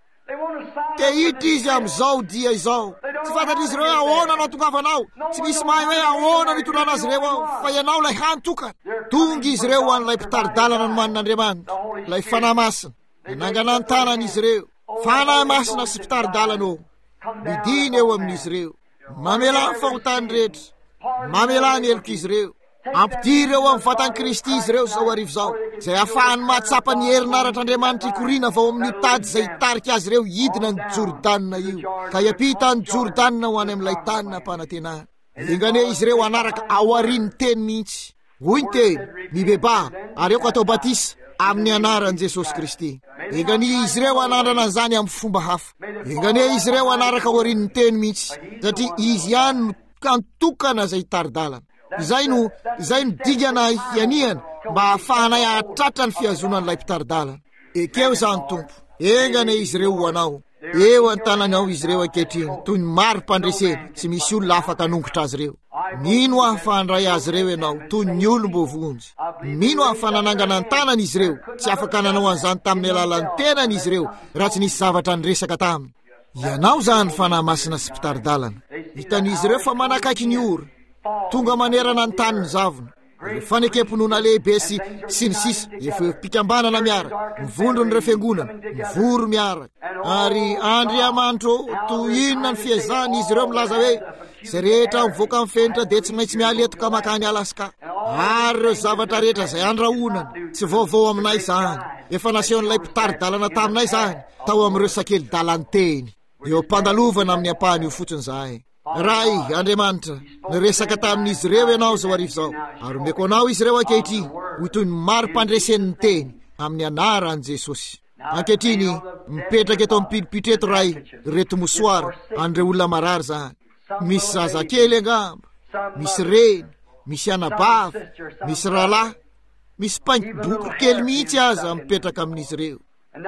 Te hiditra izy amin'izao dia izao. Tsy fantatra izy ireo hoe ahoana no atongavanao, tsy misy mahay hoe ahoana no hitondrana azy ireo ao, fa ianao lay hantokana. Tonga izy ireo ho an'ilay mpitaridalana no manin'Andriamanitra, lay fanahy masina. Nangana ny tanany izy ireo, fanahy masina sy mpitaridalana eo, midiny eo amin'izy ireo, mamela ny fahotany rehetra, mamela ny heloka izy ireo, ampidiry eo amin'ny vatany Kristy izy ireo zao arivo zao, zay ahafahany mahatsapa ny herin'aratr'Andriamanitra ikoriana vao amin'ny tady zay hitarika azy ireo hidina ny Jordanina io, ka hiampita ny Jordanina ho any amin'ilay tany nampanantenana. Engane izy ireo anaraka ao aorian'ny teny mihitsy. Hoy ny teny, mibeba ary eo ka atao batisa amin'ny anaran'i Jesosy Kristy. Engane izy ireo anandrana an'izany amin'ny fomba hafa. Engane izy ireo anaraka ao aorian'ny teny mihitsy, satria izy ihany no kantokana zay taridalana. Izay no izay no digana hianiana mba hahafahanay hahatratra ny fihazonan'ilay mpitaridalana. Ekeo izany tompo, engane izy ireo ho anao, eo an-tanany ao izy ireo ankehitriny, toy ny maro mpandreseny, tsy misy olona afaka hanongotra azy ireo. Mino ahafahandray azy ireo ianao, toy ny olom-bovonjy. Mino ahafananangana ny tanany izy ireo, tsy afaka nanao an'izany tamin'ny alalan'ny tenany izy ireo, raha tsy nisy zavatra niresaka taminy. Ianao zany fanahy masina sy mpitaridalana. Hitan'izy ireo fa manakaiky ny ora, tonga manerana ny tany ny zavona, fanekemponona lehibe sy sy ny sisa, efa pikambanana miaraka, mivondro ny refengonana, mivoro miaraka. Ary Andriamanitra toy inona ny fiezany izy ireo milaza hoe zay rehetra mivoaka amin'ny fenitra dia tsy maintsy mialy eto ka makany Alaska. Ary ireo zavatra rehetra zay andrahonana, tsy vaovao aminay izany, efa nasehon'ilay mpitaridalana taminay izany, tao amin'ireo sakely dalany teny. Eo ampandalovana amin'ny ampahany io fotsiny zahay. Ray Andriamanitra, niresaka tamin'izy ireo ianao zao arivo zao, ary omeko anao izy ireo ankehitriny, ho toy ny maro mpandresen'ny teny amin'ny anaran'i Jesosy. Ankehitriny mipetraka eto amin'ny pilipitreto ray reto mosoara an'ireo olona marary zany. Misy zazakely angamba, misy reny, misy anabava, misy rahalahy, misy mpaingo-boky kely mihitsy aza mipetraka amin'izy ireo.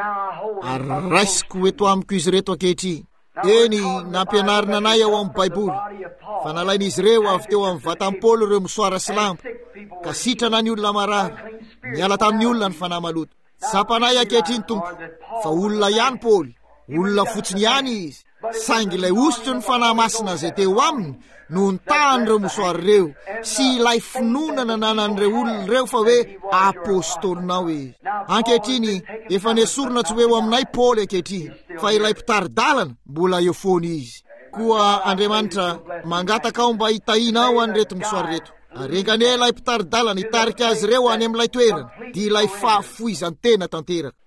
Ary raisiko eto amiko izy reto ankehitriny. Eny nampianarina anay ao amin'ny Baiboly, fa nalain'izy ireo avy teo amin'ny vatany Paoly ireo mosoara sy lamba, ka sitrana ny olona marary, niala tamin'ny olona ny fanahy maloto. Sapanay ankehitriny tompo, fa olona ihany Paoly, olona fotsiny ihany izy, saingy ilay osotro ny fanahy masina zay teo aminy no nitahan'ireo mosoara ireo, sy ilay finonana nanan'ireo olona ireo fa hoe apôstolinao izy. Ankehitriny efa nesorina tsy hoe eo aminay Paoly ankehitriny, fa ilay mpitaridalana mbola eo foana izy. Koa Andriamanitra mangataka ao mba hitahinao an'ireto mosoara reto. Ary engane ilay mpitaridalana hitarika azy ireo any amin'ilay toerana, dia ilay fahafoizan-tena tanteraka.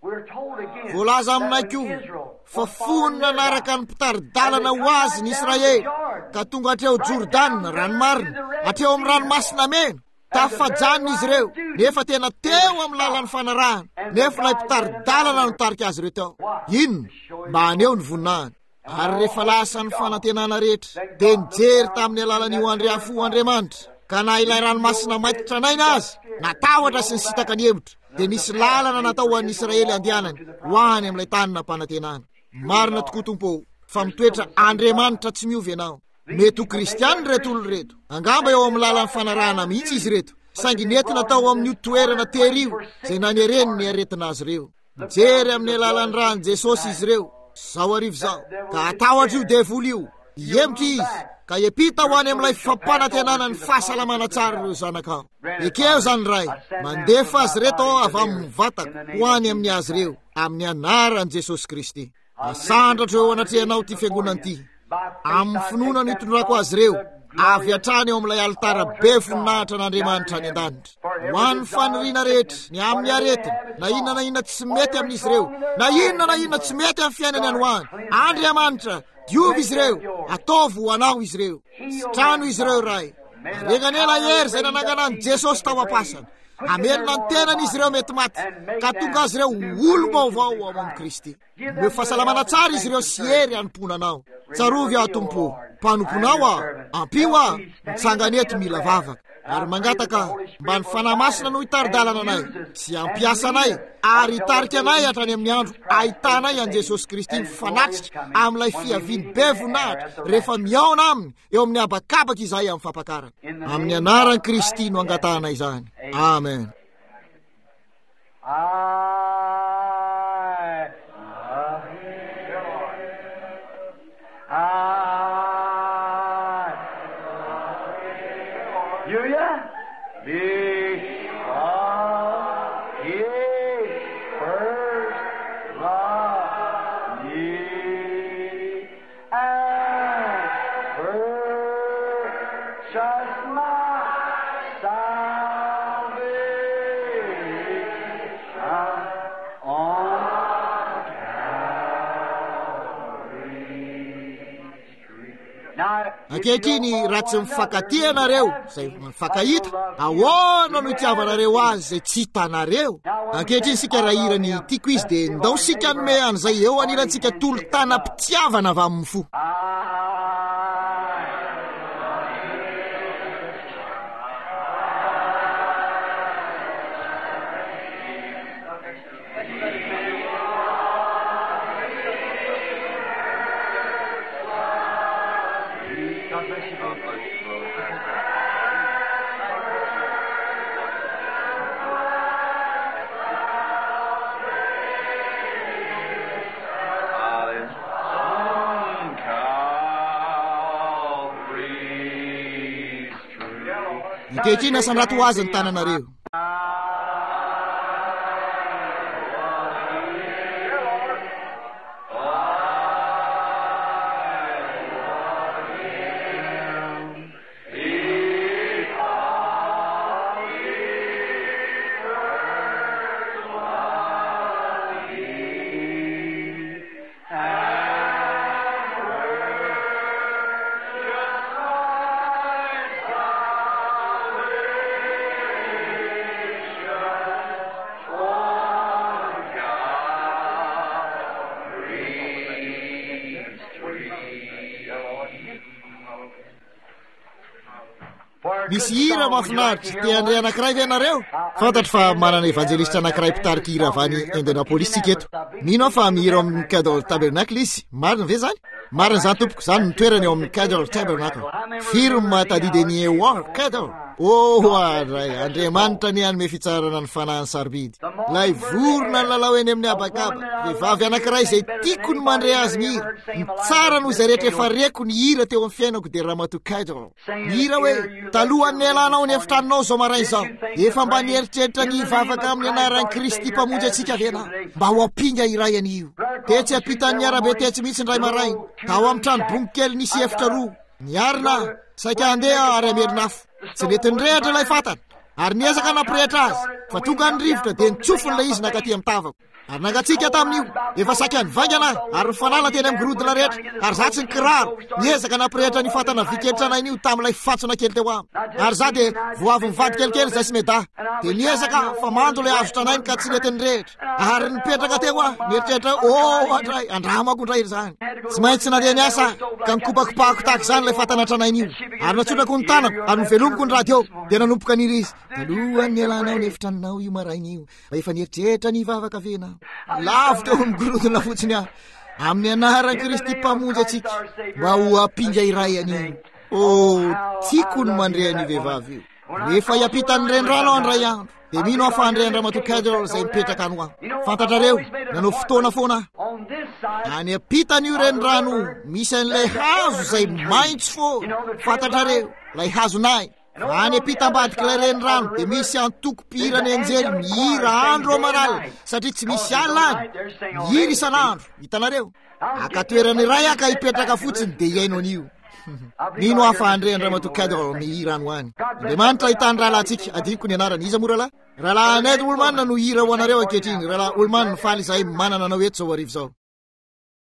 Voalaza aminay koa fa fonina nanaraka ny mpitaridalana ho azy ny Israely, ka tonga atreo Jordanina ranomarina, atreo amin'ny ranomasina mena, tafajanina izy ireo, nefa tena teo amin'ny lalan'ny fanarahana, nefa ilay mpitaridalana no tarika azy ireo tao. Inona? Mba aneo ny voninahiny. Ary rehefa lasa ny fanantenana rehetra, dia nijery tamin'ny alalan'io Andriafo Andriamanitra, ka na ilay ranomasina maititra naina azy, natahotra sy nisitaka ny hevitra, dia nisy lalana natao ho an'ny Israely andehanany ho any amin'ilay tany nampanantenana. Marina tokoa tompo, fa mitoetra Andriamanitra tsy miovy ianao. Mety ho kristiany reto olona reto, angamba eo amin'ny lalan'ny fanarahana mihitsy izy reto, saingy nety natao amin'ny toerana terio zay nanereny ny aretina azy ireo. Mijery amin'ny alalan'ny ran'i Jesosy izy ireo zao arivo zao, ka atahotra io devoly io, hiemitra izy, ka hiampita ho any amin'ilay fampanantenana ny fahasalamana tsara ireo zanakao. Ekeo zany ray, mandefa azy reto avy amin'ny vataka ho any amin'ny azy ireo, amin'ny anaran'i Jesosy Kristy. Asandratro eo anatrehanao ty fiangonana ty, amin'ny finoana no hitondrako azy ireo, avy hatrany eo amin'ilay alitara be voninahitra n'Andriamanitra any an-danitra. Ho an'ny faniriana rehetra, ny amin'ny aretina, na inona na inona tsy mety amin'izy ireo, na inona na inona tsy mety amin'ny fiainany any ho any, Andriamanitra diovy izy ireo, ataovy ho anao izy ireo, sitrano izy ireo ray. Reganela hery zay nanangana ny Jesosy tao am-pasana, amelona ny tenany izy ireo mety maty, ka tonga azy ireo olo-baovao ao amin'ny Kristy. Meo fahasalamana tsara izy ireo sy hery hanomponanao. Tsarovy aho tompo, mpanomponao aho, ampio aho, mitsangana eto mila vavaka. ary mangataka mba ny fanahy masina no hitaridalana anay sy ampiasa anay ary hitarika anay hatrany amin'ny andro ahitanay an Jesosy Kristy mifanatrika amin'ilay fiaviany be voninahitra rehefa miaona aminy eo amin'ny habakabaka izay amin'ny fampakarana. Amin'ny anaran'i Kristy no angatahana izany. Amen. Ankehitriny raha tsy mifankatia ianareo izay mifankahita, ahoana no itiavanareo azy izay tsy hitanareo? Ankehitriny sika raha irany tiako izy dia ndao sika nome an'izay eo anirantsika tolo-tana mpitiavana avy amin'ny fo. Ankehitriny asandrato ho azy ny tananareo. Misy hira mahafinaritra te handray anankiray ve ianareo? Fantatro fa manana evanjelistra anankiray mpitarika hira avy any Indianapolis tsika eto. Mino aho fa mihira amin'ny Cathedral Tabernacle izy. Marina ve zany? Marina zany tompoko, zany ny toerany eo amin'ny Cathedral Tabernacle. Firme tadidiny war Cathedral. Oh, adray, Andriamanitra ny anome fitsarana ny fanahiny sarobidy. Lay vorona ny lalao eny amin'ny habakaba. Vehivavy anankiray izay tiako ny mandray azy ny hira. Ny tsara no izay rehetra efa reko ny hira teo amin'ny fiainako dia Ramatoa Cathedral. Ny hira hoe, talohan'ny elanao ny efitranonao zao maraina izao. Efa mba nieritreritra ny hivavaka amin'ny anaran'i Kristy mpamonjy antsika vena. Mba ho ampinga iray an'io. Tetsy ampitan'ny arabe tetsy mihitsy ndray maraina. Tao amin'ny trano bonkely nisy efitra roa. Niarina, saika handeha ary amerinafo. Tsy mety nirehatra ilay fatana, ary niezaka nampirehitra azy, fa tonga ny rivotra dia nitsofony ilay izy nakaty amin'ny tavako. Ary nangatsika tamin'io, efa saika nivaingana ary nifanala teny amin'ny gorodona rehetra, ary za tsy nikiraro, niezaka nampirehitra ny fatana vikelitranainy io tamin'ilay fatsona kely teo aminy. Ary za dia voavy mivady kelikely izay sy meda, dia niezaka fa mando ilay azo tranainy ka tsy nety nirehitra. Ary nipetraka teo aho, nieritreritra oh atray, andramako indray izany. Tsy maintsy nandeha niasa ka nikopakopako tahaka izany ilay fatana tranainy io. Ary natsonako ny tanako, ary novelomoko ny radio, dia nanompoka niry izy. Talohan'ny nialanao ny efitranonao io maraina io, mba efa nieritreritra ny hivavaka venao. Lavo teo migorodona fotsiny aho. Amin'ny anaran'i Kristy mpamonjy atsika, mba ho ampinga iray an'io. Oh, tiako ny mandray ny vehivavy io. Rehefa hiampitany renirano andray andro, dia mino aho fa andray Ramatoa Cathedral izay mipetraka ano aho. Fantatrareo, nanao fotoana foana. Any ampitany io renirano, misy an'ilay hazo izay maitso fo. Fantatrareo, ilay hazonay. Any ampitambadika ilay renirano dia misy antoko-pihirany anjely mihira andro aman'alina satria tsy misy alina any. Mihira isan'andro, hitanareo. Akatoerany iray aka hipetraka fotsiny dia iaino an'io. Mino aho fa andray Ramatoa Cathedral mihira ano any. Andriamanitra ahitany rahalahintsika, adiniko ny anarany iza moa rahalahy? Rahalahy Ned Woolman no hira ho anareo ankehitriny. Rahalahy Woolman faly izay manana anao eto zao arivo zao.